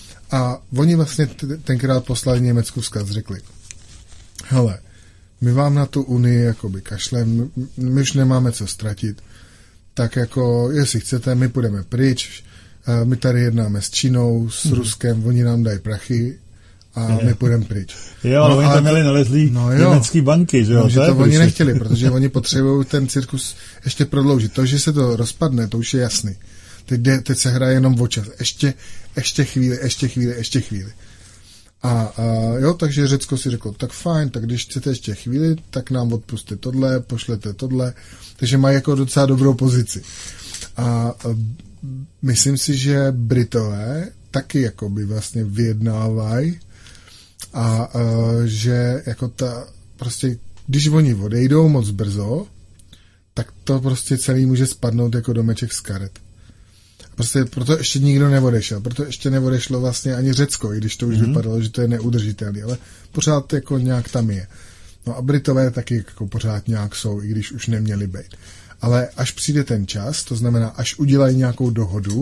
A oni vlastně t- tenkrát poslali Německu vzkaz, řekli, hele, my vám na tu Unii jakoby kašlem, my už nemáme co ztratit, tak jako, jestli chcete, my půjdeme pryč, my tady jednáme s Čínou, s Ruskem, oni nám dají prachy a je. my půjdeme pryč. Jo, ale no, oni tam měli nalezlý no německý banky, že jo? No, že to oni nechtěli, protože oni potřebují ten cirkus ještě prodloužit. To, že se to rozpadne, to už je jasný. Teď, jde, teď se hraje jenom o čas. Ještě, ještě chvíli, ještě chvíli, ještě chvíli. A, a jo, takže Řecko si řeklo, tak fajn, tak když chcete ještě chvíli, tak nám odpustte tohle, pošlete tohle. Takže mají jako docela dobrou pozici. A, a myslím si, že Britové taky jakoby vlastně vyjednávají a, a že jako ta prostě, když oni odejdou moc brzo, tak to prostě celý může spadnout jako domeček z karet. Prostě proto ještě nikdo neodešel, proto ještě neodešlo vlastně ani Řecko, i když to už mm-hmm. vypadalo, že to je neudržitelné, ale pořád jako nějak tam je. No a Britové taky jako pořád nějak jsou, i když už neměli být. Ale až přijde ten čas, to znamená, až udělají nějakou dohodu,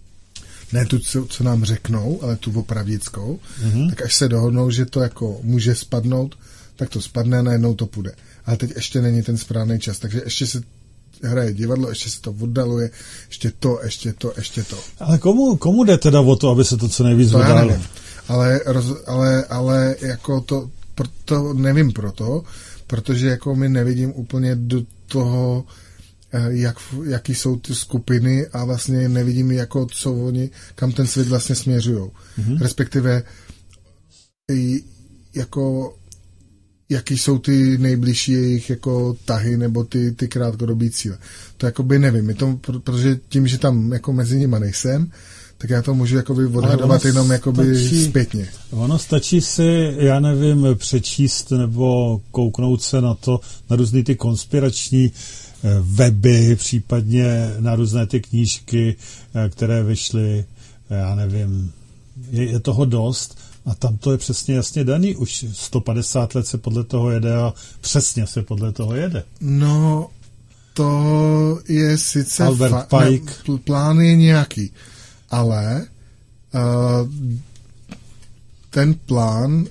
ne tu, co, co nám řeknou, ale tu opravdickou, mm-hmm. tak až se dohodnou, že to jako může spadnout, tak to spadne a najednou to půjde. Ale teď ještě není ten správný čas, takže ještě se hraje divadlo, ještě se to oddaluje, ještě to, ještě to, ještě to. Ale komu, komu jde teda o to, aby se to co nejvíc to oddalo? Ale, ale, ale jako to, to nevím proto, protože jako my nevidím úplně do toho, jak, jaký jsou ty skupiny a vlastně nevidím, jako co oni, kam ten svět vlastně směřujou. Mm-hmm. Respektive jako jaký jsou ty nejbližší jejich jako tahy nebo ty, ty krátkodobý cíle. To jakoby nevím, je to, protože tím, že tam jako mezi nimi nejsem, tak já to můžu jakoby odhadovat jenom jakoby stačí, zpětně. Ono stačí si, já nevím, přečíst nebo kouknout se na to, na různý ty konspirační weby, případně na různé ty knížky, které vyšly, já nevím, je, je toho dost a tam to je přesně jasně daný. Už sto padesát let se podle toho jede a přesně se podle toho jede. No, to je sice... Albert fa- Pike. Ne, plán je nějaký, ale uh, ten plán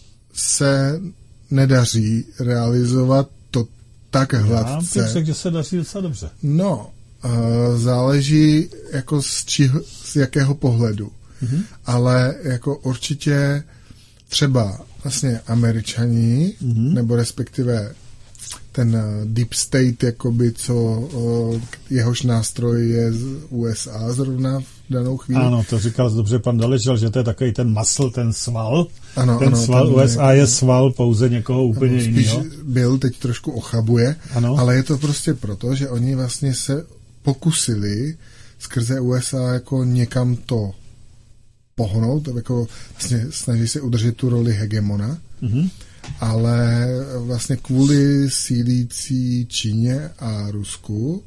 se nedaří realizovat to tak hladce. Já bych řekl, že se daří docela dobře. No, uh, záleží jako z, čiho, z jakého pohledu. Mm-hmm. Ale jako určitě třeba vlastně Američani, mm-hmm. nebo respektive ten deep state, jakoby, co uh, jehož nástroj je z U S A zrovna v danou chvíli. Ano, to říkal dobře pan Doležel, že to je takový ten muscle, ten sval. Ano, ten ano, sval ten U S A je sval pouze někoho úplně jiného. Byl, teď trošku ochabuje, ano. Ale je to prostě proto, že oni vlastně se pokusili skrze U S A jako někam to pohnout, jako vlastně snaží se udržet tu roli hegemona, mm-hmm. ale vlastně kvůli sílící Číně a Rusku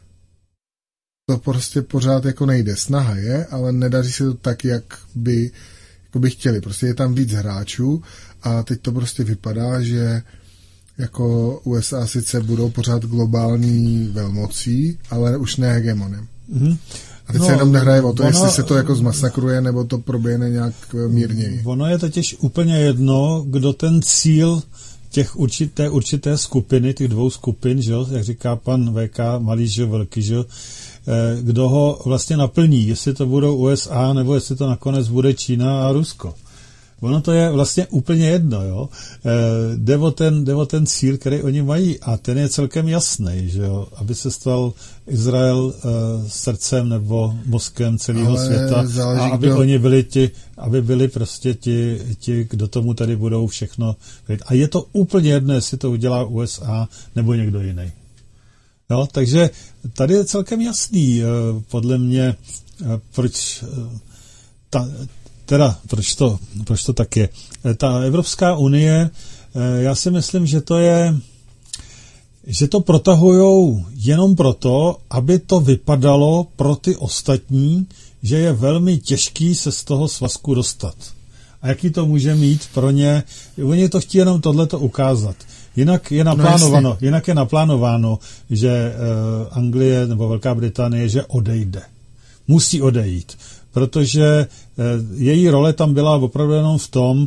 to prostě pořád jako nejde. Snaha je, ale nedaří se to tak, jak by, jako by chtěli. Prostě je tam víc hráčů a teď to prostě vypadá, že jako U S A sice budou pořád globální velmocí, ale už ne hegemonem. Mm-hmm. A teď no, se jenom nehraje o to, ono, jestli se to jako zmasakruje, nebo to proběhne nějak mírněji. Ono je totiž úplně jedno, kdo ten cíl těch určité, určité skupiny, těch dvou skupin, že, jak říká pan V K, malý, že, velký, že, kdo ho vlastně naplní, jestli to budou U S A, nebo jestli to nakonec bude Čína a Rusko. Ono to je vlastně úplně jedno, jo. E, jde o ten, jde o ten cíl, který oni mají a ten je celkem jasný, že jo, aby se stal Izrael e, srdcem nebo mozkem celého ale světa a aby kdo... oni byli ti, aby byli prostě ti, ti, kdo tomu tady budou všechno. A je to úplně jedno, jestli to udělá U S A nebo někdo jiný. Jo, takže tady je celkem jasný, e, podle mě, e, proč e, ta Teda, proč to, proč to tak je? Ta Evropská unie, já si myslím, že to je, že to protahujou jenom proto, aby to vypadalo pro ty ostatní, že je velmi těžký se z toho svazku dostat. A jaký to může mít pro ně? Oni to chtějí jenom tohleto ukázat. Jinak je naplánováno, no jinak je naplánováno, že uh, Anglie nebo Velká Británie, že odejde. Musí odejít. Protože její role tam byla opravdu jenom v tom,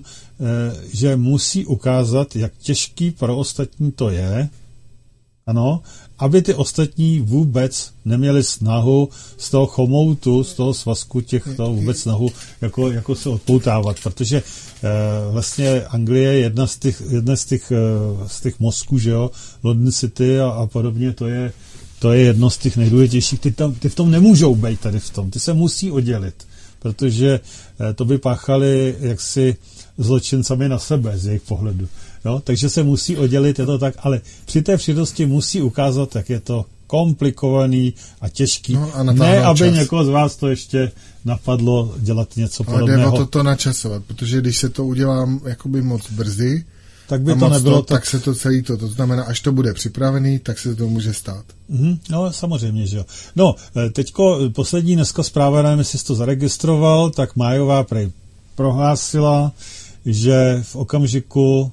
že musí ukázat, jak těžký pro ostatní to je, ano, aby ty ostatní vůbec neměli snahu z toho chomoutu, z toho svazku těch, toho vůbec snahu jako, jako se odpoutávat, protože eh, vlastně Anglie je jedna z těch, jedna z těch, eh, z těch mozků, že jo, London City a, a podobně, to je To je jedno z těch nejdůležitějších. Ty, tam, ty v tom nemůžou být tady v tom. Ty se musí oddělit, protože to by páchali jaksi zločincami na sebe z jejich pohledu. Jo? Takže se musí oddělit, je to tak, ale při té příležitosti musí ukázat, jak je to komplikovaný a těžký. No a ne, aby čas. Někoho z vás to ještě napadlo dělat něco ale podobného. Ale jde o to, to načasovat, protože když se to udělá jakoby moc brzy, tak by to nebylo to, tak... tak se to celý to, to znamená, až to bude připravený, tak se to může stát. Mm-hmm, no, samozřejmě, že jo. No, teďko poslední dneska zpráva, nevím, jestli jsi to zaregistroval, tak Májová prej prohlásila, že v okamžiku,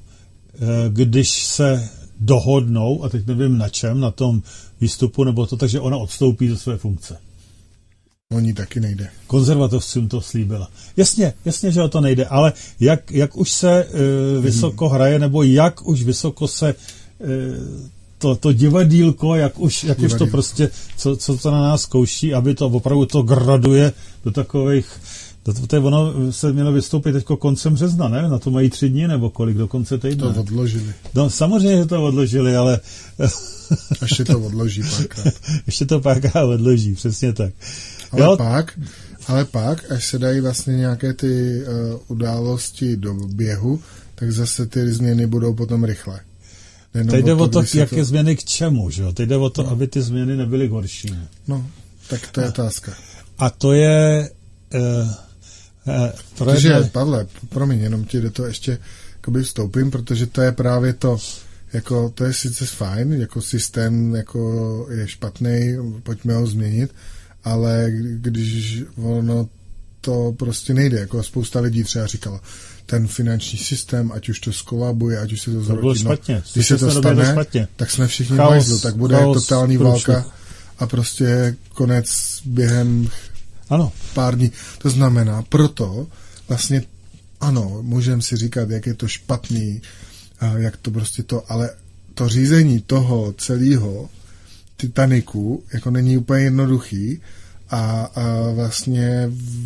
když se dohodnou, a teď nevím na čem, na tom výstupu nebo to, takže ona odstoupí ze své funkce. Oni taky nejde. Konzervativcům to slíbila. Jasně, jasně, že o to nejde, ale jak, jak už se uh, vysoko hraje, nebo jak už vysoko se uh, to, to divadýlko, jak už, jak už to prostě, co, co to na nás zkouší, aby to opravdu to graduje do takových, do, to je ono se mělo vystoupit teďko koncem března, ne? Na to mají tři dny, nebo kolik, do konce týdne. To odložili. No, samozřejmě, že to odložili, ale... Ještě to odloží párkrát. Ještě to párkrát odloží, přesně tak. Ale jo? pak, ale pak, až se dají vlastně nějaké ty uh, události do běhu, tak zase ty změny budou potom rychle. Teď jde o to, jaké to... změny k čemu, že jo? Teď jde o to, no. aby ty změny nebyly horší. No, tak to je otázka. A to je, eh, protože, Pavle, promiň, jenom ti do toho ještě jakoby vstoupím, protože to je právě to, jako to je sice fajn, jako systém jako je špatný, pojďme ho změnit, ale když ono to prostě nejde, jako spousta lidí třeba říkala, ten finanční systém, ať už to skolabuje, ať už se to zhroutí, no, když se to stane, tak jsme všichni majzlu, tak bude chaos, totální průšek. Válka a prostě konec během ano. pár dní. To znamená, proto vlastně ano, můžeme si říkat, jak je to špatný, jak to prostě to, ale to řízení toho celého Titaniku jako není úplně jednoduchý a, a vlastně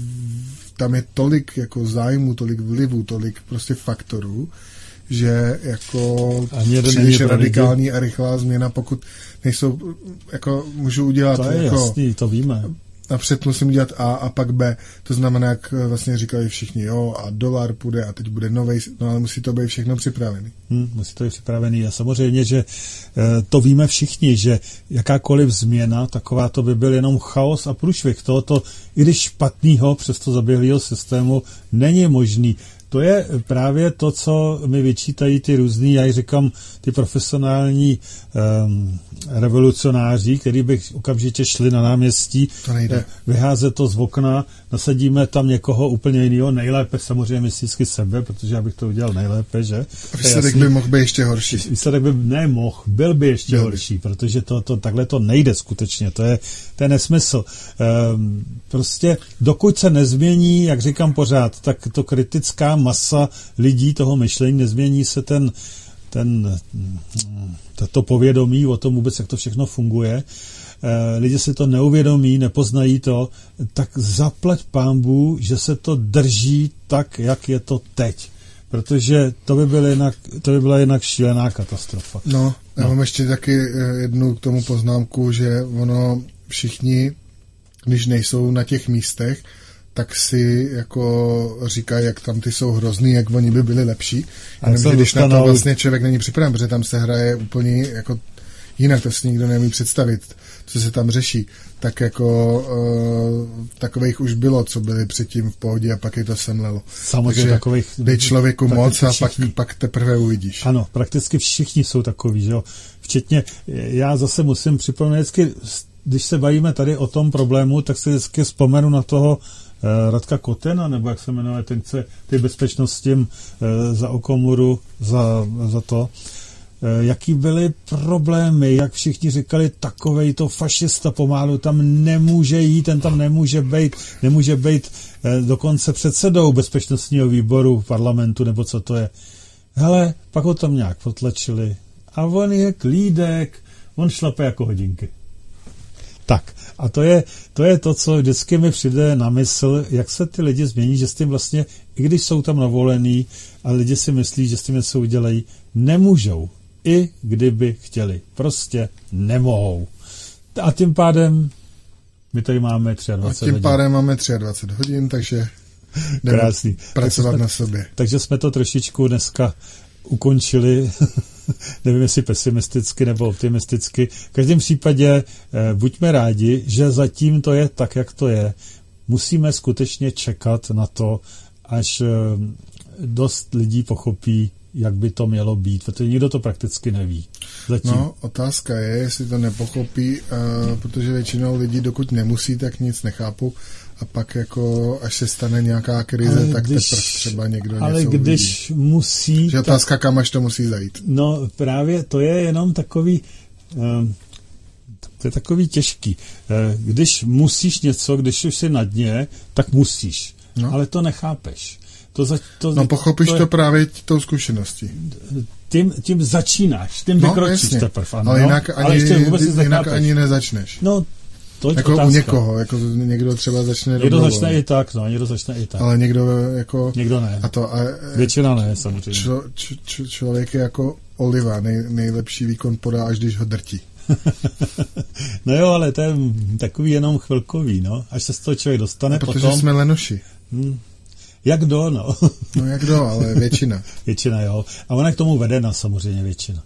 tam je tolik jako zájmu, tolik vlivu, tolik prostě faktorů, že jako příliš radikální a rychlá změna, pokud nejsou, jako můžu udělat to je jako, jasný, to víme. Napřed musím udělat A a pak B. To znamená, jak vlastně říkali všichni, jo, a dolar půjde a teď bude novej, no ale musí to být všechno připravený. Hmm, musí to být připravený a samozřejmě, že e, to víme všichni, že jakákoliv změna, taková to by byl jenom chaos a průšvih. Tohoto, i když špatného přes to zaběhlého systému, není možný. To je právě to, co mi vyčítají ty různý, já říkám, ty profesionální um, revolucionáři, který by okamžitě šli na náměstí, to nejde. Vyházet to z okna, nasadíme tam někoho úplně jiného, nejlépe samozřejmě myslícky sebe, protože já bych to udělal nejlépe, že? Výsledek by mohl být ještě horší. Výsledek by nemohl, byl by ještě byl horší, by. Protože to, to, takhle to nejde skutečně, to je, to je nesmysl. Um, prostě dokud se nezmění, jak říkám pořád, tak to kritická masa lidí toho myšlení, nezmění se ten, ten to povědomí o tom vůbec, jak to všechno funguje, lidi si to neuvědomí, nepoznají to, tak zaplať pánbů, že se to drží tak, jak je to teď. Protože to by, byl jinak, to by byla jinak šílená katastrofa. No, já no. mám ještě taky jednu k tomu poznámku, že ono všichni, když nejsou na těch místech, tak si jako říkají, jak tam ty jsou hrozný, jak oni by byli lepší. Jenom, že když dostanou... na to vlastně člověk není připraven, protože tam se hraje úplně jako jinak, to si nikdo nemí představit, co se tam řeší. Tak jako uh, takových už bylo, co byli předtím v pohodě a pak je to semlelo. Samozřejmě takže takových... dej člověku moc a pak, pak teprve uvidíš. Ano, prakticky všichni jsou takový, že jo. Včetně, já zase musím připomenout, vždycky, když se bavíme tady o tom problému, tak si vždycky vzpomenu na toho Radka Kotena, nebo jak se jmenuje, ten chce ty bezpečnosti e, za Okamuru, za, za to. E, jaký byly problémy, jak všichni říkali, takovej to fašista pomalu tam nemůže jít, ten tam nemůže být, nemůže být e, dokonce předsedou bezpečnostního výboru parlamentu, nebo co to je. Hele, pak ho tam nějak potlačili a on je klídek, on šlape jako hodinky. Tak, a to je, to je to, co vždycky mi přijde na mysl, jak se ty lidi změní, že s tím vlastně, i když jsou tam navolení a lidi si myslí, že s tím něco udělají, nemůžou, i kdyby chtěli. Prostě nemohou. A tím pádem my tady máme dvacet tři hodin. A tím pádem máme dvacet tři hodin, takže jdeme krásný. pracovat jsme, na sobě. Takže jsme to trošičku dneska ukončili, nevím, jestli pesimisticky nebo optimisticky. V každém případě eh, buďme rádi, že zatím to je tak, jak to je. Musíme skutečně čekat na to, až eh, dost lidí pochopí, jak by to mělo být, protože nikdo to prakticky neví. Zatím. No, otázka je, jestli to nepochopí, uh, protože většinou lidí, dokud nemusí, tak nic nechápu. A pak jako, až se stane nějaká krize, ale tak když, teprve třeba někdo ale něco když uvidí. musí... Že otázka, tak, kam až to musí zajít. No právě to je jenom takový... Um, to je takový těžký. Uh, když musíš něco, když už jsi na dně, tak musíš. No. Ale to nechápeš. To za, to, no pochopíš to, to je, právě tou zkušeností. Tím, tím začínáš, tím no, vykročíš teprve. Ale jinak, ani, ale ještě vůbec jinak ani nezačneš. No, to je jako otázka. U někoho, jako někdo třeba začne někdo rovnou, začne i tak, no, někdo začne i tak. Ale někdo jako... Někdo ne. A to, a, většina ne, samozřejmě. Člo, č, č, člověk je jako oliva, nej, nejlepší výkon podá, až když ho drtí. No jo, ale to je takový jenom chvilkový, no. Až se z toho člověk dostane protože potom... Protože jsme lenoši. Hmm. Jak kdo, no. No jak kdo, ale většina. Většina, jo. A ona k tomu vedena samozřejmě většina.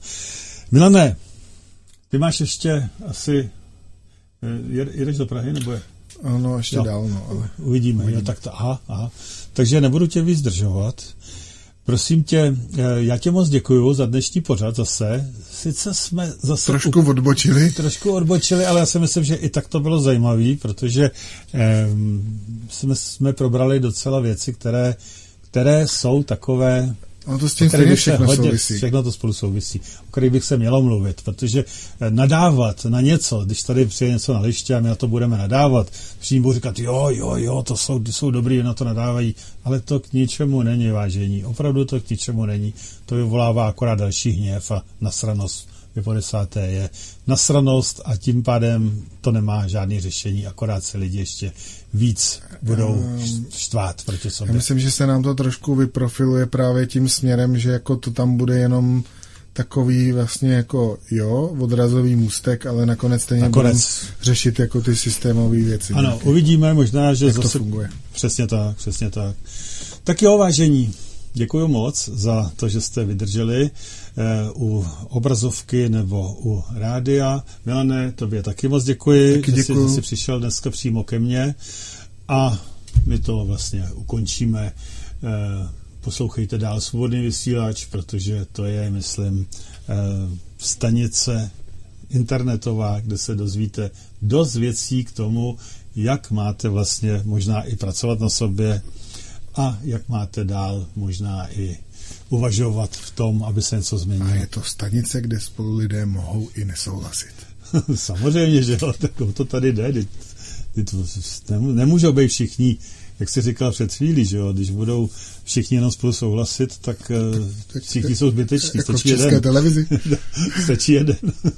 Milane, ty máš ještě asi... Jedeš do Prahy, nebo je? Ano, ještě jo. dál, no. Ale... Uvidíme, Uvidíme. Jo, tak to, aha, aha. Takže nebudu tě víc zdržovat. Prosím tě, já tě moc děkuju za dnešní pořad zase. Sice jsme zase... Trošku u... odbočili. Trošku odbočili, ale já si myslím, že i tak to bylo zajímavé, protože eh, jsme, jsme probrali docela věci, které, které jsou takové... No to s tím stejně všechno hodně, souvisí. Všechno to spolu souvisí, o kterých bych se mělo mluvit, protože nadávat na něco, když tady přijde něco na liště a my na to budeme nadávat, všichni budou říkat, jo, jo, jo, to jsou, jsou dobrý, na to nadávají, ale to k ničemu není, vážení, opravdu to k ničemu není, to vyvolává akorát další hněv a nasranost. V padesáté je nasranost a tím pádem to nemá žádný řešení, akorát se lidi ještě víc budou štvát proti sobě. Já myslím, že se nám to trošku vyprofiluje právě tím směrem, že jako to tam bude jenom takový vlastně jako jo, odrazový můstek, ale nakonec stejně budeme řešit jako ty systémové věci. Ano, nějaké. Uvidíme možná, že jak zase... to funguje. Přesně tak, přesně tak. Tak jo, vážení, děkuji moc za to, že jste vydrželi eh, u obrazovky nebo u rádia. Milane, tobě taky moc děkuji, taky že, jsi, děkuju. že jsi přišel dneska přímo ke mně a my to vlastně ukončíme. Eh, poslouchejte dál Svobodný vysílač, protože to je, myslím, eh, stanice internetová, kde se dozvíte dost věcí k tomu, jak máte vlastně možná i pracovat na sobě a jak máte dál možná i uvažovat v tom, aby se něco změnilo. A je to stanice, kde spolu lidé mohou i nesouhlasit. Samozřejmě, že jo, tak to tady jde. Ty, ty to, nemůžou být všichni, jak jsi říkal před chvílí, že jo, když budou všichni jenom spolu souhlasit, tak, tak všichni jsou zbyteční. Jako stačí v české jeden. televizi. Stačí jeden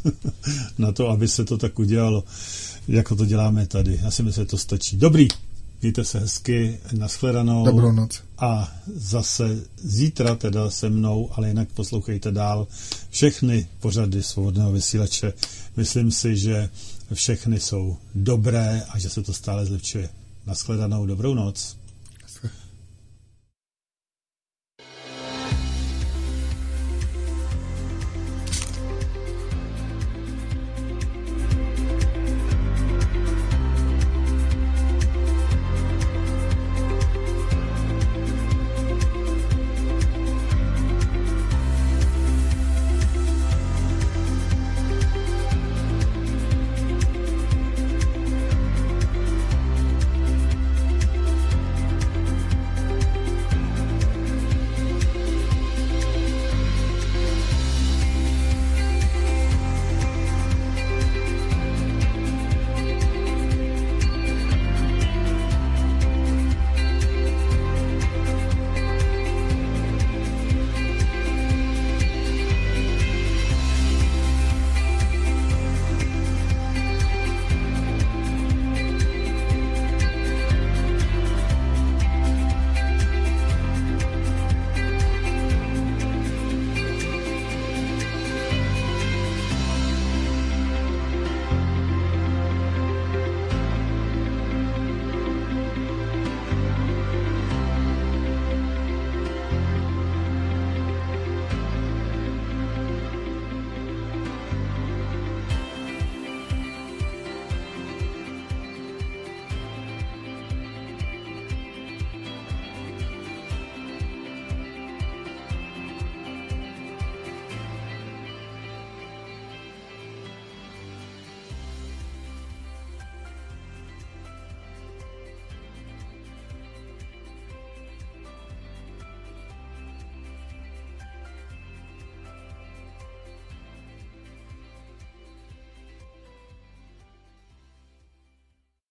na to, aby se to tak udělalo, jako to děláme tady. Já si myslím, že to stačí. Dobrý. Mějte se hezky, nashledanou. Dobrou noc. A zase zítra teda se mnou, ale jinak poslouchejte dál všechny pořady Svobodného vysílače. Myslím si, že všechny jsou dobré a že se to stále zlepšuje. Nashledanou, dobrou noc.